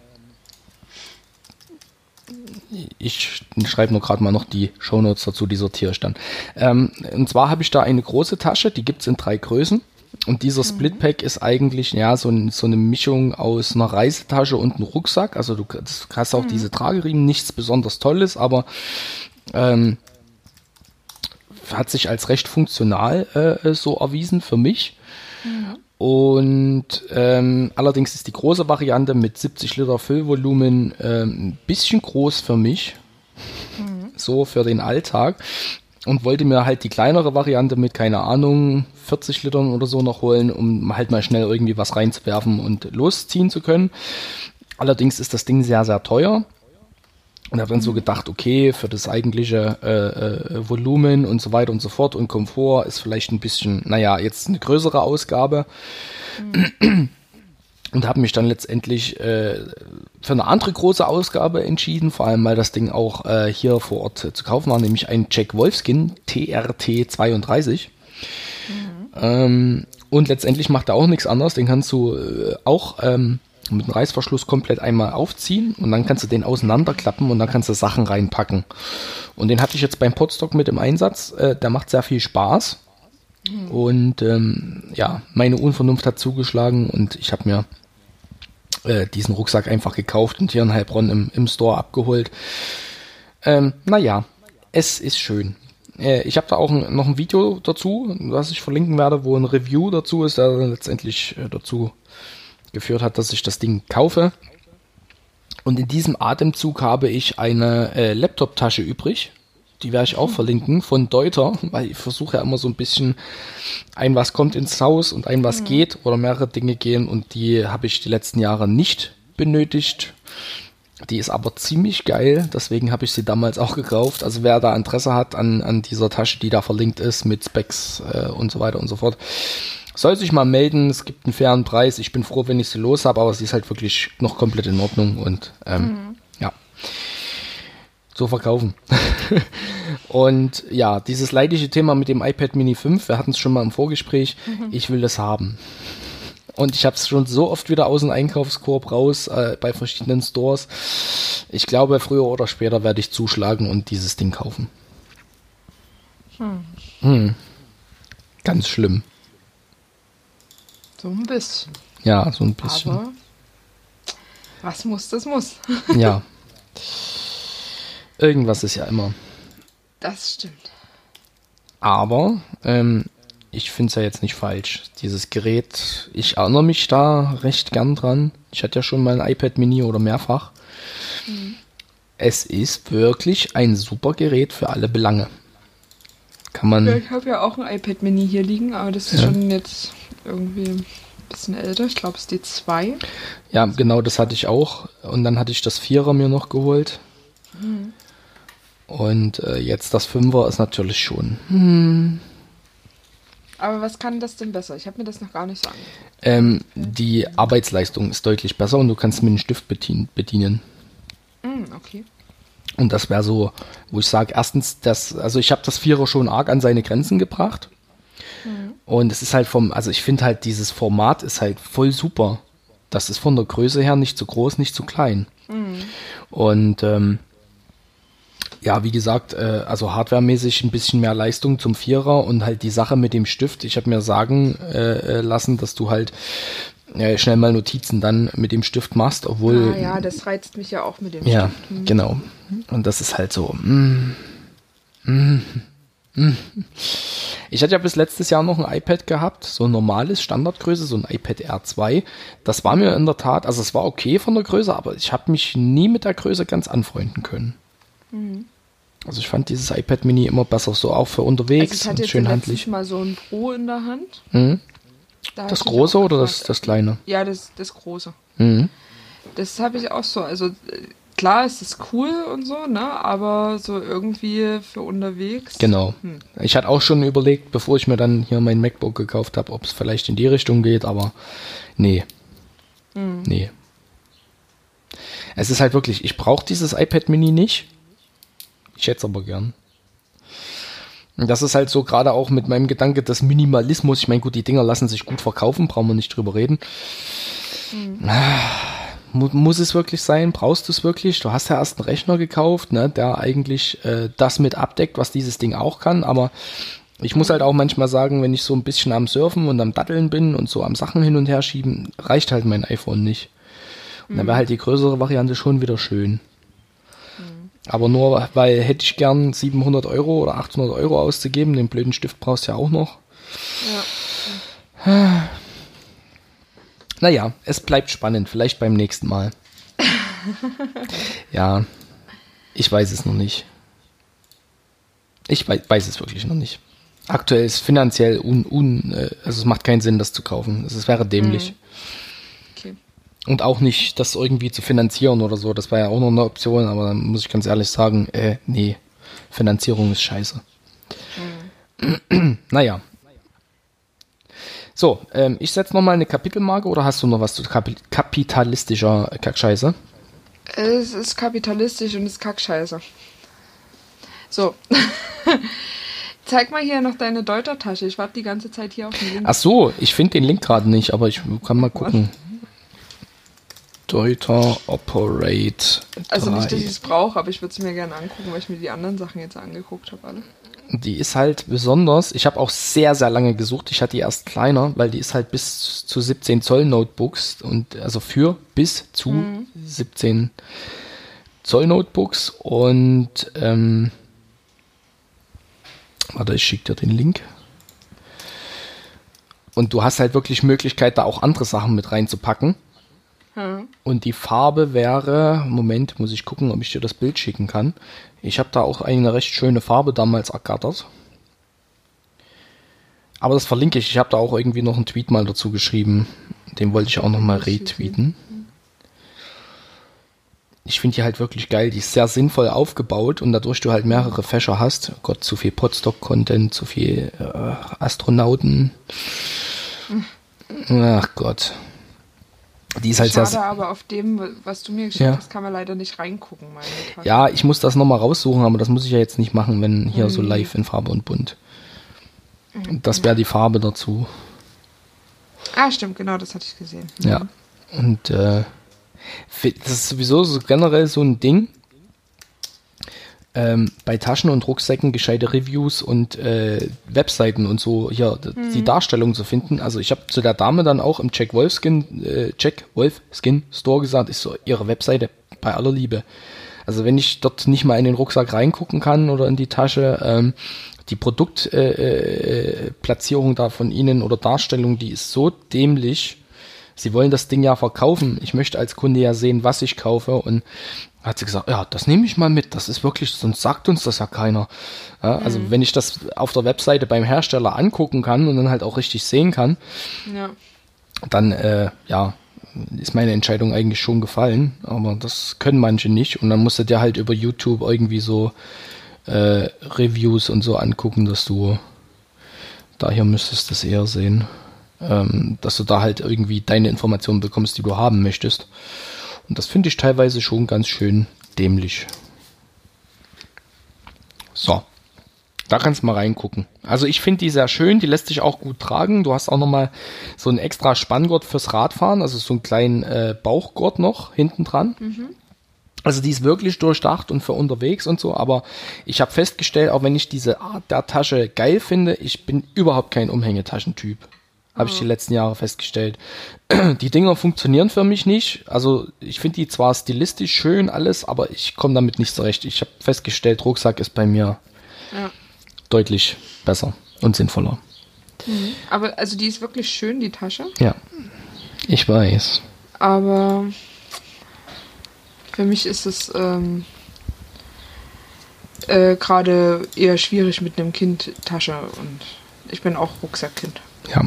ich schreibe nur gerade mal noch die Shownotes dazu, die sortiere ich dann. Ähm, und zwar habe ich da eine große Tasche, die gibt es in drei Größen. Und dieser Splitpack ist eigentlich ja so, ein, so eine Mischung aus einer Reisetasche und einem Rucksack. Also du hast auch mhm. diese Trageriemen, nichts besonders Tolles, aber ähm, hat sich als recht funktional äh, so erwiesen für mich. Mhm. Und ähm, allerdings ist die große Variante mit siebzig Liter Füllvolumen ähm, ein bisschen groß für mich, mhm. so für den Alltag. Und wollte mir halt die kleinere Variante mit, keine Ahnung, vierzig Litern oder so noch holen, um halt mal schnell irgendwie was reinzuwerfen und losziehen zu können. Allerdings ist das Ding sehr, sehr teuer. Und habe dann so gedacht, okay, für das eigentliche äh, äh, Volumen und so weiter und so fort und Komfort ist vielleicht ein bisschen, naja, jetzt eine größere Ausgabe. Mhm. Und habe mich dann letztendlich äh, für eine andere große Ausgabe entschieden, vor allem weil das Ding auch äh, hier vor Ort äh, zu kaufen war, nämlich ein Jack Wolfskin T R T zweiunddreißig. Mhm. Ähm, und letztendlich macht er auch nichts anderes, den kannst du äh, auch ähm, mit einem Reißverschluss komplett einmal aufziehen und dann kannst du den auseinanderklappen und dann kannst du Sachen reinpacken. Und den hatte ich jetzt beim Podstock mit im Einsatz. Äh, der macht sehr viel Spaß. Mhm. Und ähm, ja, meine Unvernunft hat zugeschlagen und ich habe mir äh, diesen Rucksack einfach gekauft und hier in Heilbronn im, im Store abgeholt. Ähm, naja, es ist schön. Äh, ich habe da auch ein, noch ein Video dazu, was ich verlinken werde, wo ein Review dazu ist, der letztendlich äh, dazu geführt hat, dass ich das Ding kaufe. Und in diesem Atemzug habe ich eine äh, Laptop-Tasche übrig. Die werde ich auch verlinken von Deuter, weil ich versuche ja immer so ein bisschen ein was kommt ins Haus und ein was mhm. geht oder mehrere Dinge gehen und die habe ich die letzten Jahre nicht benötigt. Die ist aber ziemlich geil, deswegen habe ich sie damals auch gekauft. Also wer da Interesse hat an, an dieser Tasche, die da verlinkt ist mit Specs äh, und so weiter und so fort, soll sich mal melden. Es gibt einen fairen Preis. Ich bin froh, wenn ich sie los habe, aber sie ist halt wirklich noch komplett in Ordnung und ähm, mhm. ja. So verkaufen. Und ja, dieses leidige Thema mit dem iPad Mini fünf, wir hatten es schon mal im Vorgespräch, mhm. ich will das haben. Und ich habe es schon so oft wieder aus dem Einkaufskorb raus, äh, bei verschiedenen Stores. Ich glaube, früher oder später werde ich zuschlagen und dieses Ding kaufen. Hm. Hm. Ganz schlimm. So ein bisschen. Ja, so ein bisschen. Aber was muss, das muss. Ja. Irgendwas ist ja immer. Das stimmt. Aber ähm, ich finde es ja jetzt nicht falsch. Dieses Gerät, ich erinnere mich da recht gern dran. Ich hatte ja schon mal ein iPad Mini oder mehrfach. Mhm. Es ist wirklich ein super Gerät für alle Belange. Kann man. Ja, ich habe ja auch ein iPad Mini hier liegen, aber das ist ja schon jetzt irgendwie ein bisschen älter. Ich glaube, es ist die zwei. Ja, genau, das hatte ich auch. Und dann hatte ich das Vierer mir noch geholt. Mhm. Und äh, jetzt das Fünfer ist natürlich schon. Hm. Aber was kann das denn besser? Ich habe mir das noch gar nicht so angeguckt. Ähm, die Arbeitsleistung ist deutlich besser und du kannst mit dem Stift bedien- bedienen. Mm, okay. Und das wäre so, wo ich sage, erstens, das, also ich habe das Vierer schon arg an seine Grenzen gebracht. Mhm. Und es ist halt vom, also ich finde halt, dieses Format ist halt voll super. Das ist von der Größe her nicht zu groß, nicht zu klein. Mhm. Und ähm, ja, wie gesagt, äh, also hardwaremäßig ein bisschen mehr Leistung zum Vierer und halt die Sache mit dem Stift. Ich habe mir sagen äh, lassen, dass du halt äh, schnell mal Notizen dann mit dem Stift machst, obwohl... Ah ja, das reizt mich ja auch mit dem ja, Stift. Mhm. Genau. Und das ist halt so... Mm, mm, mm. Ich hatte ja bis letztes Jahr noch ein iPad gehabt, so ein normales Standardgröße, so ein iPad R zwei. Das war mir in der Tat, also es war okay von der Größe, aber ich habe mich nie mit der Größe ganz anfreunden können. Mhm. Also ich fand dieses iPad Mini immer besser, so auch für unterwegs, also ich hatte jetzt schön handlich. Mal so ein Pro in der Hand. Mhm. Da das große oder das, das kleine? Ja, das, das große. Mhm. Das habe ich auch so, also klar ist es cool und so, ne, aber so irgendwie für unterwegs. Genau. Hm. Ich hatte auch schon überlegt, bevor ich mir dann hier mein MacBook gekauft habe, ob es vielleicht in die Richtung geht, aber nee. Mhm. Nee. Es ist halt wirklich, ich brauche dieses iPad Mini nicht. Ich hätte es aber gern. Und das ist halt so gerade auch mit meinem Gedanke des Minimalismus. Ich meine, gut, die Dinger lassen sich gut verkaufen, brauchen wir nicht drüber reden. Mhm. Mu- muss es wirklich sein? Brauchst du es wirklich? Du hast ja erst einen Rechner gekauft, ne, der eigentlich äh, das mit abdeckt, was dieses Ding auch kann, aber ich muss halt auch manchmal sagen, wenn ich so ein bisschen am Surfen und am Datteln bin und so am Sachen hin und her schieben, reicht halt mein iPhone nicht. Und mhm. dann wäre halt die größere Variante schon wieder schön. Aber nur, weil hätte ich gern siebenhundert Euro oder achthundert Euro auszugeben, den blöden Stift brauchst du ja auch noch. Ja. Naja, es bleibt spannend, vielleicht beim nächsten Mal. Ja, ich weiß es noch nicht. Ich weiß, weiß es wirklich noch nicht. Aktuell ist finanziell un, un, also es macht keinen Sinn, das zu kaufen. Es wäre dämlich. Okay. Und auch nicht, das irgendwie zu finanzieren oder so. Das war ja auch noch eine Option, aber dann muss ich ganz ehrlich sagen, äh, nee, Finanzierung ist scheiße. Mhm. Naja. So, ähm, ich setze nochmal eine Kapitelmarke oder hast du noch was zu Kap- kapitalistischer Kackscheiße? Es ist kapitalistisch und ist Kackscheiße. So. Zeig mal hier noch deine Deutertasche. Ich warte die ganze Zeit hier auf den Link. Ach so, ich finde den Link gerade nicht, aber ich kann mal gucken. Was? Deuter Operate Also nicht, dass drei. ich es brauche, aber ich würde es mir gerne angucken, weil ich mir die anderen Sachen jetzt angeguckt habe alle. Die ist halt besonders, ich habe auch sehr, sehr lange gesucht. Ich hatte die erst kleiner, weil die ist halt bis zu siebzehn Zoll Notebooks und also für bis zu mhm. siebzehn Zoll Notebooks und ähm, warte, ich schicke dir den Link. Und du hast halt wirklich Möglichkeit, da auch andere Sachen mit reinzupacken. Hm. Und die Farbe wäre, Moment, muss ich gucken, ob ich dir das Bild schicken kann. Ich habe da auch eine recht schöne Farbe damals ergattert. Aber das verlinke ich. Ich habe da auch irgendwie noch einen Tweet mal dazu geschrieben. Den wollte ich auch noch mal retweeten. Ich finde die halt wirklich geil. Die ist sehr sinnvoll aufgebaut und dadurch du halt mehrere Fächer hast. Oh Gott, zu viel Podstock-Content, zu viel äh, Astronauten. Ach Gott. Die ist halt Schade, sehr, aber auf dem, was du mir geschickt ja. hast, kann man leider nicht reingucken. Meine Tasche. Ja, ich muss das nochmal raussuchen, aber das muss ich ja jetzt nicht machen, wenn hier mhm. so live in Farbe und Bunt. Mhm. Das wäre die Farbe dazu. Ah, stimmt, genau, das hatte ich gesehen. Ja, und äh, das ist sowieso so generell so ein Ding. Ähm, bei Taschen und Rucksäcken gescheite Reviews und äh, Webseiten und so hier mhm. die Darstellung zu finden. Also ich habe zu der Dame dann auch im Jack Wolfskin, äh, Jack Wolfskin Store gesagt, ist so ihre Webseite bei aller Liebe. Also wenn ich dort nicht mal in den Rucksack reingucken kann oder in die Tasche, ähm, die Produktplatzierung äh, äh, da von Ihnen oder Darstellung, die ist so dämlich. Sie wollen das Ding ja verkaufen. Ich möchte als Kunde ja sehen, was ich kaufe. Und hat sie gesagt, ja, das nehme ich mal mit. Das ist wirklich, sonst sagt uns das ja keiner. Ja, also mhm. wenn ich das auf der Webseite beim Hersteller angucken kann und dann halt auch richtig sehen kann, ja. dann äh, ja, ist meine Entscheidung eigentlich schon gefallen. Aber das können manche nicht. Und dann musst du dir halt über YouTube irgendwie so äh, Reviews und so angucken, dass du daher müsstest du es eher sehen. Ähm, dass du da halt irgendwie deine Informationen bekommst, die du haben möchtest. Und das finde ich teilweise schon ganz schön dämlich. So, da kannst du mal reingucken. Also ich finde die sehr schön, die lässt sich auch gut tragen. Du hast auch nochmal so einen extra Spanngurt fürs Radfahren, also so einen kleinen äh, Bauchgurt noch hinten dran. Mhm. Also die ist wirklich durchdacht und für unterwegs und so, aber ich habe festgestellt, auch wenn ich diese Art der Tasche geil finde, ich bin überhaupt kein Umhängetaschentyp. Habe ich die letzten Jahre festgestellt. Die Dinger funktionieren für mich nicht. Also ich finde die zwar stilistisch schön alles, aber ich komme damit nicht zurecht. Ich habe festgestellt, Rucksack ist bei mir ja. deutlich besser und sinnvoller. Mhm. Aber also die ist wirklich schön, die Tasche. Ja, ich weiß. Aber für mich ist es ähm, äh, gerade eher schwierig mit einem Kind Tasche und ich bin auch Rucksackkind. Ja.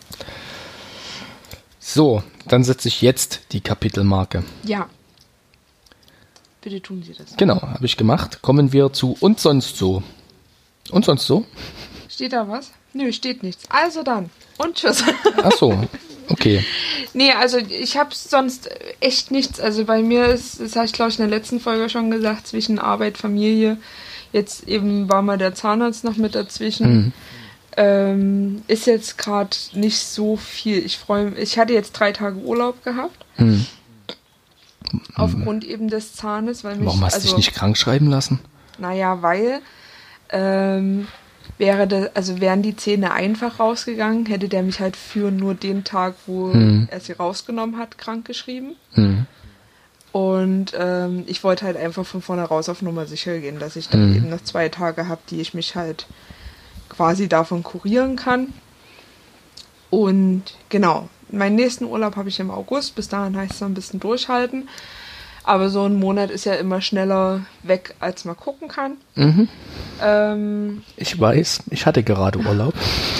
So, dann setze ich jetzt die Kapitelmarke. Ja. Bitte tun Sie das. Genau, habe ich gemacht. Kommen wir zu und sonst so. Und sonst so? Steht da was? Nö, steht nichts. Also dann. Und tschüss. Ach so, okay. Nee, also ich habe sonst echt nichts. Also bei mir ist, das habe ich glaube ich in der letzten Folge schon gesagt, zwischen Arbeit, Familie. Jetzt eben war mal der Zahnarzt noch mit dazwischen. Mhm. Ähm, ist jetzt gerade nicht so viel. Ich freue mich. Ich hatte jetzt drei Tage Urlaub gehabt. Hm. Aufgrund eben des Zahnes. Weil mich, Warum hast du also, dich nicht krank schreiben lassen? Naja, weil ähm, wäre das, also wären die Zähne einfach rausgegangen, hätte der mich halt für nur den Tag, wo hm. er sie rausgenommen hat, krank geschrieben. Hm. Und ähm, ich wollte halt einfach von vorne raus auf Nummer sicher gehen, dass ich dann hm. eben noch zwei Tage habe, die ich mich halt quasi davon kurieren kann. Und genau, meinen nächsten Urlaub habe ich im August. Bis dahin heißt es noch ein bisschen durchhalten. Aber so ein Monat ist ja immer schneller weg, als man gucken kann. Mhm. Ähm, ich weiß, ich hatte gerade Urlaub.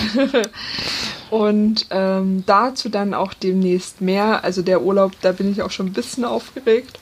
Und ähm, dazu dann auch demnächst mehr. Also der Urlaub, da bin ich auch schon ein bisschen aufgeregt.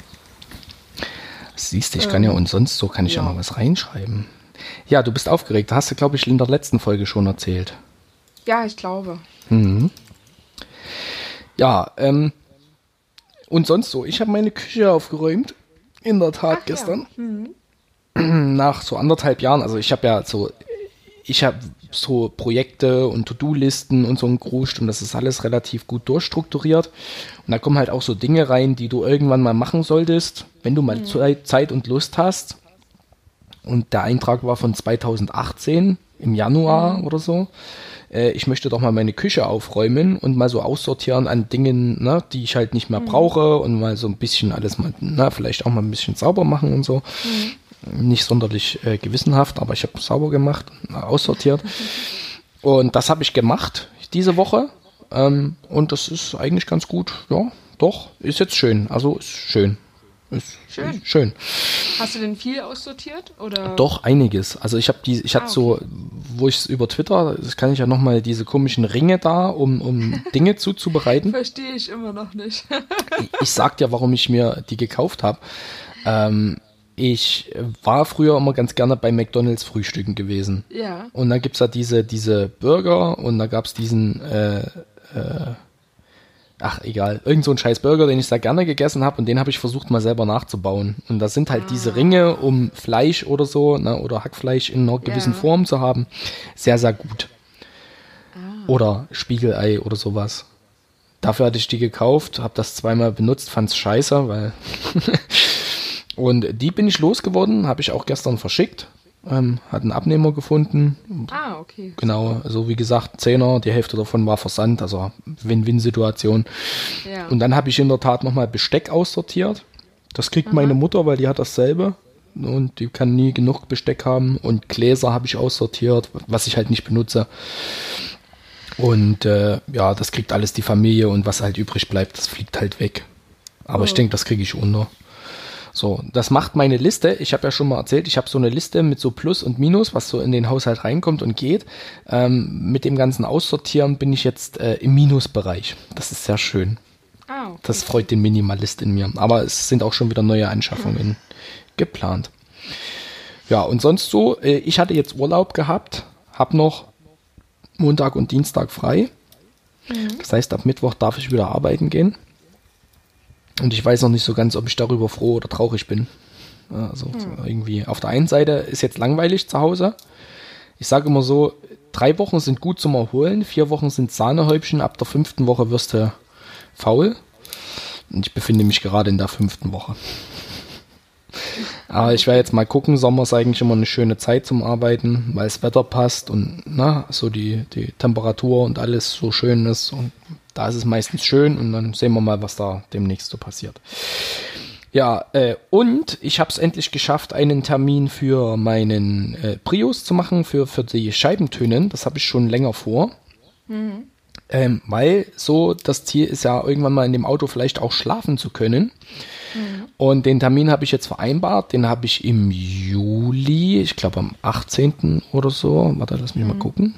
Siehst du, ich kann ähm, ja und sonst so kann ich ja, ja mal was reinschreiben. Ja, du bist aufgeregt. Hast du, glaube ich, in der letzten Folge schon erzählt. Ja, ich glaube. Mhm. Ja, ähm, und sonst so. Ich habe meine Küche aufgeräumt. In der Tat Ach, gestern. Ja. Mhm. Nach so anderthalb Jahren. Also ich habe ja so ich habe so Projekte und To-Do-Listen und so ein Gruscht und das ist alles relativ gut durchstrukturiert. Und da kommen halt auch so Dinge rein, die du irgendwann mal machen solltest, wenn du mal mhm. Zeit und Lust hast. Und der Eintrag war von zweitausendachtzehn im Januar mhm. oder so. Äh, ich möchte doch mal meine Küche aufräumen und mal so aussortieren an Dingen, ne, die ich halt nicht mehr mhm. brauche und mal so ein bisschen alles mal, na, vielleicht auch mal ein bisschen sauber machen und so. Mhm. Nicht sonderlich äh, gewissenhaft, aber ich habe sauber gemacht, aussortiert. Und das habe ich gemacht diese Woche. Ähm, und das ist eigentlich ganz gut. Ja, doch, ist jetzt schön. Also ist schön. Ist schön. Ist schön. Hast du denn viel aussortiert? Oder? Doch, einiges. Also ich habe die, ich hatte ah, okay. so, wo ich es über Twitter, das kann ich ja nochmal diese komischen Ringe da, um, um Dinge zuzubereiten. Verstehe ich immer noch nicht. ich, ich sag dir, warum ich mir die gekauft habe. Ähm, Ich war früher immer ganz gerne bei McDonald's frühstücken gewesen. Ja. Und dann gibt's da diese, diese Burger und da gab's diesen, äh, äh, ach egal, irgend so ein scheiß Burger, den ich sehr gerne gegessen habe und den habe ich versucht mal selber nachzubauen. Und da sind halt ah. diese Ringe, um Fleisch oder so, ne, oder Hackfleisch in einer gewissen ja. Form zu haben, sehr, sehr gut. Ah. Oder Spiegelei oder sowas. Dafür hatte ich die gekauft, habe das zweimal benutzt, fand's scheiße, weil... Und die bin ich losgeworden, habe ich auch gestern verschickt, ähm, hat einen Abnehmer gefunden. Ah, okay. Genau, also wie gesagt, Zehner, die Hälfte davon war Versand, also Win-Win-Situation. Ja. Und dann habe ich in der Tat nochmal Besteck aussortiert. Das kriegt Aha. meine Mutter, weil die hat dasselbe und die kann nie genug Besteck haben. Und Gläser habe ich aussortiert, was ich halt nicht benutze. Und äh, ja, das kriegt alles die Familie und was halt übrig bleibt, das fliegt halt weg. Aber oh. ich denke, das kriege ich unter. So, das macht meine Liste. Ich habe ja schon mal erzählt, ich habe so eine Liste mit so Plus und Minus, was so in den Haushalt reinkommt und geht. Ähm, mit dem ganzen Aussortieren bin ich jetzt äh, im Minusbereich. Das ist sehr schön. Ah, okay. Das freut den Minimalist in mir. Aber es sind auch schon wieder neue Anschaffungen mhm. geplant. Ja, und sonst so, äh, ich hatte jetzt Urlaub gehabt, habe noch Montag und Dienstag frei. Mhm. Das heißt, ab Mittwoch darf ich wieder arbeiten gehen. Und ich weiß noch nicht so ganz, ob ich darüber froh oder traurig bin. Also hm. irgendwie auf der einen Seite ist jetzt langweilig zu Hause. Ich sage immer so, drei Wochen sind gut zum Erholen, vier Wochen sind Sahnehäubchen, ab der fünften Woche wirst du faul. Und ich befinde mich gerade in der fünften Woche. Aber ich werde jetzt mal gucken, Sommer ist eigentlich immer eine schöne Zeit zum Arbeiten, weil das Wetter passt und na, so die, die Temperatur und alles so schön ist und da ist es meistens schön und dann sehen wir mal, was da demnächst so passiert. Ja, äh, und ich habe es endlich geschafft, einen Termin für meinen äh, Prius zu machen, für, für die Scheibentönen. Das habe ich schon länger vor. Mhm. Ähm, weil so das Ziel ist ja, irgendwann mal in dem Auto vielleicht auch schlafen zu können. Mhm. Und den Termin habe ich jetzt vereinbart. Den habe ich im Juli, ich glaube am achtzehnten oder so. Warte, lass mich mhm. mal gucken.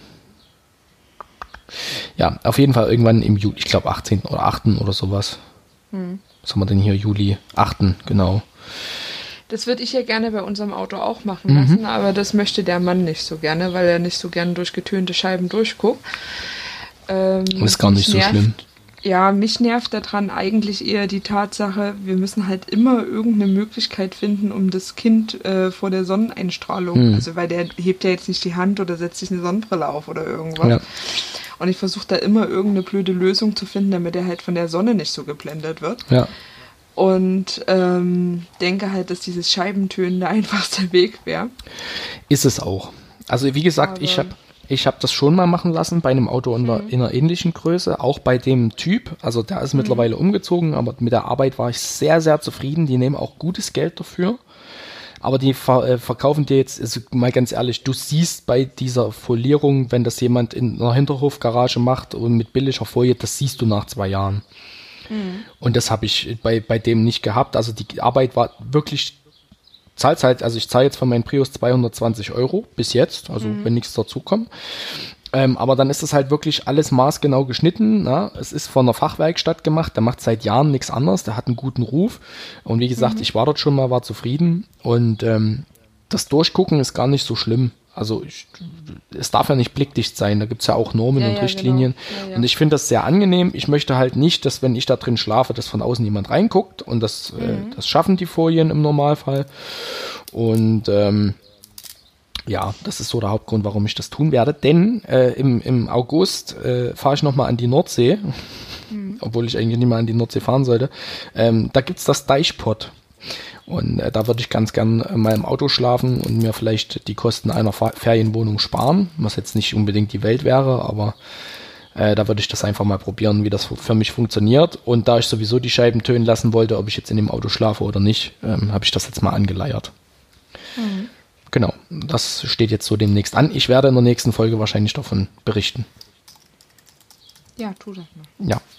Ja, auf jeden Fall irgendwann im Juli, ich glaube achtzehnten oder achten oder sowas. Hm. Was haben wir denn hier? Juli achten, genau. Das würde ich ja gerne bei unserem Auto auch machen lassen, mhm. aber das möchte der Mann nicht so gerne, weil er nicht so gerne durch getönte Scheiben durchguckt. Ähm, das ist gar nicht so nervt, schlimm. Ja, mich nervt daran eigentlich eher die Tatsache, wir müssen halt immer irgendeine Möglichkeit finden, um das Kind äh, vor der Sonneneinstrahlung, hm. also weil der hebt ja jetzt nicht die Hand oder setzt sich eine Sonnenbrille auf oder irgendwas. Ja. Und ich versuche da immer irgendeine blöde Lösung zu finden, damit er halt von der Sonne nicht so geblendet wird. Ja. Und ähm, denke halt, dass dieses Scheibentönen der einfachste Weg wäre. Ist es auch. Also wie gesagt, Aber ich habe ich hab das schon mal machen lassen bei einem Auto in, der, mhm. in einer ähnlichen Größe, auch bei dem Typ. Also der ist mhm. mittlerweile umgezogen, aber mit der Arbeit war ich sehr, sehr zufrieden. Die nehmen auch gutes Geld dafür. Aber die ver- äh, verkaufen dir jetzt, also mal ganz ehrlich, du siehst bei dieser Folierung, wenn das jemand in einer Hinterhofgarage macht und mit billiger Folie, das siehst du nach zwei Jahren. Mhm. Und das habe ich bei, bei dem nicht gehabt. Also die Arbeit war wirklich, zahlst halt, also ich zahle jetzt für meinen Prius zweihundertzwanzig Euro bis jetzt, also mhm. wenn nichts dazukommt. Ähm, aber dann ist das halt wirklich alles maßgenau geschnitten. Na? Es ist von einer Fachwerkstatt gemacht, der macht seit Jahren nichts anderes, der hat einen guten Ruf. Und wie gesagt, mhm. ich war dort schon mal, war zufrieden. Und ähm, das Durchgucken ist gar nicht so schlimm. Also ich, es darf ja nicht blickdicht sein, da gibt es ja auch Normen ja, und ja, Richtlinien. Genau. Ja, ja. Und ich finde das sehr angenehm. Ich möchte halt nicht, dass wenn ich da drin schlafe, dass von außen jemand reinguckt. Und das, mhm. äh, das schaffen die Folien im Normalfall. Und ähm, Ja, das ist so der Hauptgrund, warum ich das tun werde. Denn äh, im, im August äh, fahre ich nochmal an die Nordsee, mhm. obwohl ich eigentlich nicht mehr an die Nordsee fahren sollte. Ähm, da gibt's das Deichpott. Und äh, da würde ich ganz gern äh, mal im Auto schlafen und mir vielleicht die Kosten einer Fa- Ferienwohnung sparen, was jetzt nicht unbedingt die Welt wäre, aber äh, da würde ich das einfach mal probieren, wie das für mich funktioniert. Und da ich sowieso die Scheiben tönen lassen wollte, ob ich jetzt in dem Auto schlafe oder nicht, ähm, habe ich das jetzt mal angeleiert. Mhm. Genau, das steht jetzt so demnächst an. Ich werde in der nächsten Folge wahrscheinlich davon berichten. Ja, tu das mal. Ja.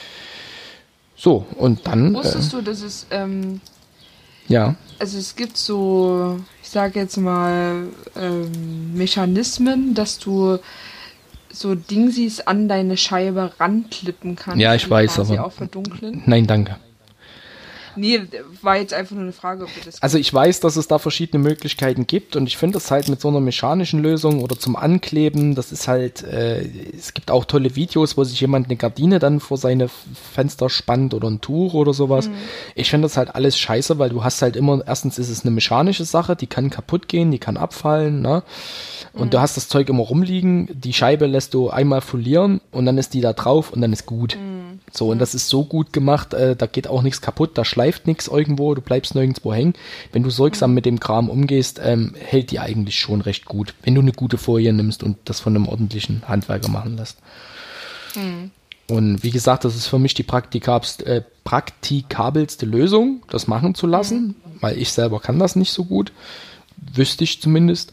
So, und dann... Wusstest äh, du, dass es... Ähm, ja. Also es gibt so, ich sage jetzt mal, ähm, Mechanismen, dass du so Dingsies an deine Scheibe ranklippen kannst. Ja, ich weiß, aber... auch verdunkeln. Nein, danke. Nee, war jetzt einfach nur eine Frage, ob du das... Also ich weiß, dass es da verschiedene Möglichkeiten gibt und ich finde das halt mit so einer mechanischen Lösung oder zum Ankleben, das ist halt, äh, es gibt auch tolle Videos, wo sich jemand eine Gardine dann vor seine Fenster spannt oder ein Tuch oder sowas. Mhm. Ich finde das halt alles scheiße, weil du hast halt immer, erstens ist es eine mechanische Sache, die kann kaputt gehen, die kann abfallen, ne? Und mhm. du hast das Zeug immer rumliegen, die Scheibe lässt du einmal folieren und dann ist die da drauf und dann ist gut. Mhm. So, und das ist so gut gemacht, äh, da geht auch nichts kaputt, da schleift nichts irgendwo, du bleibst nirgendwo hängen. Wenn du sorgsam mhm. mit dem Kram umgehst, ähm, hält die eigentlich schon recht gut, wenn du eine gute Folie nimmst und das von einem ordentlichen Handwerker machen lässt. Mhm. Und wie gesagt, das ist für mich die praktikabelste, äh, praktikabelste Lösung, das machen zu lassen, mhm. weil ich selber kann das nicht so gut, wüsste ich zumindest.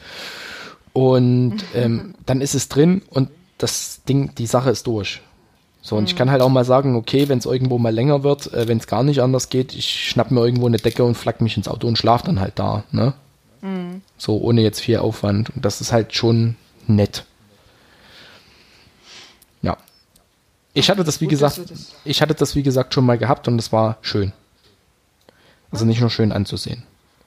Und ähm, dann ist es drin und das Ding, die Sache ist durch. So, und mhm. ich kann halt auch mal sagen, okay, wenn es irgendwo mal länger wird, äh, wenn es gar nicht anders geht, ich schnapp mir irgendwo eine Decke und flack mich ins Auto und schlaf dann halt da, ne? Mhm. So, ohne jetzt viel Aufwand. Und das ist halt schon nett. Ja. Ich hatte das, wie Gut, gesagt, das ich hatte das, wie gesagt, schon mal gehabt und es war schön. Also nicht nur schön anzusehen.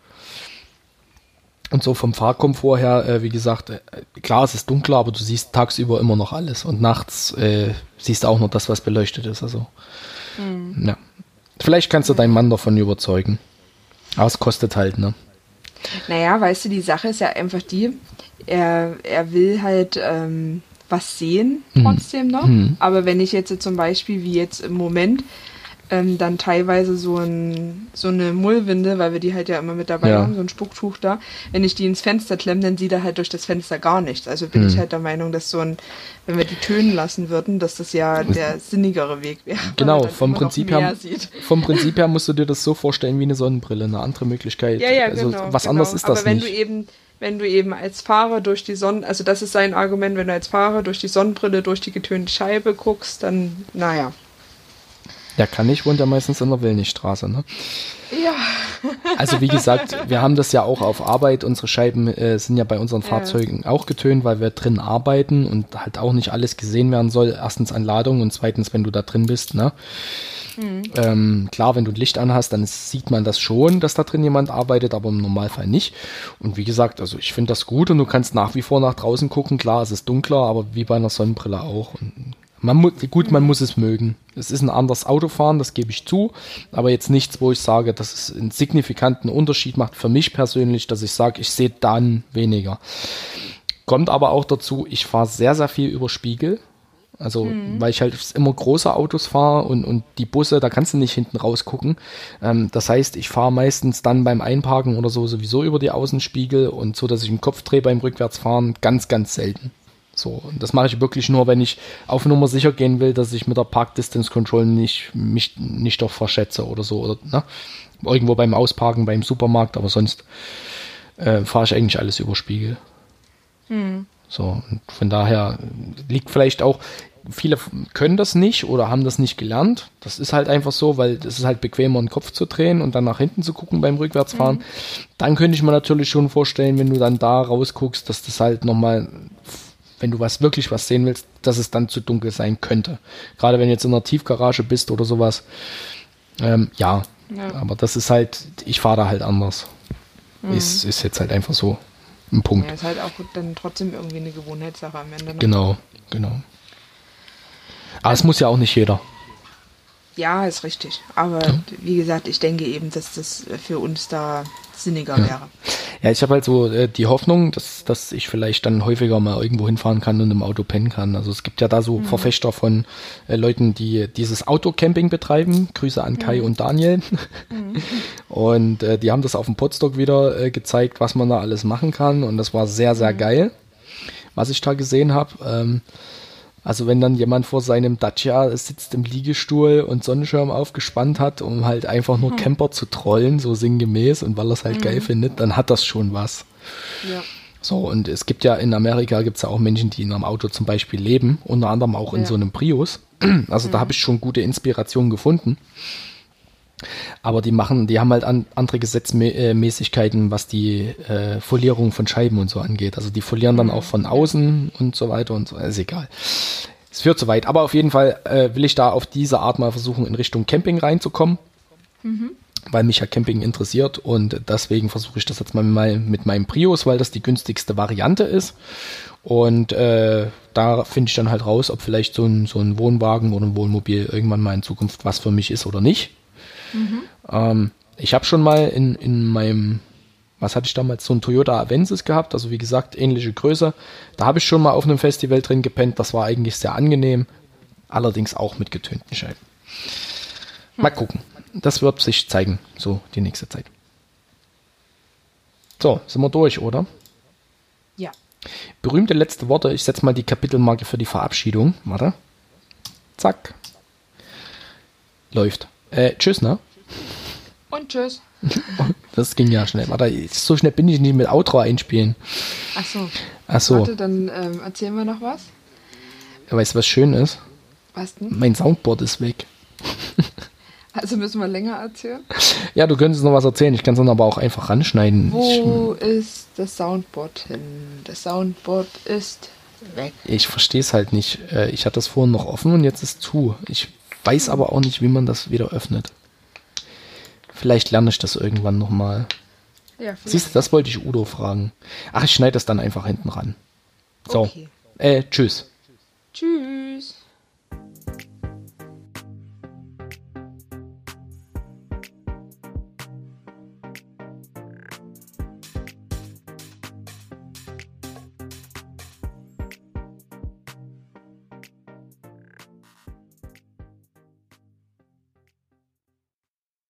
Und so vom Fahrkomfort her, äh, wie gesagt, äh, klar, es ist dunkler, aber du siehst tagsüber immer noch alles. Und nachts äh, siehst du auch noch das, was beleuchtet ist. Also, mhm. ja. Vielleicht kannst du deinen Mann davon überzeugen. Aber es kostet halt, ne? Naja, weißt du, die Sache ist ja einfach die, er, er will halt ähm, was sehen trotzdem mhm. noch. Mhm. Aber wenn ich jetzt zum Beispiel, wie jetzt im Moment, Ähm, dann teilweise so, ein, so eine Mullwinde, weil wir die halt ja immer mit dabei ja. haben, so ein Spucktuch da. Wenn ich die ins Fenster klemme, dann sieht er halt durch das Fenster gar nichts. Also bin hm. ich halt der Meinung, dass so ein, wenn wir die tönen lassen würden, dass das ja der sinnigere Weg wäre. Genau, vom Prinzip, her, vom Prinzip her musst du dir das so vorstellen wie eine Sonnenbrille, eine andere Möglichkeit. Ja, ja, also genau. was genau. anderes ist das Aber wenn nicht. du eben wenn du eben als Fahrer durch die Sonne, also das ist sein Argument, wenn du als Fahrer durch die Sonnenbrille, durch die getönte Scheibe guckst, dann, naja. Der kann nicht, wohnt ja meistens in der Willnichstraße, ne? Ja. Also wie gesagt, wir haben das ja auch auf Arbeit. Unsere Scheiben äh, sind ja bei unseren Fahrzeugen ja. auch getönt, weil wir drin arbeiten und halt auch nicht alles gesehen werden soll. Erstens an Ladung und zweitens, wenn du da drin bist, ne? Mhm. Ähm, klar, wenn du ein Licht anhast, dann sieht man das schon, dass da drin jemand arbeitet, aber im Normalfall nicht. Und wie gesagt, also ich finde das gut und du kannst nach wie vor nach draußen gucken. Klar, es ist dunkler, aber wie bei einer Sonnenbrille auch. Und man mu- gut, man muss es mögen. Es ist ein anderes Autofahren, das gebe ich zu, aber jetzt nichts, wo ich sage, dass es einen signifikanten Unterschied macht für mich persönlich, dass ich sage, ich sehe dann weniger. Kommt aber auch dazu, ich fahre sehr, sehr viel über Spiegel. Also, mhm. weil ich halt immer große Autos fahre und, und die Busse, da kannst du nicht hinten rausgucken. Ähm, das heißt, ich fahre meistens dann beim Einparken oder so sowieso über die Außenspiegel und so, dass ich den Kopf drehe beim Rückwärtsfahren, ganz, ganz selten. So, und das mache ich wirklich nur, wenn ich auf Nummer sicher gehen will, dass ich mit der Park Distance Control nicht, mich nicht doch verschätze oder so. Oder, ne? Irgendwo beim Ausparken, beim Supermarkt, aber sonst äh, fahre ich eigentlich alles über Spiegel. Mhm. So, und von daher liegt vielleicht auch, viele können das nicht oder haben das nicht gelernt. Das ist halt einfach so, weil es ist halt bequemer, den Kopf zu drehen und dann nach hinten zu gucken beim Rückwärtsfahren. Mhm. Dann könnte ich mir natürlich schon vorstellen, wenn du dann da rausguckst, dass das halt nochmal, wenn du was wirklich was sehen willst, dass es dann zu dunkel sein könnte. Gerade wenn du jetzt in einer Tiefgarage bist oder sowas. Ähm, ja. ja, aber das ist halt, ich fahre da halt anders. Mhm. Ist, ist jetzt halt einfach so ein Punkt. Ja, ist halt auch dann trotzdem irgendwie eine Gewohnheitssache am Ende. Ne? Genau, genau. Aber es muss ja auch nicht jeder. Ja, ist richtig. Aber Ja. wie gesagt, ich denke eben, dass das für uns da sinniger Ja. wäre. Ja, ich habe halt so äh, die Hoffnung, dass, dass ich vielleicht dann häufiger mal irgendwo hinfahren kann und im Auto pennen kann. Also es gibt ja da so Mhm. Verfechter von äh, Leuten, die dieses Autocamping betreiben. Grüße an Kai Mhm. und Daniel. Mhm. Und äh, die haben das auf dem Podstock wieder äh, gezeigt, was man da alles machen kann. Und das war sehr, sehr Mhm. geil, was ich da gesehen habe. Ähm, also wenn dann jemand vor seinem Dacia sitzt im Liegestuhl und Sonnenschirm aufgespannt hat, um halt einfach nur Camper zu trollen, so sinngemäß, und weil er es halt Mhm. geil findet, dann hat das schon was. Ja. So, und es gibt ja in Amerika gibt's ja auch Menschen, die in einem Auto zum Beispiel leben, unter anderem auch in Ja. so einem Prius. Also da habe ich schon gute Inspiration gefunden. Aber die machen, die haben halt an, andere Gesetzmäßigkeiten, was die äh, Folierung von Scheiben und so angeht. Also die folieren dann auch von außen und so weiter und so. Ist egal. Es führt zu weit. Aber auf jeden Fall äh, will ich da auf diese Art mal versuchen, in Richtung Camping reinzukommen. Mhm. Weil mich ja Camping interessiert, und deswegen versuche ich das jetzt mal mit meinem Prius, weil das die günstigste Variante ist. Und äh, da finde ich dann halt raus, ob vielleicht so ein, so ein Wohnwagen oder ein Wohnmobil irgendwann mal in Zukunft was für mich ist oder nicht. Mhm. Ähm, ich habe schon mal in, in meinem, was hatte ich damals, so ein Toyota Avensis gehabt, also wie gesagt, ähnliche Größe. Da habe ich schon mal auf einem Festival drin gepennt, das war eigentlich sehr angenehm, allerdings auch mit getönten Scheiben. Mal gucken, das wird sich zeigen, so die nächste Zeit. So, sind wir durch, oder? Ja. Berühmte letzte Worte, ich setze mal die Kapitelmarke für die Verabschiedung, warte. Zack. Läuft. Äh, tschüss, ne? Und tschüss. Das ging ja schnell. Warte, so schnell bin ich nicht mit Outro einspielen. Ach so. Ach so. Warte, dann ähm, erzählen wir noch was. Weißt du, was schön ist? Was denn? Mein Soundboard ist weg. Also müssen wir länger erzählen. Ja, du könntest noch was erzählen. Ich kann es dann aber auch einfach ranschneiden. Wo ist das Soundboard hin? Das Soundboard ist weg. Ich, ich verstehe es halt nicht. Äh, Ich hatte das vorhin noch offen und jetzt ist zu. Ich weiß aber auch nicht, wie man das wieder öffnet. Vielleicht lerne ich das irgendwann nochmal. Ja, Siehst du, das wollte ich Udo fragen. Ach, ich schneide das dann einfach hinten ran. So. Okay. Äh, tschüss. Tschüss.